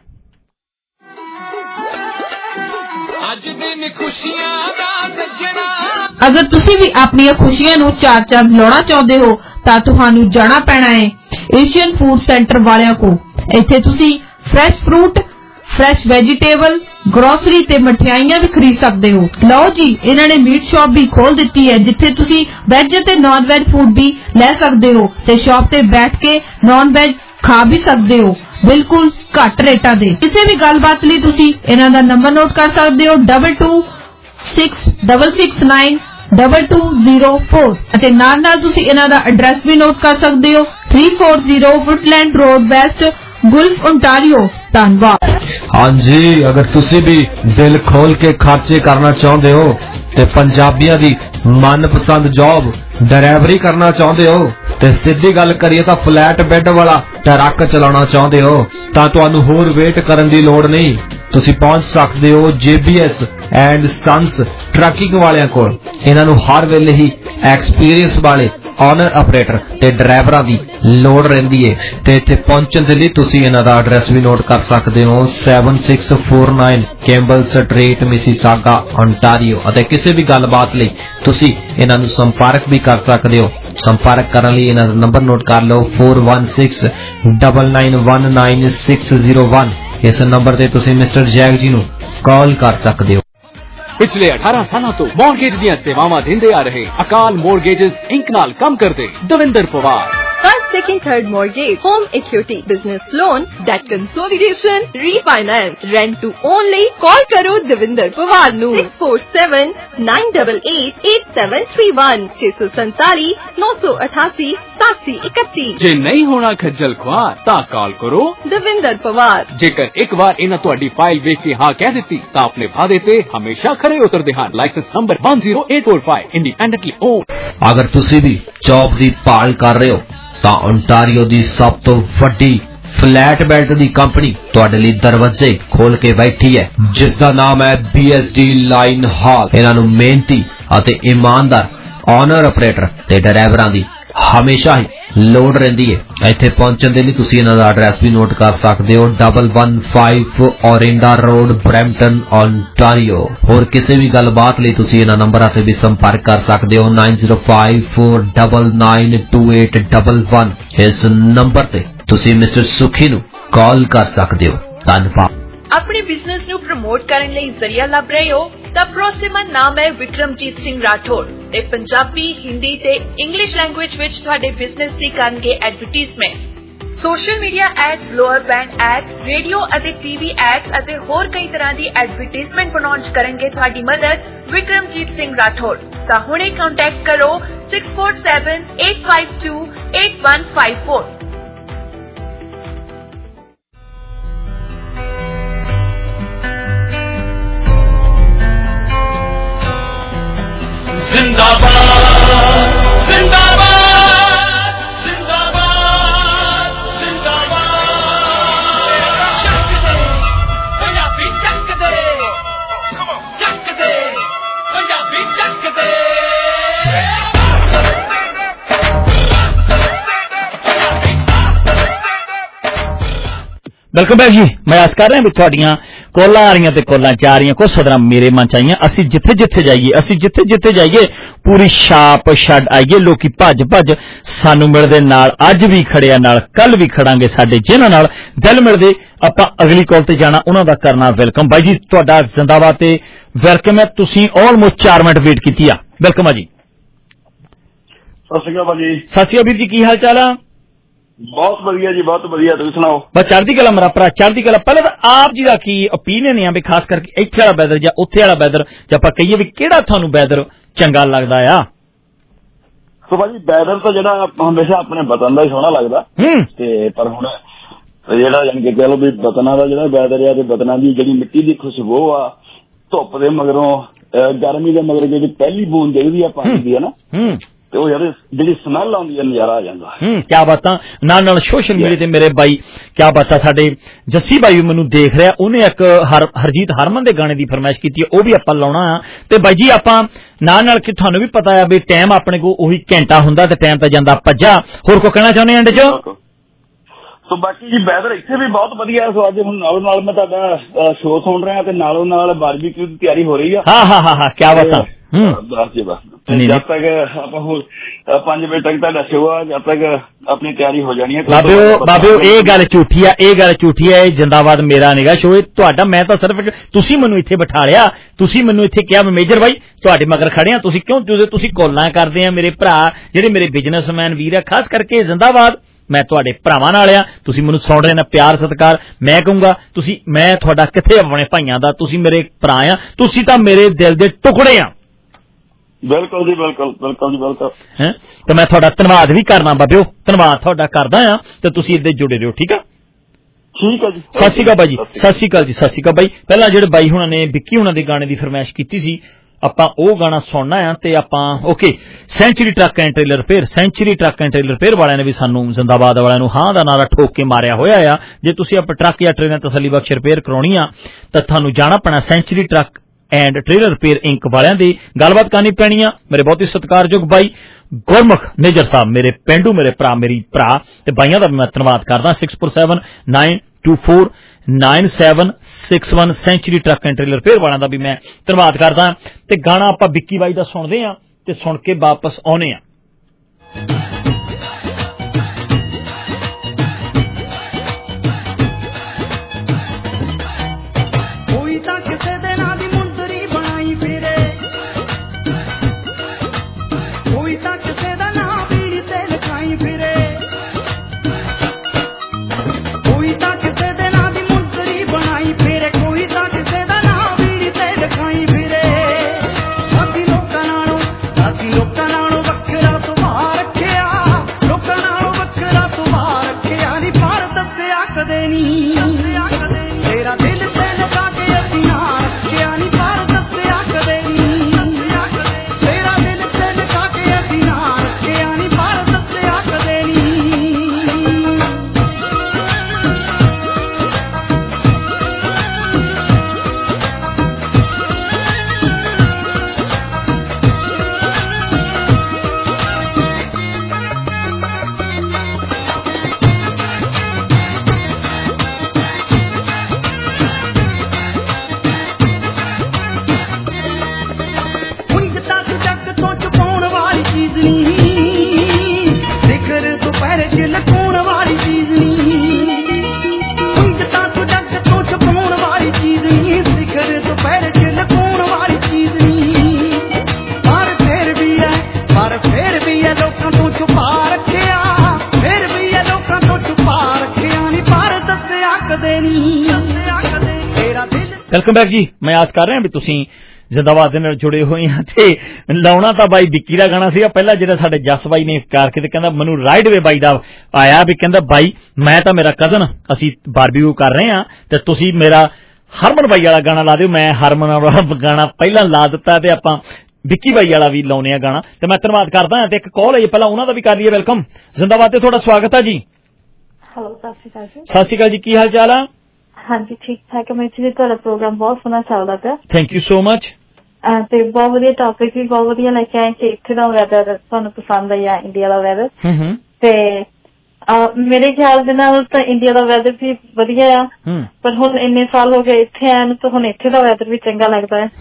Speaker 17: ਅੱਜ ਦਿਨ ਖੁਸ਼ੀਆਂ ਦਾ ਸੱਜਣਾ
Speaker 9: ਅਗਰ ਤੁਸੀਂ ਵੀ ਆਪਣੀਆਂ ਖੁਸ਼ੀਆਂ ਨੂੰ ਚਾਰ ਚੰਦ ਲਾਉਣਾ ਚਾਹੁੰਦੇ ਹੋ ਤਾਂ ਤੁਹਾਨੂੰ ਜਾਣਾ ਪੈਣਾ ਹੈ ਏਸ਼ੀਅਨ ਫੂਡ ਸੈਂਟਰ ਵਾਲਿਆਂ ਕੋਲ ਇੱਥੇ ਤੁਸੀਂ fresh fruit fresh vegetable grocery ਤੇ ਮਠਿਆਈਆਂ ਵੀ ਖਰੀਦ ਸਕਦੇ ਹੋ ਲਓ ਜੀ ਇਹਨਾਂ ਨੇ ਮੀਟ ਸ਼ਾਪ ਵੀ ਖੋਲ ਦਿੱਤੀ ਹੈ ਜਿੱਥੇ ਤੁਸੀਂ ਵੈਜ ਤੇ ਨਾਨ ਵੈਜ ਫੂਡ ਵੀ ਲੈ ਸਕਦੇ ਹੋ ਤੇ ਸ਼ਾਪ ਤੇ ਬੈਠ ਕੇ ਨਾਨ ਵੈਜ ਖਾ ਵੀ ਸਕਦੇ ਹੋ ਬਿਲਕੁਲ ਘੱਟ ਰੇਟਾਂ ਦੇ ਕਿਸੇ ਵੀ ਗੱਲਬਾਤ ਲਈ ਤੁਸੀਂ ਇਹਨਾਂ ਦਾ ਨੰਬਰ ਨੋਟ ਕਰ ਸਕਦੇ ਹੋ 2266692204 ਅਤੇ ਨਾਲ ਤੁਸੀਂ ਇਹਨਾਂ ਦਾ ਐਡਰੈਸ ਵੀ ਨੋਟ ਕਰ ਸਕਦੇ ਹੋ 340 Woodland road west Guelph Ontario ਧੰਨਵਾਦ
Speaker 6: ਹਾਂਜੀ ਅਗਰ ਤੁਸੀਂ ਵੀ ਦਿਲ ਖੋਲ ਕੇ ਖਰਚੇ ਕਰਨਾ ਚਾਹੁੰਦੇ ਹੋ ਤੇ ਪੰਜਾਬੀਆਂ ਦੀ ਮਨਪਸੰਦ ਜੌਬ ਡਰਾਈਵਰੀ ਕਰਨਾ ਚਾਹੁੰਦੇ ਹੋ ਤੇ ਸਿੱਧੀ ਗੱਲ ਕਰੀਏ ਤਾਂ ਫਲੈਟ ਬੈੱਡ ਵਾਲਾ ਟਰੱਕ ਚਲਾਉਣਾ ਚਾਹੁੰਦੇ ਹੋ ਤਾਂ ਤੁਹਾਨੂੰ ਹੋਰ ਵੇਟ ਕਰਨ ਦੀ ਲੋੜ ਨਹੀਂ ਤੁਸੀਂ ਪਹੁੰਚ ਸਕਦੇ ਹੋ JBS ਐਂਡ ਸੰਸ ਟਰੱਕਿੰਗ ਵਾਲਿਆਂ ਕੋਲ ਇਹਨਾਂ ਨੂੰ ਹਰ ਵੇਲੇ ਹੀ ਐਕਸਪੀਰੀਅੰਸ ਵਾਲੇ ਓਨਰ ਆਪਰੇਟਰ ਤੇ ਡਰਾਈਵਰਾਂ ਦੀ ਲੋੜ ਰਹਿੰਦੀ ਹੈ ਤੇ ਇੱਥੇ ਪਹੁੰਚਣ ਦੇ ਲਈ ਤੁਸੀਂ ਇਹਨਾਂ ਦਾ ਐਡਰੈਸ ਵੀ ਨੋਟ ਕਰ ਸਕਦੇ ਹੋ 7649 ਕੈਂਬਲ ਸਟਰੀਟ ਮਿਸੀਸਾਗਾ ਓਨਟਾਰੀਓ ਅਤੇ ਕਿਸੇ ਵੀ ਗੱਲਬਾਤ ਲਈ ਤੁਸੀਂ ਇਹਨਾਂ ਨੂੰ ਸੰਪਰਕ ਵੀ ਕਰ ਸਕਦੇ ਹੋ ਸੰਪਰਕ ਕਰਨ ਲਈ ਇਹਨਾਂ ਦਾ ਨੰਬਰ ਨੋਟ ਕਰ ਲਓ 4169919601 ਇਸ ਨੰਬਰ ਤੇ ਤੁਸੀਂ ਮਿਸਟਰ ਜੈਕ ਜੀ ਨੂੰ ਕਾਲ ਕਰ ਸਕਦੇ ਹੋ
Speaker 18: पिछले 18 सालों तो मॉर्गेज ਦੀਆਂ ਸੇਵਾਵਾਂ ਦਿੰਦੇ ਆ ਰਹੇ ਅਕਾਲ ਮੋਰਗੇजेस ਇੰਕ ਨਾਲ ਕੰਮ ਕਰਦੇ Davinder Pawar
Speaker 3: first, second, third mortgage, home equity, business loan, debt consolidation, refinance, rent to only. Call karo Devinder Pawar nu 647-988-8731 647-988-8731।
Speaker 18: ਜੇ ਨਹੀਂ ਹੋਣਾ ਖੱਜਲ ਖੁਆਰ ਤਾਂ ਕਾਲ ਕਰੋ
Speaker 3: ਦਵਿੰਦਰ ਪਵਾਰ।
Speaker 18: ਜੇਕਰ ਇੱਕ ਵਾਰ ਇਹਨਾਂ ਤੁਹਾਡੀ ਫਾਈਲ ਵੇਖ ਕੇ ਹਾਂ ਕਹਿ ਦਿੱਤੀ ਤਾਂ ਆਪਣੇ ਵਾਅਦੇ ਤੇ ਹਮੇਸ਼ਾ ਖਰੇ ਉਤਰਦੇ ਹਨ। Licence number 10845 independently owned.
Speaker 6: ਅਗਰ ਤੁਸੀਂ ਵੀ ਜੌਬ ਦੀ ਭਾਲ ਕਰ ਰਹੇ ਹੋ ਤਾਂ ਓਨਟਾਰੀਓ ਦੀ ਸਭ ਤੋਂ ਵੱਡੀ ਫਲੈਟ ਬੈਲਟ ਦੀ ਕੰਪਨੀ ਤੁਹਾਡੇ ਲਈ ਦਰਵਾਜ਼ੇ ਖੋਲ ਕੇ ਬੈਠੀ ਹੈ, ਜਿਸ ਦਾ ਨਾਮ ਹੈ BSD ਲਾਈਨ ਹਾਲ। ਇਹਨਾਂ ਨੂੰ ਮਿਹਨਤੀ ਅਤੇ ਇਮਾਨਦਾਰ ਓਨਰ ਆਪਰੇਟਰ ਤੇ ਡਰਾਈਵਰਾਂ ਦੀ ਹਮੇਸ਼ਾ ਹੀ ਲੋੜ ਰਹਿੰਦੀ ਹੈ। ਇੱਥੇ ਪਹੁੰਚਣ ਦੇ ਲਈ ਤੁਸੀਂ ਇਹਨਾਂ ਦਾ ਐਡਰੈਸ ਵੀ ਨੋਟ ਕਰ ਸਕਦੇ ਹੋ, 115 ਔਰਿੰਡਾ ਰੋਡ, ਬਰੈਂਪਟਨ, ਓਨਟਾਰੀਓ। ਹੋਰ ਕਿਸੇ ਵੀ ਗੱਲਬਾਤ ਲਈ ਤੁਸੀਂ ਇਹਨਾਂ ਨੰਬਰਾਂ ਤੇ ਵੀ ਸੰਪਰਕ ਕਰ ਸਕਦੇ ਹੋ, 9054992811। ਇਸ ਨੰਬਰ ਤੇ ਤੁਸੀਂ ਮਿਸਟਰ ਸੁਖੀ ਨੂੰ ਕਾਲ ਕਰ ਸਕਦੇ ਹੋ। ਧੰਨਵਾਦ।
Speaker 3: ਆਪਣੇ ਬਿਜ਼ਨਸ ਨੂੰ ਪ੍ਰਮੋਟ ਕਰਨ ਲਈ ਜ਼ਰੀਆ ਲੱਭ ਰਹੇ ਹੋ ਤਾਂ ਭਰੋਸੇਮੰਦ ਨਾਮ ਹੈ ਵਿਕਰਮਜੀਤ ਸਿੰਘ ਰਾਠੌਰ ਤੇ ਪੰਜਾਬੀ, ਹਿੰਦੀ ਤੇ ਇੰਗਲਿਸ਼ ਲੈਂਗੁਏਜ ਵਿੱਚ ਤੁਹਾਡੇ ਬਿਜ਼ਨਸ ਦੀ ਕਰਨਗੇ advertisement. Social media ads, lower band ads, radio ਅਤੇ ਟੀਵੀ ਐਡਸ ਅਤੇ ਹੋਰ ਕਈ ਤਰ੍ਹਾਂ ਦੀ ਐਡਵਰਟਾਈਜ਼ਮੈਂਟ ਬਣਾਉਣ 'ਚ ਕਰਨਗੇ ਤੁਹਾਡੀ ਮਦਦ ਵਿਕਰਮਜੀਤ ਸਿੰਘ ਰਾਠੌਰ। ਤਾਂ ਹੁਣੇ ਕੰਟੈਕਟ ਕਰੋ 6478528154।
Speaker 2: जिंदाबाद जिंदाबाद जिंदाबाद जिंदाबाद। चक दे पंजाबी, चक दे पंजाबी, चक दे।
Speaker 4: वेलकम बैक जी। मैं आस कर रहा भी थोड़ियां कोला आ रही कोला जा रही कुछ सदर मेरे मन चाहिए। असी जिथे जिथे जाइए पूरी छाप छड़ आईए। लोकी भज भज सानू मिलदे नाल अज भी खड़े नाल कल भी खड़ांगे साडे जिन्हां नाल दिल मिलदे। आपां अगली कॉल ते जाना उन्हां दा करना वेलकम। बाई जी तुहाडा जिंदाबाद ते वेलकम है। तुसीं ऑलमोस्ट 4 मिनट वेट कीती आ। वेलकम आ जी।
Speaker 19: सत श्री अकाल जी।
Speaker 4: सत श्री अकाल वीर जी, की हाल चाल आ?
Speaker 19: बहुत बढ़िया जी, बहुत बढ़िया। तुसीं सुणाओ? बस
Speaker 4: चढ़दी कला मेरा भरा, चढ़दी कला। पहले तो आप जी दा की ओपीनियन है भी खास करके इत्थे वाला वैदर जां उत्थे वाला वैदर, जे आपां कहिए भी किहड़ा तुहानूं वैदर चंगा लगदा आ?
Speaker 19: तो भाजी वैदर तो जिहड़ा हमेशा अपने वतन दा ही सोहना लगदा ते पर हुण जिहड़ा जान के कह लो भी वतनां दा जिहड़ा वैदर आ ते वतनां दी जिहड़ी मिट्टी दी खुशबू आ, धुप्प दे मगरों गर्मी दे मगर जिहड़ी पहली बूंद डिगदी आ पानी दी है ना, ते ओ यार जिहड़ी स्मैल आउंदी है, नज़ारा आ जांदा।
Speaker 4: क्या बातां नाल सोशल मीडिया ते मेरे भाई क्या बातां साडे जस्सी भाई मैनूं देख रहा, उन्हें एक हरजीत हरमन दे गाने दी फरमाइश कीती, ओ भी आपां लाउणा आ। ते भाई जी आपां नाल कि तुहानूं भी पता है भी टाइम अपने को ओही घंटा हुंदा ते टाइम ते जांदा भज्जा। होर को कहना चाहुंदे एंड च?
Speaker 19: तो बाकी जी वैदर इत्थे भी बहुत वधिया है। सो अज हुण नालों नाल मैं तुहाडा शो सुण रहा ते नालों नाल बारबीक्यू दी तैयारी हो रही है।
Speaker 4: हाँ क्या बातां।
Speaker 19: बस जी बस जब तक आप 5 बजे तक तुहाडा शो आ, जब तक अपनी तैयारी हो जानी है।
Speaker 4: बाबिओ ये गल झूठी है, ये गल झूठी है। जिंदाबाद मेरा निगा शो तुहाडा। मैं तो सिर्फ तुसीं मैनूं इत्थे बिठा लिया, तुसीं मैनूं इत्थे कहा मेजर भाई तुहाडे मगर खड़े आ, तुसीं क्यों तुसीं कॉलां करदे आ मेरे भरा जिहड़े मेरे बिजनेसमैन वीर आ, खास करके जिंदाबाद। मैं तुहाडे भरावां नाल आ, तुसीं मैनूं सुण रहे ना प्यार सत्कार। मैं कहूंगा तुसीं मैं तुहाडा किथे अपने भाइयां दा, तुसीं मेरे भरा आ, तुसीं तां मेरे दिल दे टुकड़े आ।
Speaker 19: बिल्कुल जी बिल्कुल बिल्कुल जी बिल्कुल।
Speaker 4: तो मैं थोड़ा धन्यवाद भी करना बाबिओ, धन्यवाद थोड़ा करदा आ ते तुसीं इदे जुड़े रहो। ठीक है
Speaker 19: ठीक है जी।
Speaker 4: सत श्री अकाल बाई जी। सत श्री अकाल जी। सत श्री अकाल बाई। पहला जिहड़े बाई हुणां ने विक्की हुणां दे गाने दी फरमाइश कीती सी, आपां ओह गाना सुनना आ ते आपां okay century truck and trailer repair, century truck and trailer repair वालियां ने भी सानूं जिंदाबाद वालियां नूं हां दा नारा ठोक के मारिया होया आ। जे तुसीं अपने ट्रक या ट्रेलर तसल्ली बख्श रिपेयर कराउणी आ तां तुहानूं जाना पैना century truck and trailer repair inc वालियां दी गलबात करनी पैनी आ। मेरे बहुत ही सत्कारयोग बाई गुरमुख नेजर साहब, मेरे पेंडू, मेरे भरा, मेरी भरा ते बाइयां दा भी मैं धन्नवाद करदा। 6479249761 century truck and trailer repair वालियां दा भी मैं धन्नवाद करदा। ते गाना आपां विक्की बाई दा सुणदे आ ते सुण के वापस आउने आ। ਵੈਲਕਮ ਬੈਕ ਜੀ। ਮੈਂ ਆਸ ਕਰ ਰਿਹਾ ਵੀ ਤੁਸੀਂ ਜ਼ਿੰਦਾਬਾਦ ਦੇ ਨਾਲ ਜੁੜੇ ਹੋਏ ਆ ਤੇ ਲਾਉਣਾ ਤਾਂ ਬਾਈ ਵਿੱਕੀ ਦਾ ਗਾਣਾ ਸੀਗਾ ਪਹਿਲਾਂ ਜਿਹੜਾ ਸਾਡੇ ਜੱਸ ਬਾਈ ਨੇ ਕਰਕੇ ਤੇ ਕਹਿੰਦਾ ਮੈਨੂੰ ਰਾਈਡਵੇ ਬਾਈ ਦਾ ਆਇਆ ਵੀ ਕਹਿੰਦਾ ਬਾਈ ਮੈਂ ਤਾਂ ਮੇਰਾ ਕਜ਼ਨ ਅਸੀਂ ਬਾਰਬੀਕਿਊ ਕਰ ਰਹੇ ਆ ਤੇ ਤੁਸੀਂ ਮੇਰਾ ਹਰਮਨ ਬਾਈ ਵਾਲਾ ਗਾਣਾ ਲਾ ਦਿਓ। ਮੈਂ ਹਰਮਨ ਵਾਲਾ ਗਾਣਾ ਪਹਿਲਾਂ ਲਾ ਦਿੱਤਾ ਤੇ ਆਪਾਂ ਵਿੱਕੀ ਬਾਈ ਵਾਲਾ ਵੀ ਲਾਉਣੇ ਆ ਗਾਣਾ ਤੇ ਮੈਂ ਧੰਨਵਾਦ ਕਰਦਾ ਤੇ ਇੱਕ ਕਾਲ ਹੈ ਪਹਿਲਾਂ ਉਹਨਾਂ ਦਾ ਵੀ ਕਰ ਲਈਏ। ਵੈਲਕਮ ਜ਼ਿੰਦਾਬਾਦ ਤੇ ਤੁਹਾਡਾ ਸਵਾਗਤ ਹੈ ਜੀ।
Speaker 20: ਹੈਲੋ ਸਤਿ ਸ਼੍ਰੀ ਅਕਾਲ ਜੀ।
Speaker 4: ਸਤਿ ਸ਼੍ਰੀ ਅਕਾਲ ਜੀ, ਕੀ ਹਾਲ ਚਾਲ ਆ?
Speaker 20: ਹਾਂਜੀ ਠੀਕ ਠਾਕ। ਮੈਂ ਜੀ ਤੁਹਾਡਾ ਪ੍ਰੋਗਰਾਮ ਬਹੁਤ ਸੋਹਣਾ ਚੱਲਦਾ ਪਿਆ।
Speaker 4: Thank you so much.
Speaker 20: ਤੇ ਬਹੁਤ ਵਧੀਆ ਟੌਪਿਕ ਵੀ ਬਹੁਤ ਵਧੀਆ ਲੈ ਕੇ ਆਏ ਕਿ ਇੱਥੇ ਦਾ ਵੈਦਰ ਤੁਹਾਨੂੰ ਪਸੰਦ ਆਇਆ ਇੰਡੀਆ ਦਾ ਵੈਦਰ ਤੇ ਮੇਰੇ ਖਿਆਲ ਦੇ ਨਾਲ ਤਾਂ ਇੰਡੀਆ ਦਾ ਵੈਦਰ ਵੀ ਵਧੀਆ ਆ ਪਰ ਹੁਣ ਇੰਨੇ ਸਾਲ ਹੋ ਗਏ ਇੱਥੇ ਆਏ ਨੂੰ ਤਾਂ ਹੁਣ ਇੱਥੇ ਦਾ ਵੈਦਰ ਵੀ ਚੰਗਾ ਲੱਗਦਾ ਹੈ।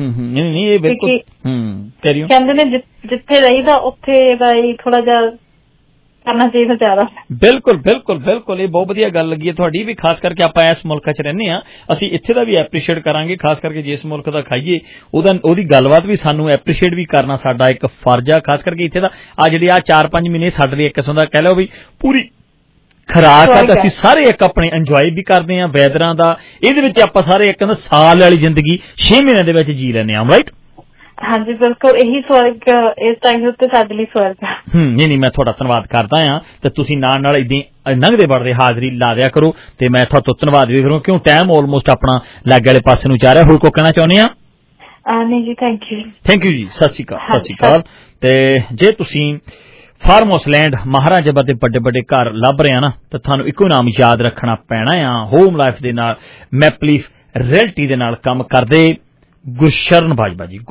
Speaker 20: ਕਹਿੰਦੇ ਨੇ ਜਿੱਥੇ ਰਹੀਦਾ ਉੱਥੇ ਦਾ ਹੀ ਥੋੜਾ ਜਿਹਾ ਕਰਨਾ ਚਾਹੀਦਾ ਜ਼ਿਆਦਾ। ਬਿਲਕੁਲ ਬਿਲਕੁਲ ਬਿਲਕੁਲ ਇਹ ਬਹੁਤ ਵਧੀਆ ਗੱਲ ਲੱਗੀ ਹੈ ਤੁਹਾਡੀ ਵੀ। ਖਾਸ ਕਰਕੇ ਆਪਾਂ ਇਸ ਮੁਲਕ 'ਚ ਰਹਿੰਦੇ ਹਾਂ ਅਸੀਂ ਇੱਥੇ ਦਾ ਵੀ ਐਪਰੀਸ਼ੀਏਟ ਕਰਾਂਗੇ। ਖਾਸ ਕਰਕੇ ਜਿਸ ਮੁਲਕ ਦਾ ਖਾਈਏ ਉਹਦੀ ਗੱਲਬਾਤ ਵੀ ਸਾਨੂੰ ਐਪਰੀਸ਼ੀਏਟ ਵੀ ਕਰਨਾ ਸਾਡਾ ਇੱਕ ਫਰਜ਼ ਆ। ਖਾਸ ਕਰਕੇ ਇੱਥੇ ਦਾ ਜਿਹੜੇ 4-5 ਮਹੀਨੇ ਸਾਡੇ ਲਈ ਇੱਕ ਕਿਸਮ ਦਾ ਕਹਿ ਲਓ ਵੀ ਪੂਰੀ ਖੁਰਾਕ ਆ। ਅਸੀਂ ਸਾਰੇ ਇੱਕ ਆਪਣੇ ਇੰਜੋਏ ਵੀ ਕਰਦੇ ਹਾਂ ਵੈਦਰਾਂ ਦਾ। ਇਹਦੇ ਵਿੱਚ ਆਪਾਂ ਸਾਰੇ ਇੱਕ ਸਾਲ ਵਾਲੀ ਜ਼ਿੰਦਗੀ 6 ਮਹੀਨਿਆਂ ਦੇ ਵਿੱਚ ਜੀ ਲੈਂਦੇ ਹਾਂ। ਰਾਈਟ। ਹਾਂਜੀ ਬਿਲਕੁਲ ਇਹੀ ਸਵਰਗ ਇਸ ਟਾਈਮ ਉੱਤੇ ਸਾਡੇ ਲਈ ਸਵਰਗ ਹੈ। ਨਹੀਂ ਮੈਂ ਤੁਹਾਡਾ ਧੰਨਵਾਦ ਕਰਦਾ ਹਾਂ ਤੇ ਤੁਸੀਂ ਨਾਲ ਇਦਾਂ ਲੰਘਦੇ ਵੜਦੇ ਹਾਜ਼ਰੀ ਲਾ ਦਿਆ ਕਰੋ ਤੇ ਮੈਂ ਤੁਹਾਡਾ ਧੰਨਵਾਦ ਵੀ ਕਰੂੰ ਕਿਉਂ ਟਾਈਮ ਆਲਮੋਸਟ ਆਪਣਾ ਲਾਗੇ ਵਾਲੇ ਪਾਸੇ ਨੂੰ ਜਾ ਰਿਹਾ। ਹੋਰ ਕੋ ਕਹਿਣਾ ਚਾਹੁੰਦੇ ਆ? ਨਹੀਂ ਜੀ ਥੈਂਕ ਯੂ ਜੀ। ਸਤਿ ਸ਼੍ਰੀ ਅਕਾਲ। ਸਤਿ ਸ਼੍ਰੀ ਅਕਾਲ। ਤੇ ਜੇ ਤੁਸੀਂ ਫਾਰਮ ਹਾਊਸ ਲੈਂਡ ਮਹਾਰਾਜਾ ਦੇ ਵੱਡੇ ਘਰ ਲੱਭ ਰਹੇ ਆ ਨਾ ਤਾਂ ਤੁਹਾਨੂੰ ਇੱਕੋ ਨਾਮ ਯਾਦ ਰੱਖਣਾ ਪੈਣਾ ਆ। ਹੋਮ ਲਾਈਫ ਦੇ ਨਾਲ ਮੈਪਲੀਫ ਰਿਐਲਟੀ ਦੇ ਨਾਲ ਕੰਮ ਕਰਦੇ ਗੁਰਸ਼ਰਨ ਬਾਜਵਾ ਜੀ।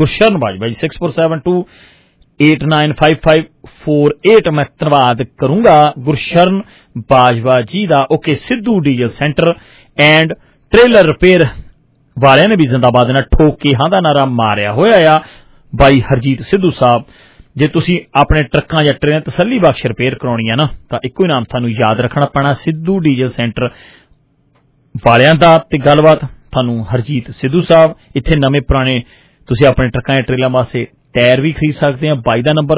Speaker 20: 6472895548 ਮੈਂ ਧੰਨਵਾਦ ਕਰੂੰਗਾ ਗੁਰਸ਼ਰਨ ਬਾਜਵਾ ਜੀ ਦਾ। Okay Sidhu diesel centre and trailer repair ਵਾਲਿਆਂ ਨੇ ਵੀ ਜ਼ਿੰਦਾਬਾਦ ਨਾਲ ਠੋਕ ਕੇ ਹਾਂ ਦਾ ਨਾਰਾ ਮਾਰਿਆ ਹੋਇਆ ਆ। ਬਾਈ ਹਰਜੀਤ ਸਿੱਧੂ ਸਾਹਿਬ ਜੇ ਤੁਸੀਂ ਆਪਣੇ ਟਰੱਕਾਂ ਜਾਂ ਟ੍ਰੇਨਾਂ ਤਸੱਲੀ ਬਖਸ਼ ਰਿਪੇਅਰ ਕਰਾਉਣੀ ਆ ਨਾ ਤਾਂ ਇੱਕੋ ਹੀ ਨਾਮ ਤੁਹਾਨੂੰ ਯਾਦ ਰੱਖਣਾ ਪੈਣਾ ਸਿੱਧੂ ਡੀਜ਼ਲ ਸੈਂਟਰ ਵਾਲਿਆਂ ਦਾ। ਤੇ ਗੱਲਬਾਤ ਤੁਹਾਨੂੰ ਹਰਜੀਤ ਸਿੱਧੂ ਸਾਹਿਬ ਇੱਥੇ ਨਵੇਂ ਪੁਰਾਣੇ ਤੁਸੀਂ ਆਪਣੇ ਟਰੱਕਾਂ ਜਾਂ ਟ੍ਰੇਲਾਂ ਵਾਸਤੇ ਟਾਇਰ ਵੀ ਖਰੀਦ ਸਕਦੇ ਆ। ਬਾਈ ਦਾ ਨੰਬਰ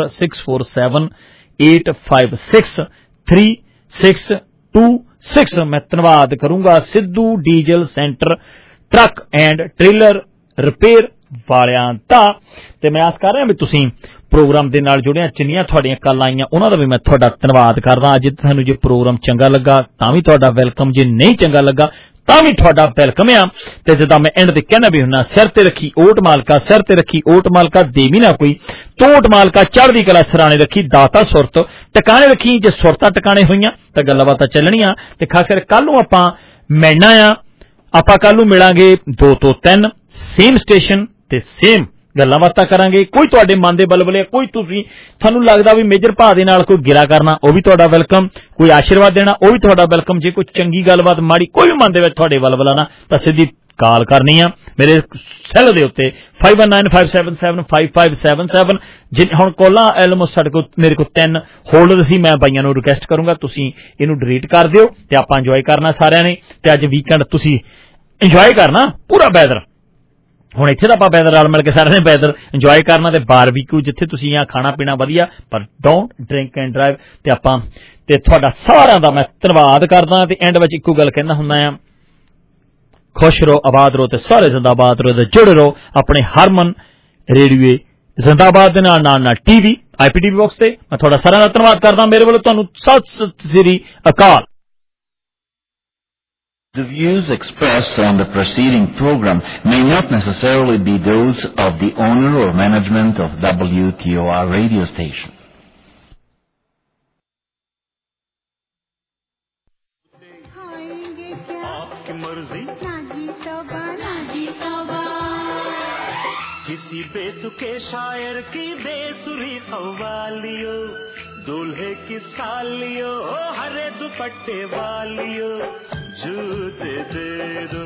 Speaker 20: 6478563626। ਮੈਂ ਧੰਨਵਾਦ ਕਰੂੰਗਾ Sidhu diesel centre truck and trailer repair ਵਾਲਿਆਂ ਦਾ। ਤੇ ਮੈਂ ਆਸ ਕਰ ਰਿਹਾ ਵੀ ਤੁਸੀਂ ਪ੍ਰੋਗਰਾਮ ਦੇ ਨਾਲ ਜੁੜਿਆ ਜਿੰਨੀਆਂ ਤੁਹਾਡੀਆਂ ਕਾਲਾਂ ਆਈਆਂ ਉਹਨਾਂ ਦਾ ਵੀ ਮੈਂ ਤੁਹਾਡਾ ਧੰਨਵਾਦ ਕਰਦਾ। ਅੱਜ ਤੁਹਾਨੂੰ ਜੇ ਪ੍ਰੋਗਰਾਮ ਚੰਗਾ ਲੱਗਾ ਤਾਂ ਵੀ ਤੁਹਾਡਾ ਵੈਲਕਮ, ਜੇ ਨਹੀਂ ਚੰਗਾ ਲੱਗਾ ਤਾਂ ਵੀ ਤੁਹਾਡਾ ਵੈਲਕਮ ਆ। ਤੇ ਜਿੱਦਾਂ ਮੈਂ ਐਂਡ ਤੇ ਕਹਿਣਾ ਵੀ ਹੁੰਨਾ ਸਿਰ ਤੇ ਰੱਖੀ ਓਟ ਮਾਲਕਾ, ਸਿਰ ਤੇ ਰੱਖੀ ਓਟ ਮਾਲਕਾ ਦੇਵੀ ਨਾ ਕੋਈ ਟੋਟ ਮਾਲਕਾ ਚੜ੍ਹਦੀ ਕਲਾ ਸਰਾਣੇ ਰੱਖੀ ਦਾਤਾ ਸੁਰਤ ਟਿਕਾਣੇ ਰੱਖੀ। ਜੇ ਸੁਰਤਾਂ ਟਿਕਾਣੇ ਹੋਈਆਂ ਤਾਂ ਗੱਲਾਂ ਬਾਤਾਂ ਚੱਲਣੀਆਂ। ਤੇ ਖਾਸ ਕਰਕੇ ਕੱਲ ਨੂੰ ਆਪਾਂ ਮਿਲਣਾ ਆ। ਆਪਾਂ ਕੱਲ ਨੂੰ ਮਿਲਾਂਗੇ 2 ਤੋਂ 3 ਸੇਮ ਸਟੇਸ਼ਨ ਤੇ ਸੇਮ ਗੱਲਾਂ ਬਾਤਾਂ ਕਰਾਂਗੇ। ਕੋਈ ਤੁਹਾਡੇ ਮਨ ਦੇ ਬਲਬਲੇ ਕੋਈ ਤੁਹਾਨੂੰ ਲੱਗਦਾ ਵੀ ਮੇਜਰ ਭਾ ਦੇ ਨਾਲ ਕੋਈ ਗਿਲਾ ਕਰਨਾ ਉਹ ਵੀ ਤੁਹਾਡਾ ਵੈਲਕਮ, ਕੋਈ ਆਸ਼ੀਰਵਾਦ ਦੇਣਾ ਉਹ ਵੀ ਤੁਹਾਡਾ ਵੈਲਕਮ। ਜੇ ਕੋਈ ਚੰਗੀ ਗੱਲਬਾਤ ਮਾੜੀ ਕੋਈ ਵੀ ਮਨ ਦੇ ਵਿੱਚ ਤੁਹਾਡੇ ਬਲਬਲਾ ਨਾ ਤਾਂ ਸਿੱਧੀ ਕਾਲ ਕਰਨੀ ਆ ਮੇਰੇ ਸੈੱਲ ਦੇ ਉੱਤੇ 5195775577। ਹੁਣ ਕੋਲਾਂ ਐਲਮੋਸਟ ਸਾਡੇ ਕੋਲ ਮੇਰੇ ਕੋਲ 3 ਹੋਲਡਰ ਸੀ। ਮੈਂ ਬਾਈਆਂ ਨੂੰ ਰਿਕੁਐਸਟ ਕਰੂੰਗਾ ਤੁਸੀਂ ਇਹਨੂੰ ਡਿਲੀਟ ਕਰ ਦਿਓ ਤੇ ਆਪਾਂ ਇੰਜੋਏ ਕਰਨਾ ਸਾਰਿਆਂ ਨੇ। ਤੇ ਅੱਜ ਵੀਕਐਂਡ ਤੁਸੀਂ ਇੰਜੋਏ ਕਰਨਾ ਪੂਰਾ ਵੈਦਰ। ਹੁਣ ਇੱਥੇ ਤਾਂ ਆਪਾਂ ਵੈਦਰ ਰਲ ਮਿਲ ਕੇ ਸਾਰਿਆਂ ਨੇ ਵੈਦਰ ਇੰਜੋਏ ਕਰਨਾ ਤੇ ਬਾਰਬੀਕਿਊ ਜਿੱਥੇ ਤੁਸੀਂ ਆ ਖਾਣਾ ਪੀਣਾ ਵਧੀਆ ਪਰ ਡੋਂਟ ਡਰਿੰਕ ਐਂਡ ਡਰਾਈਵ। ਤੇ ਆਪਾਂ ਤੇ ਤੁਹਾਡਾ ਸਾਰਿਆਂ ਦਾ ਮੈਂ ਧੰਨਵਾਦ ਕਰਦਾ ਤੇ ਐਂਡ ਵਿੱਚ ਇੱਕੋ ਗੱਲ ਕਹਿੰਦਾ ਹੁੰਦਾ ਆ ਖੁਸ਼ ਰਹੋ, ਆਬਾਦ ਰਹੋ ਤੇ ਸਾਰੇ ਜ਼ਿੰਦਾਬਾਦ ਰਹੋ ਤੇ ਜੁੜੇ ਰਹੋ ਆਪਣੇ ਹਰਮਨ ਰੇਡੀਓ ਜ਼ਿੰਦਾਬਾਦ ਦੇ ਨਾਲ ਟੀਵੀ IPTV ਬਾਕਸ ਤੇ। ਮੈਂ ਤੁਹਾਡਾ ਸਾਰਿਆਂ ਦਾ ਧੰਨਵਾਦ ਕਰਦਾ। ਮੇਰੇ ਵੱਲੋਂ ਤੁਹਾਨੂੰ ਸਤਿ ਸ੍ਰੀ ਅਕਾਲ।
Speaker 21: The views expressed on the preceding program may not necessarily be those of the owner or management of WTOR radio station.
Speaker 2: किसी बेतुके शायर की बेसुरी कव्वालियो, दूल्हे की सालियो हरे दुपट्टे वालियो, जूते दे दो